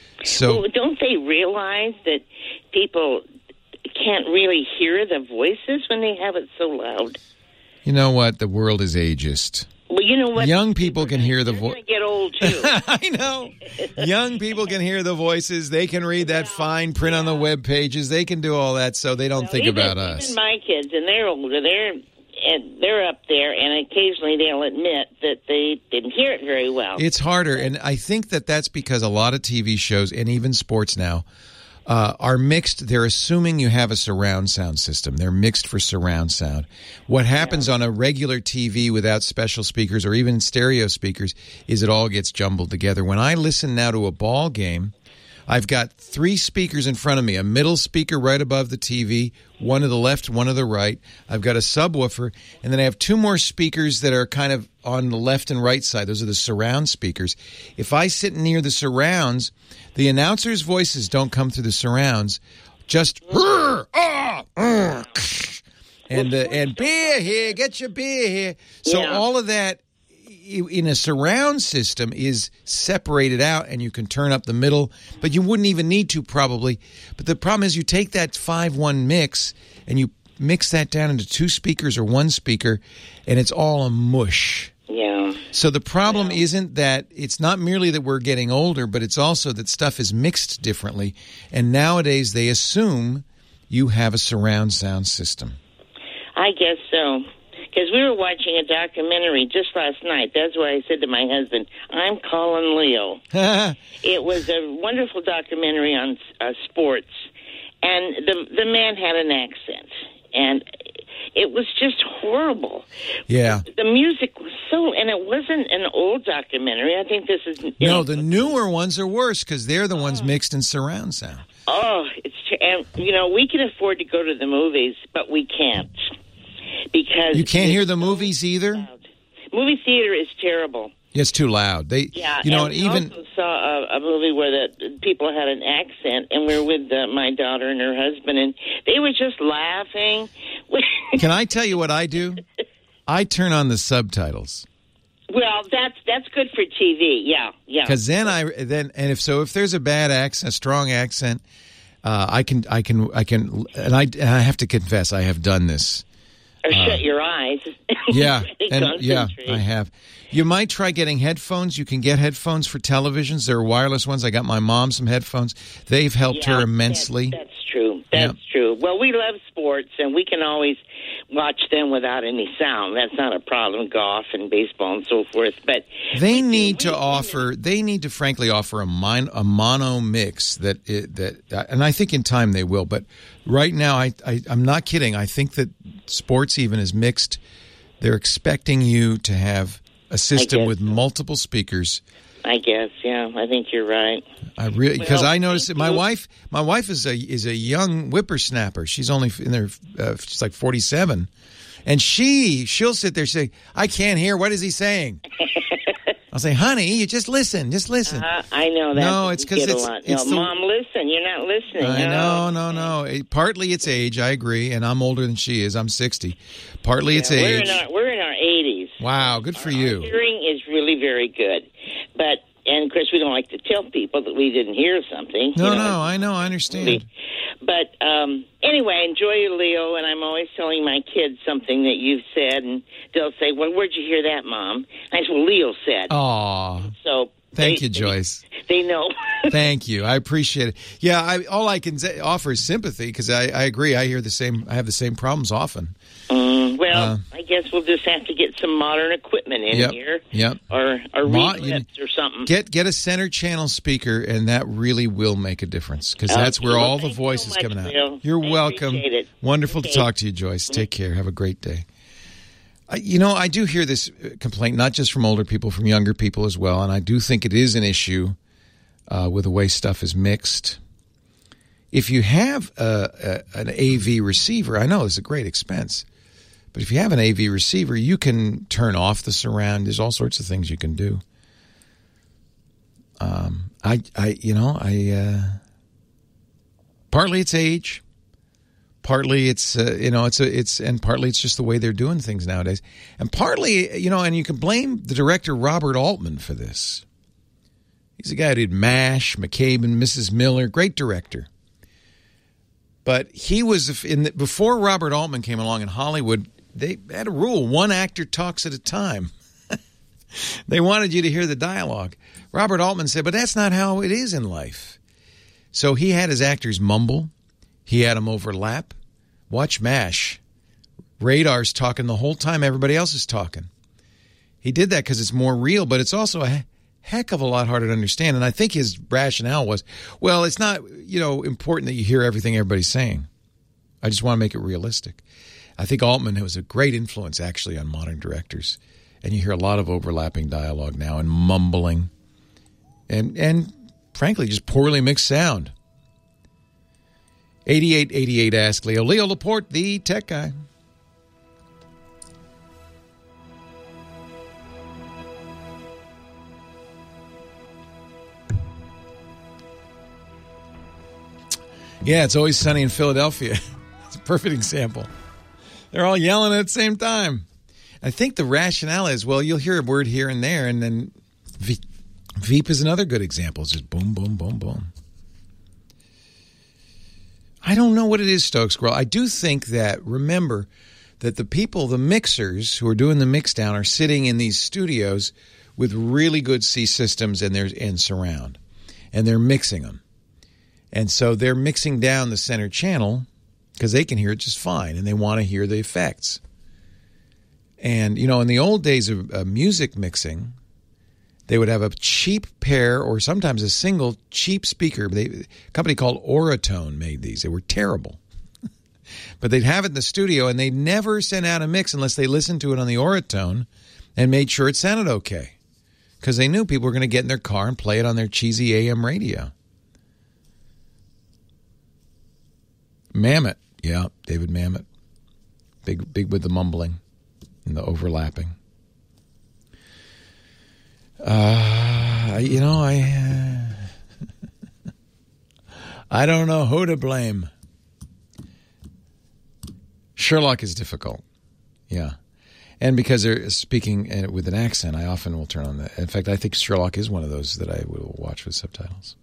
So well, don't they realize that people can't really hear the voices when they have it so loud? You know what? The world is ageist. Well, you know what? Young people can hear the voice. Get old too. I know. Young people can hear the voices. They can read that fine print on the web pages. They can do all that, so they don't well, think even, about us. Even my kids, and they're older. They're and they're up there, and occasionally they'll admit that they didn't hear it very well. It's harder, and I think that that's because a lot of T V shows and even sports now uh, are mixed. They're assuming you have a surround sound system. They're mixed for surround sound. What happens yeah. on a regular T V without special speakers or even stereo speakers is it all gets jumbled together. When I listen now to a ball game, I've got three speakers in front of me, a middle speaker right above the T V, one to the left, one to the right. I've got a subwoofer, and then I have two more speakers that are kind of on the left and right side. Those are the surround speakers. If I sit near the surrounds, the announcers' voices don't come through the surrounds, just ah, ah, and uh, and beer here, get your beer here. So yeah. all of that in a surround system is separated out, and you can turn up the middle, but you wouldn't even need to probably. But the problem is you take that five one mix and you mix that down into two speakers or one speaker, and it's all a mush. Yeah. So the problem yeah. isn't that it's not merely that we're getting older, but it's also that stuff is mixed differently. And nowadays they assume you have a surround sound system. I guess so. Because we were watching a documentary just last night. That's why I said to my husband, I'm calling Leo. It was a wonderful documentary on uh, sports. And the the man had an accent. And it was just horrible. Yeah. The music was so, and it wasn't an old documentary. I think this is. No, know, the newer ones are worse because they're the ones mixed in surround sound. Oh, it's, and you know, we can afford to go to the movies, but we can't. Because you can't hear the movies either? Loud. Movie theater is terrible. It's too loud. They, yeah, you know, and even we also saw a, a movie where the people had an accent, and we were with uh, my daughter and her husband, and they were just laughing. Can I tell you what I do? I turn on the subtitles. Well, that's that's good for T V. Yeah, yeah. Because then I then and if so, if there's a bad accent, a strong accent, uh, I can I can I can and I and I have to confess I have done this. Or uh, shut your eyes. Yeah, and yeah, I have. You might try getting headphones. You can get headphones for televisions. There are wireless ones. I got my mom some headphones. They've helped yeah, her immensely. That, that's true. That's yeah. true. Well, we love sports, and we can always watch them without any sound. That's not a problem. Golf and baseball and so forth. But they need to offer. They need to, frankly, offer a min, a mono mix that it, that, and I think in time they will. But right now, I, I I'm not kidding. I think that sports even is mixed. They're expecting you to have a system with multiple speakers. I guess, yeah. I think you're right. I really because well, I noticed that my you. wife, my wife is a is a young whippersnapper. She's only in there, uh, she's like forty-seven, and she she'll sit there saying, "I can't hear. What is he saying?" I'll say, honey, you just listen, just listen. Uh, I know that. No, it's because it's, no, it's the, Mom, listen, you're not listening. I no. know, no, no. It, partly it's age, I agree, and I'm older than she is. I'm sixty. Partly yeah, it's we're age. In our, we're in our eighties. Wow, good for our, you. Our hearing is really very good. But, and of course, we don't like to tell people that we didn't hear something. No, you know, no, I know, I understand. But um, anyway, I enjoy you, Leo, and I'm always telling my kids something that you've said, and they'll say, well, where'd you hear that, Mom? And I said, well, Leo said. Aw. So Thank they, you, Joyce. They, they know. Thank you. I appreciate it. Yeah, I, all I can say, offer is sympathy because I, I agree. I hear the same. I have the same problems often. Mm, well, uh, I guess we'll just have to get some modern equipment in yep, here. Yep. Or or Mo- read or something. Get get a center channel speaker, and that really will make a difference because Okay, that's where well, all the thanks voices so much, coming out. Leo. You're I welcome. appreciate it. Wonderful Okay. to talk to you, Joyce. Take care. Have a great day. Uh, you know, I do hear this complaint not just from older people, from younger people as well, and I do think it is an issue uh, with the way stuff is mixed. If you have a, a, an A V receiver, I know it's a great expense, but if you have an A V receiver, you can turn off the surround. There's all sorts of things you can do. Um, I, I, you know, I. Uh, partly it's age, partly it's, uh, you know, it's a, it's, and partly it's just the way they're doing things nowadays, and partly, you know, and you can blame the director Robert Altman for this. He's a guy who did MASH, McCabe and Missus Miller, great director. But he was in the, before Robert Altman came along in Hollywood. They had a rule: one actor talks at a time. They wanted you to hear the dialogue. Robert Altman said, "But that's not how it is in life." So he had his actors mumble. He had them overlap. Watch MASH. Radar's talking the whole time everybody else is talking. He did that because it's more real, but it's also a heck of a lot harder to understand. And I think his rationale was, well, it's not, you know, important that you hear everything everybody's saying. I just want to make it realistic. I think Altman was a great influence, actually, on modern directors. And you hear a lot of overlapping dialogue now and mumbling. And, and frankly, just poorly mixed sound. eighty-eight eighty-eight Ask Leo. Leo Laporte, the tech guy. Yeah, It's Always Sunny in Philadelphia. It's a perfect example. They're all yelling at the same time. I think the rationale is, well, you'll hear a word here and there, and then Ve- Veep is another good example. It's just boom, boom, boom, boom. I don't know what it is, Stokes Squirrel. I do think that, remember, that the people, the mixers who are doing the mix down are sitting in these studios with really good C systems and, and surround, and they're mixing them. And so they're mixing down the center channel because they can hear it just fine, and they want to hear the effects. And, you know, in the old days of uh, music mixing, they would have a cheap pair or sometimes a single cheap speaker. They, a company called Auratone made these. They were terrible. But they'd have it in the studio, and they'd never send out a mix unless they listened to it on the Auratone and made sure it sounded okay. Because they knew people were going to get in their car and play it on their cheesy A M radio. Mamet. Yeah, David Mamet. Big, big with the mumbling and the overlapping. Uh, you know, I uh, I don't know who to blame. Sherlock is difficult. Yeah. And because they're speaking with an accent, I often will turn on that. In fact, I think Sherlock is one of those that I will watch with subtitles.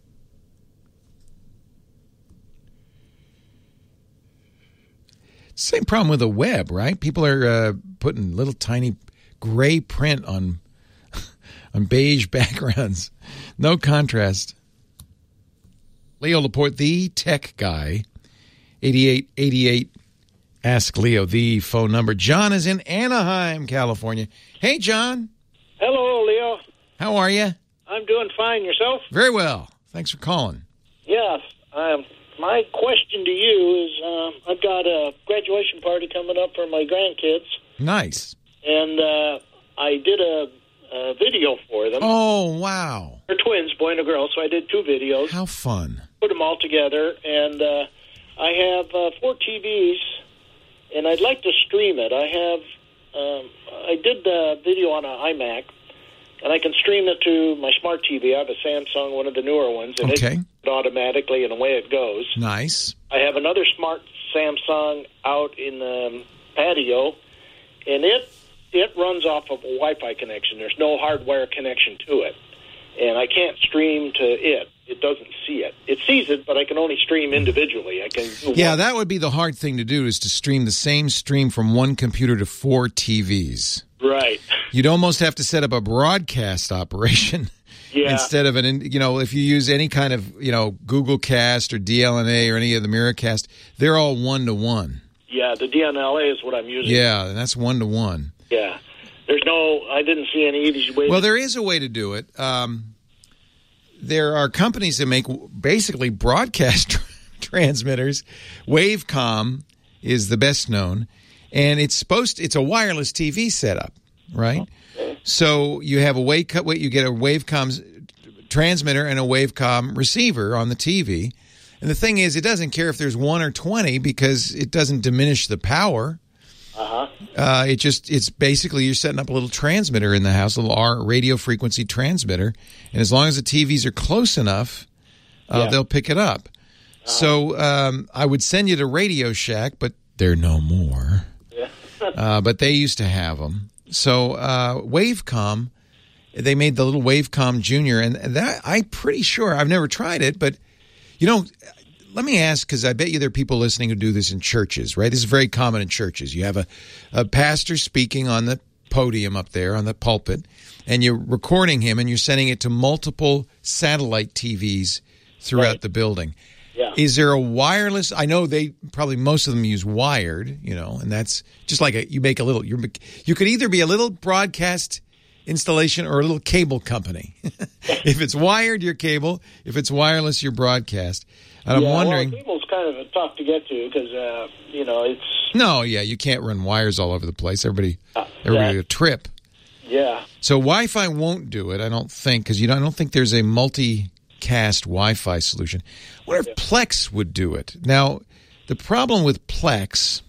Same problem with the web, right? People are uh, putting little tiny gray print on on beige backgrounds. No contrast. Leo Laporte, the tech guy. eighty-eight eighty-eight Ask Leo, the phone number. John is in Anaheim, California. Hey, John. Hello, Leo. How are you? I'm doing fine. Yourself? Very well. Thanks for calling. Yes. Um, my question to you is, um, I've got a graduation party coming up for my grandkids. Nice. And uh, I did a, a video for them. Oh, wow. They're twins, boy and a girl, so I did two videos. How fun. Put them all together, and uh, I have uh, four T Vs, and I'd like to stream it. I have, um, I did the video on an iMac, and I can stream it to my smart T V. I have a Samsung, one of the newer ones, and Okay. it automatically, and away it goes. Nice. I have another smart Samsung out in the patio, and it it runs off of a Wi-Fi connection. There's no hardwire connection to it, and I can't stream to it. It doesn't see it. It sees it, but I can only stream individually. I can do Yeah, one. that would be the hard thing to do, is to stream the same stream from one computer to four T Vs. Right. You'd almost have to set up a broadcast operation Yeah. instead of an, you know, if you use any kind of, you know, Google Cast or D L N A or any of the Miracast, they're all one to one. Yeah, the D N L A is what I'm using. Yeah, and that's one to one. Yeah. There's no, I didn't see any easy way. Well, to, there is a way to do it. Um, there are companies that make basically broadcast tr- transmitters. Wavecom is the best known, and it's supposed to, it's a wireless T V setup, right? Okay. So you have a wave you get a Wavecom transmitter and a Wavecom receiver on the T V. And the thing is, it doesn't care if there's one or twenty because it doesn't diminish the power. Uh-huh. Uh, it just, it's basically you're setting up a little transmitter in the house, a little R radio frequency transmitter. And as long as the T Vs are close enough, uh, Yeah. they'll pick it up. So um, I would send you to Radio Shack, but they're no more. Yeah. uh, but they used to have them. So uh, Wavecom, they made the little Wavecom Junior, and that I'm pretty sure, I've never tried it, but, you know, let me ask, because I bet you there are people listening who do this in churches, right? This is very common in churches. You have a, a pastor speaking on the podium up there, on the pulpit, and you're recording him, and you're sending it to multiple satellite T Vs throughout Right. the building. Yeah. Is there a wireless? I know they probably most of them use wired, you know, and that's just like a, you make a little. You're, you could either be a little broadcast installation or a little cable company. If it's wired, you're cable. If it's wireless, you're broadcast. And I'm yeah, wondering. Well, cable's kind of tough to get to because, uh, you know, it's. No, yeah, you can't run wires all over the place. Everybody, Uh, everybody yeah. a trip. Yeah. So Wi-Fi won't do it, I don't think, because you don't, I don't think there's a multicast Wi-Fi solution. I wonder if Plex would do it. Now, the problem with Plex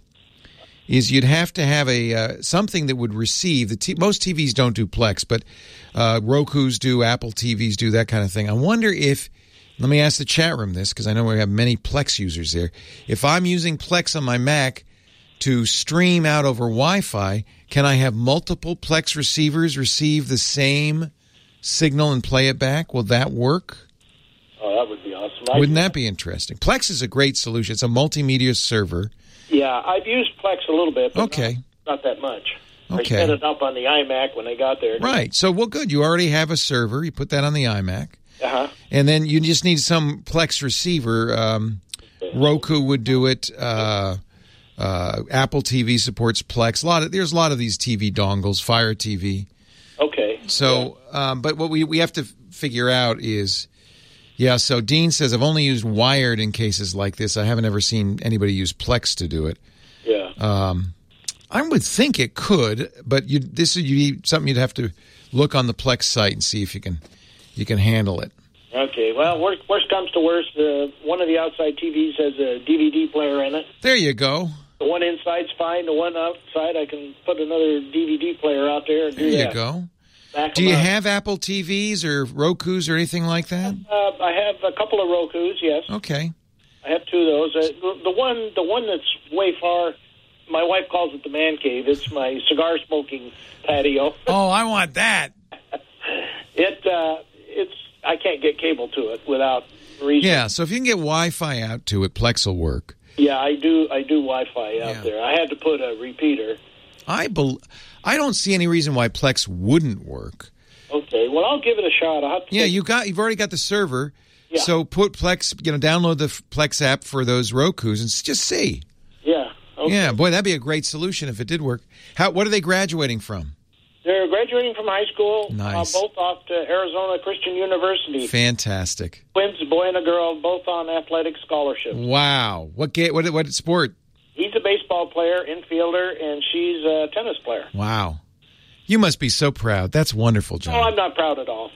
is you'd have to have a uh, something that would receive the t- most T Vs don't do Plex, but uh, Roku's do, Apple T Vs do, that kind of thing. I wonder if. Let me ask the chat room this, because I know we have many Plex users there. If I'm using Plex on my Mac to stream out over Wi-Fi, can I have multiple Plex receivers receive the same signal and play it back? Will that work? Oh, that would be awesome. I- Wouldn't that be interesting? Plex is a great solution. It's a multimedia server. Yeah, I've used Plex a little bit, but Okay. not, not that much. I Okay. set it up on the iMac when I got there. Right. So, well, good. You already have a server. You put that on the iMac. Uh-huh. And then you just need some Plex receiver. Um, Roku would do it. Uh, uh, Apple T V supports Plex. A lot of there's a lot of these T V dongles. Fire T V. Okay. So, um, but what we we have to figure out is, yeah. So Dean says I've only used wired in cases like this. I haven't ever seen anybody use Plex to do it. Yeah. Um, I would think it could, but you this is you something you'd have to look on the Plex site and see if you can you can handle it. Okay. Well, worst, worst comes to worst, uh, one of the outside T Vs has a D V D player in it. There you go. The one inside's fine. The one outside, I can put another D V D player out there and do There you that. go. Back Do them you up. have Apple T Vs or Rokus or anything like that? Uh, I have a couple of Rokus, yes. Okay. I have two of those. Uh, the, the one, the one that's way far. My wife calls it the man cave. It's my cigar smoking patio. Oh, I want that. It, uh, it's. I can't get cable to it without reason. Yeah, so if you can get Wi-Fi out to it, Plex will work. Yeah, I do. I do Wi-Fi out there. I had to put a repeater. I bel I don't see any reason why Plex wouldn't work. Okay. Well, I'll give it a shot. I'll have to Yeah, take- you got you've already got the server. Yeah. So put Plex, you know, download the Plex app for those Rokus and s- just see. Yeah. Okay. Yeah, boy, that'd be a great solution if it did work. How what are they graduating from? They're graduating from high school. Nice. Uh, both off to Arizona Christian University. Fantastic. Twins, a boy and a girl, both on athletic scholarships. Wow. What ga- what what sport? He's a baseball player, infielder, and she's a tennis player. Wow. You must be so proud. That's wonderful, No, John. I'm not proud at all.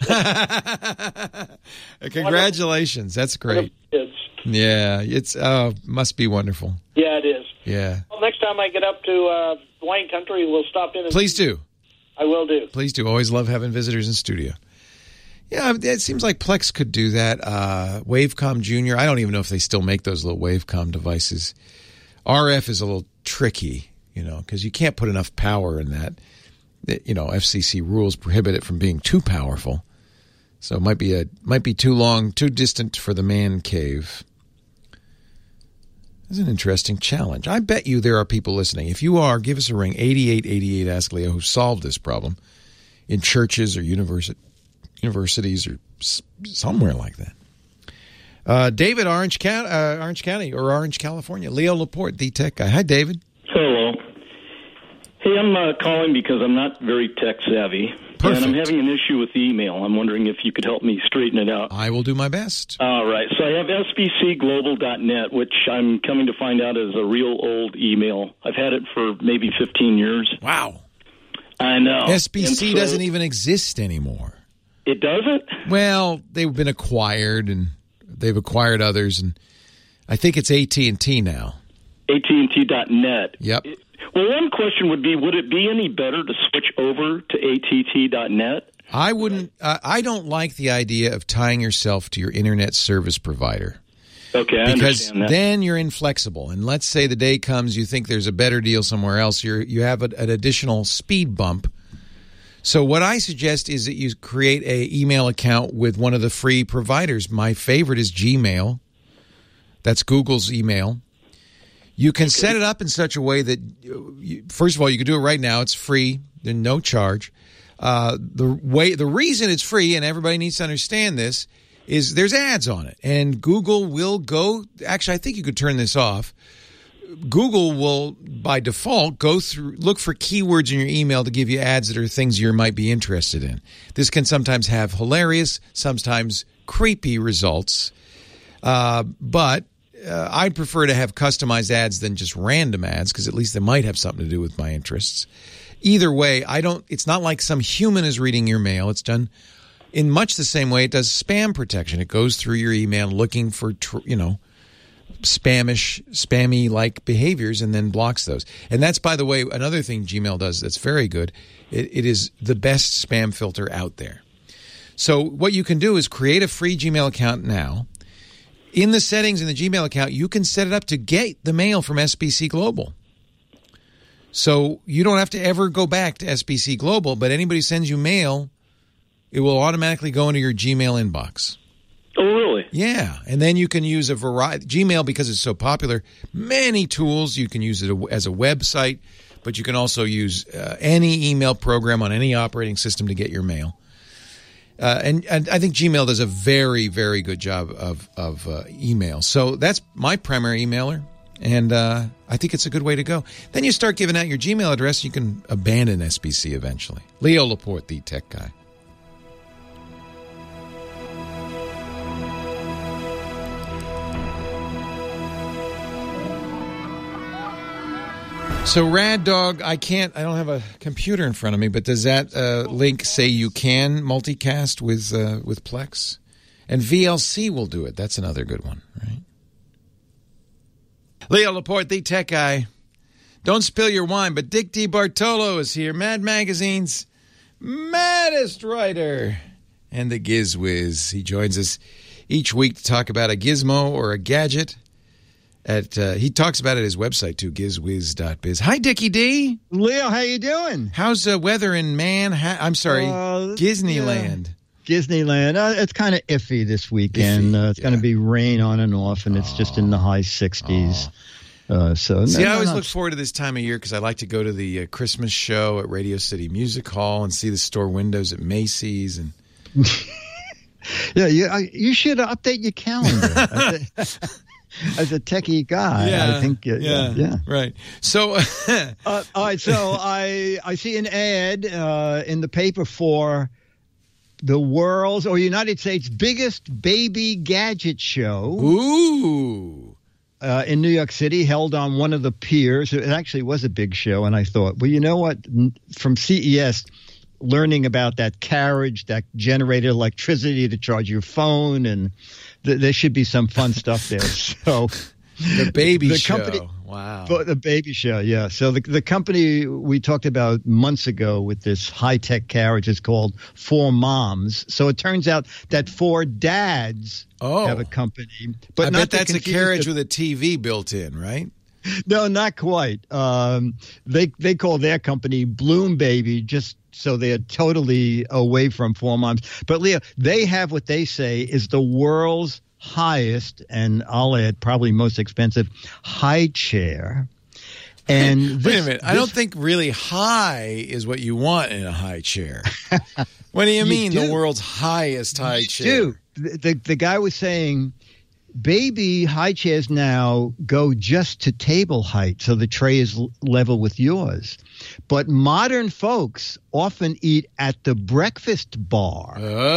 Congratulations. That's great. Kids. Yeah, it's uh must be wonderful. Yeah, it is. Yeah. Well, next time I get up to uh, wine country, we'll stop in. And Please do. I will do. Please do. Always love having visitors in studio. Yeah, it seems like Plex could do that. Uh, Wavecom Junior, I don't even know if they still make those little Wavecom devices. R F is a little tricky, you know, because you can't put enough power in that. You know, F C C rules prohibit it from being too powerful. So it might be a might be too long, too distant for the man cave. This is an interesting challenge. I bet you there are people listening. If you are, give us a ring, eighty-eight eighty-eight, Ask Leo, who solved this problem in churches or universi- universities or s- somewhere like that. Uh, David, Orange, Ca- uh, Orange County or Orange, California. Leo Laporte, the tech guy. Hi, David. Hello. Hey, I'm uh, calling because I'm not very tech savvy. Perfect. And I'm having an issue with email. I'm wondering if you could help me straighten it out. I will do my best. All right. So I have S B C global dot net, which I'm coming to find out is a real old email. I've had it for maybe fifteen years. Wow. I know. S B C so, doesn't even exist anymore. It doesn't? Well, they've been acquired, and they've acquired others, and I think it's A T and T now. A T and T dot net. Yep. It, Well, one question would be, would it be any better to switch over to A T T dot net? I wouldn't. Uh, I don't like the idea of tying yourself to your internet service provider. Okay, I because understand that. then you're inflexible. And let's say the day comes you think there's a better deal somewhere else. You're you have a, an additional speed bump. So what I suggest is that you create a email account with one of the free providers. My favorite is Gmail. That's Google's email. You can set it up in such a way that, you, first of all, you can do it right now. It's free. There's no charge. Uh, the way, the reason it's free, and everybody needs to understand this, is there's ads on it. And Google will go – actually, I think you could turn this off. Google will, by default, go through – look for keywords in your email to give you ads that are things you might be interested in. This can sometimes have hilarious, sometimes creepy results. Uh, but – Uh, I'd prefer to have customized ads than just random ads because at least they might have something to do with my interests. Either way, I don't. It's not like some human is reading your mail. It's done in much the same way it does spam protection. It goes through your email looking for, you know, spamish, spammy-like behaviors and then blocks those. And that's, by the way, another thing Gmail does that's very good. It, it is the best spam filter out there. So what you can do is create a free Gmail account now. In the settings in the Gmail account, you can set it up to get the mail from S B C Global. So you don't have to ever go back to S B C Global, but anybody sends you mail, it will automatically go into your Gmail inbox. Oh, really? Yeah. And then you can use a variety. Gmail, because it's so popular, many tools. You can use it as a website, but you can also use uh, any email program on any operating system to get your mail. Uh, and, and I think Gmail does a very, very good job of, of uh, email. So that's my primary emailer, and uh, I think it's a good way to go. Then you start giving out your Gmail address, you can abandon S B C eventually. Leo Laporte, the tech guy. So Rad Dog, I can't, I don't have a computer in front of me, but does that uh, link say you can multicast with uh, with Plex? And V L C will do it. That's another good one, right? Leo Laporte, the tech guy. Don't spill your wine, but Dick DeBartolo is here, Mad Magazine's maddest writer and the GizWiz. He joins us each week to talk about a gizmo or a gadget. At uh, he talks about it at his website too, gizwiz dot biz. Hi, Dickie D. Leo, how you doing? How's the weather in Manhattan? I'm sorry, uh, Disneyland. Yeah. Disneyland. Uh, it's kind of iffy this weekend. Iffy, uh, it's yeah. going to be rain on and off, and it's oh. just in the high sixties. Uh, so See, no, I always no, look forward to this time of year because I like to go to the uh, Christmas show at Radio City Music Hall and see the store windows at Macy's. And yeah, you, I, you should update your calendar. As a techie guy, yeah, I think, uh, yeah, yeah, yeah, right. So, uh, all right. So I I see an ad uh, in the paper for the world's or United States biggest baby gadget show. Ooh. Uh, in New York City, held on one of the piers. It actually was a big show, and I thought, well, you know what? From C E S, learning about that carriage that generated electricity to charge your phone, and th- there should be some fun stuff there. So the baby the show. Company, Wow. But the baby show, yeah. So the the company we talked about months ago with this high-tech carriage is called Four Moms. So it turns out that four dads oh. have a company. But I not bet to that's a confuse carriage the- with a T V built in, right? No, not quite. Um, they they call their company Bloom Baby, just so they're totally away from Four Moms. But Leah, they have what they say is the world's highest, and I'll add probably most expensive, high chair. And this, wait a minute, I this- don't think really high is what you want in a high chair. What do you, You mean do. the world's highest high chair? Dude, the, the the guy was saying baby high chairs now go just to table height, so the tray is l- level with yours. But modern folks often eat at the breakfast bar.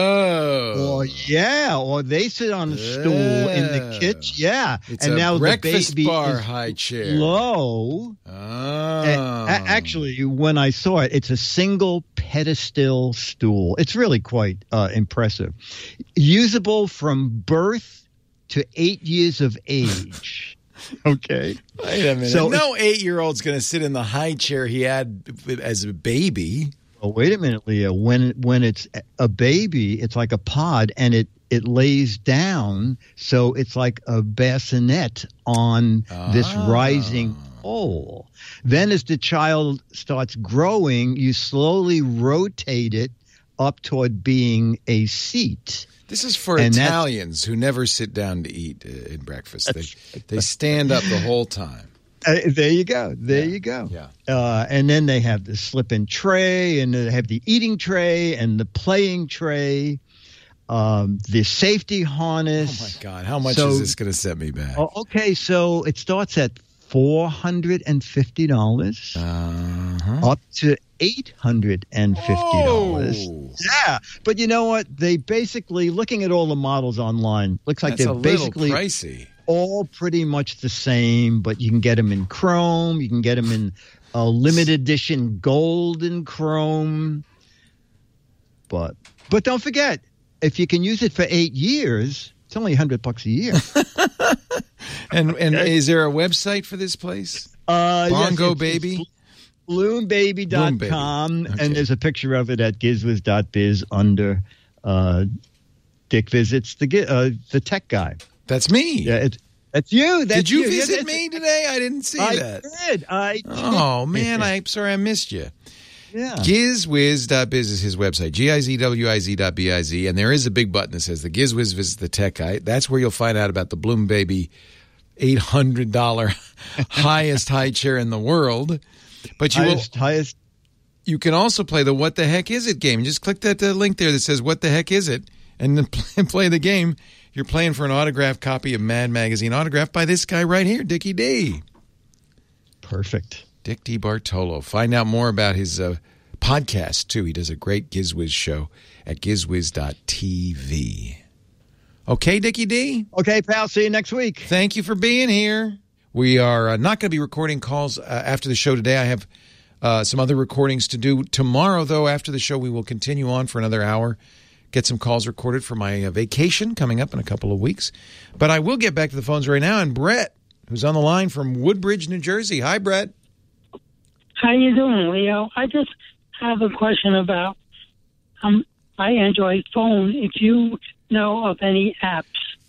Oh. Or yeah, or they sit on a stool in the kitchen. Yeah. It's and a now breakfast the baby bar is high chair. low. Oh. A- a- actually, when I saw it, it's a single pedestal stool. It's really quite uh, impressive. Usable from birth to eight years of age. Okay. Wait a minute. So no eight-year-old's going to sit in the high chair he had as a baby. Oh, wait a minute, Leah. When when it's a baby, it's like a pod, and it it lays down, so it's like a bassinet on this Ah. rising pole. Then, as the child starts growing, you slowly rotate it up toward being a seat. This is for And that's- Italians who never sit down to eat uh, in breakfast. They they stand up the whole time. Uh, there you go. There you go. Yeah. Uh, and then they have the slip-in tray, and they have the eating tray, and the playing tray, um, the safety harness. Oh my God! How much So- is this going to set me back? Oh, okay, so it starts at four hundred and fifty dollars, uh-huh. up to eight hundred and fifty dollars. Oh. Yeah, but you know what? They basically, looking at all the models online, looks like That's they're a little basically pricey. all pretty much the same, but you can get them in chrome. You can get them in a limited edition golden chrome. But but don't forget, if you can use it for eight years, it's only a hundred bucks a year. And and is there a website for this place? Uh, yes, Bongo it's- Baby. it's bloom baby dot com, Okay. and there's a picture of it at gizwiz dot biz under uh, Dick Visits the gi- uh, the tech guy. That's me. Yeah, it's that's you. That's Did you Yeah, visit that's- me today? I didn't see I that. did. I did. Oh man, I'm sorry I missed you. Yeah. Gizwiz dot biz is his website, G I Z W I Z dot B I Z, and there is a big button that says the Gizwiz visits the tech guy. That's where you'll find out about the Bloom Baby eight hundred dollars highest high chair in the world. But you highest, will, highest. you can also play the What the Heck Is It game. Just click that uh, link there that says What the Heck Is It, and then play, play the game. You're playing for an autographed copy of Mad Magazine, autographed by this guy right here, Dickie D. Perfect. Dick D. Bartolo. Find out more about his uh, podcast, too. He does a great Gizwiz show at gizwiz dot t v. Okay, Dickie D? Okay, pal. See you next week. Thank you for being here. We are uh, not going to be recording calls uh, after the show today. I have uh, some other recordings to do. Tomorrow, though, after the show, we will continue on for another hour, get some calls recorded for my uh, vacation coming up in a couple of weeks. But I will get back to the phones right now. And Brett, who's on the line from Woodbridge, New Jersey. Hi, Brett. How you doing, Leo? I just have a question about um, my Android phone. If you know of any apps,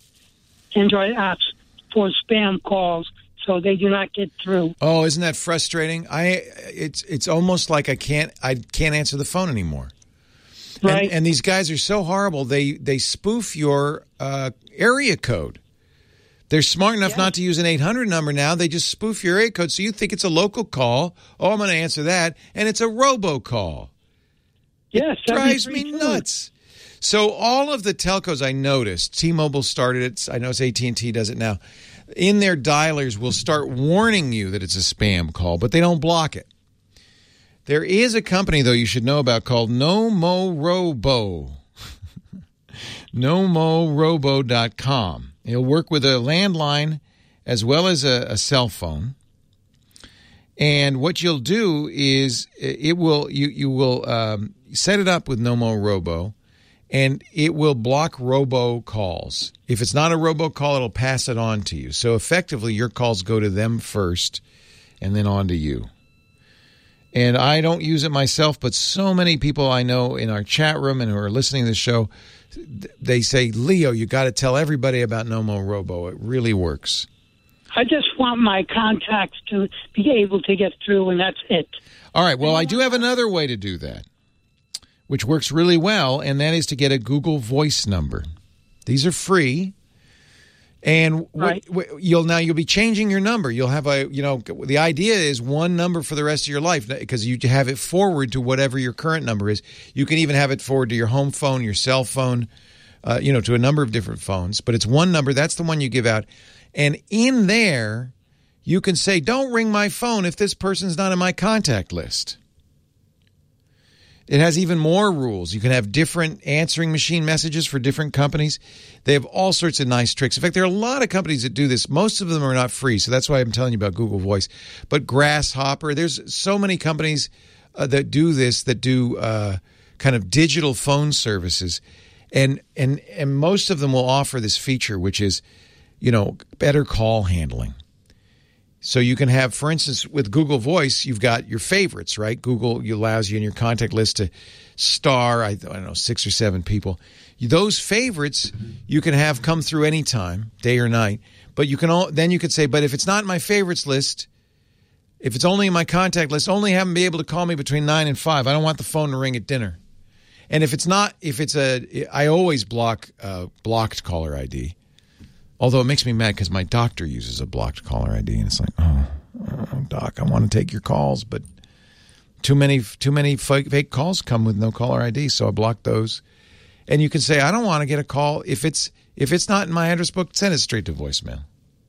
Android apps for spam calls, so they do not get through. Oh, isn't that frustrating? I it's it's almost like I can't I can't answer the phone anymore. Right. And, and these guys are so horrible. They they spoof your uh, area code. They're smart enough not to use an eight hundred number now. They just spoof your area code, so you think it's a local call. Oh, I'm going to answer that, and it's a robocall. Yes, It drives me nuts. So all of the telcos I noticed, T-Mobile started it. I know it's A T and T does it now. In their dialers will start warning you that it's a spam call, but they don't block it. There is a company, though, you should know about called Nomorobo. Nomorobo dot com. It'll work with a landline as well as a, a cell phone. And what you'll do is it will you you will um, set it up with Nomorobo, and it will block robocalls. If it's not a robocall, it'll pass it on to you. So effectively, your calls go to them first and then on to you. And I don't use it myself, but so many people I know in our chat room and who are listening to the show, they say, Leo, you got to tell everybody about Nomo Robo. It really works. I just want my contacts to be able to get through, and that's it. All right. Well, I do have another way to do that, which works really well, and that is to get a Google Voice number. These are free. And what, what, you'll now you'll be changing your number. You'll have a, you know, the idea is one number for the rest of your life because you have it forward to whatever your current number is. You can even have it forward to your home phone, your cell phone, uh, you know, to a number of different phones. But it's one number. That's the one you give out. And in there, you can say, don't ring my phone if this person's not in my contact list. It has even more rules. You can have different answering machine messages for different companies. They have all sorts of nice tricks. In fact, there are a lot of companies that do this. Most of them are not free, so that's why I'm telling you about Google Voice. But Grasshopper, there's so many companies uh, that do this, that do uh, kind of digital phone services. And, and, and most of them will offer this feature, which is, you know, better call handling. So you can have, for instance, with Google Voice, you've got your favorites, right? Google allows you in your contact list to star, I, I don't know, six or seven people. Those favorites you can have come through any time, day or night. But you can all, then you could say, but if it's not in my favorites list, if it's only in my contact list, only have them be able to call me between nine and five. I don't want the phone to ring at dinner. And if it's not, if it's a, I always block uh, blocked caller I D. Although it makes me mad because my doctor uses a blocked caller I D, and it's like, oh, oh, doc, I want to take your calls, but too many too many fake, fake calls come with no caller I D, so I block those. And you can say, I don't want to get a call. If it's if it's not in my address book, send it straight to voicemail.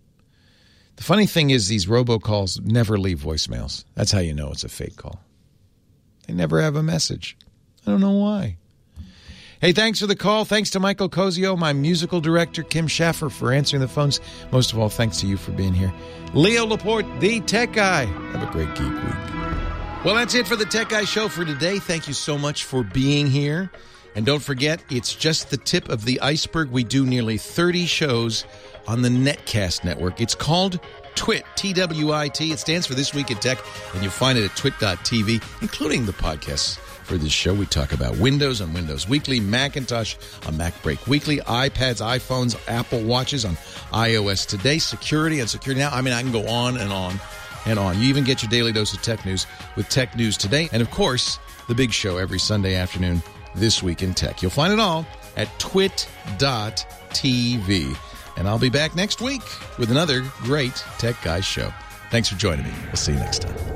The funny thing is these robocalls never leave voicemails. That's how you know it's a fake call. They never have a message. I don't know why. Hey, thanks for the call. Thanks to Michael Cozio, my musical director, Kim Schaffer, for answering the phones. Most of all, thanks to you for being here. Leo Laporte, the Tech Guy. Have a great Geek Week. Well, that's it for the Tech Guy Show for today. Thank you so much for being here. And don't forget, it's just the tip of the iceberg. We do nearly thirty shows on the Netcast network. It's called Twit, T W I T. It stands for This Week in Tech, and you'll find it at twit dot t v, including the podcasts. For this show, we talk about Windows on Windows Weekly, Macintosh on Mac Break Weekly, iPads, iPhones, Apple Watches on iOS Today, security on Security Now. I mean, I can go on and on and on. You even get your daily dose of tech news with Tech News Today. And, of course, the big show every Sunday afternoon, This Week in Tech. You'll find it all at twit dot t v. And I'll be back next week with another great Tech Guys show. Thanks for joining me. We'll see you next time.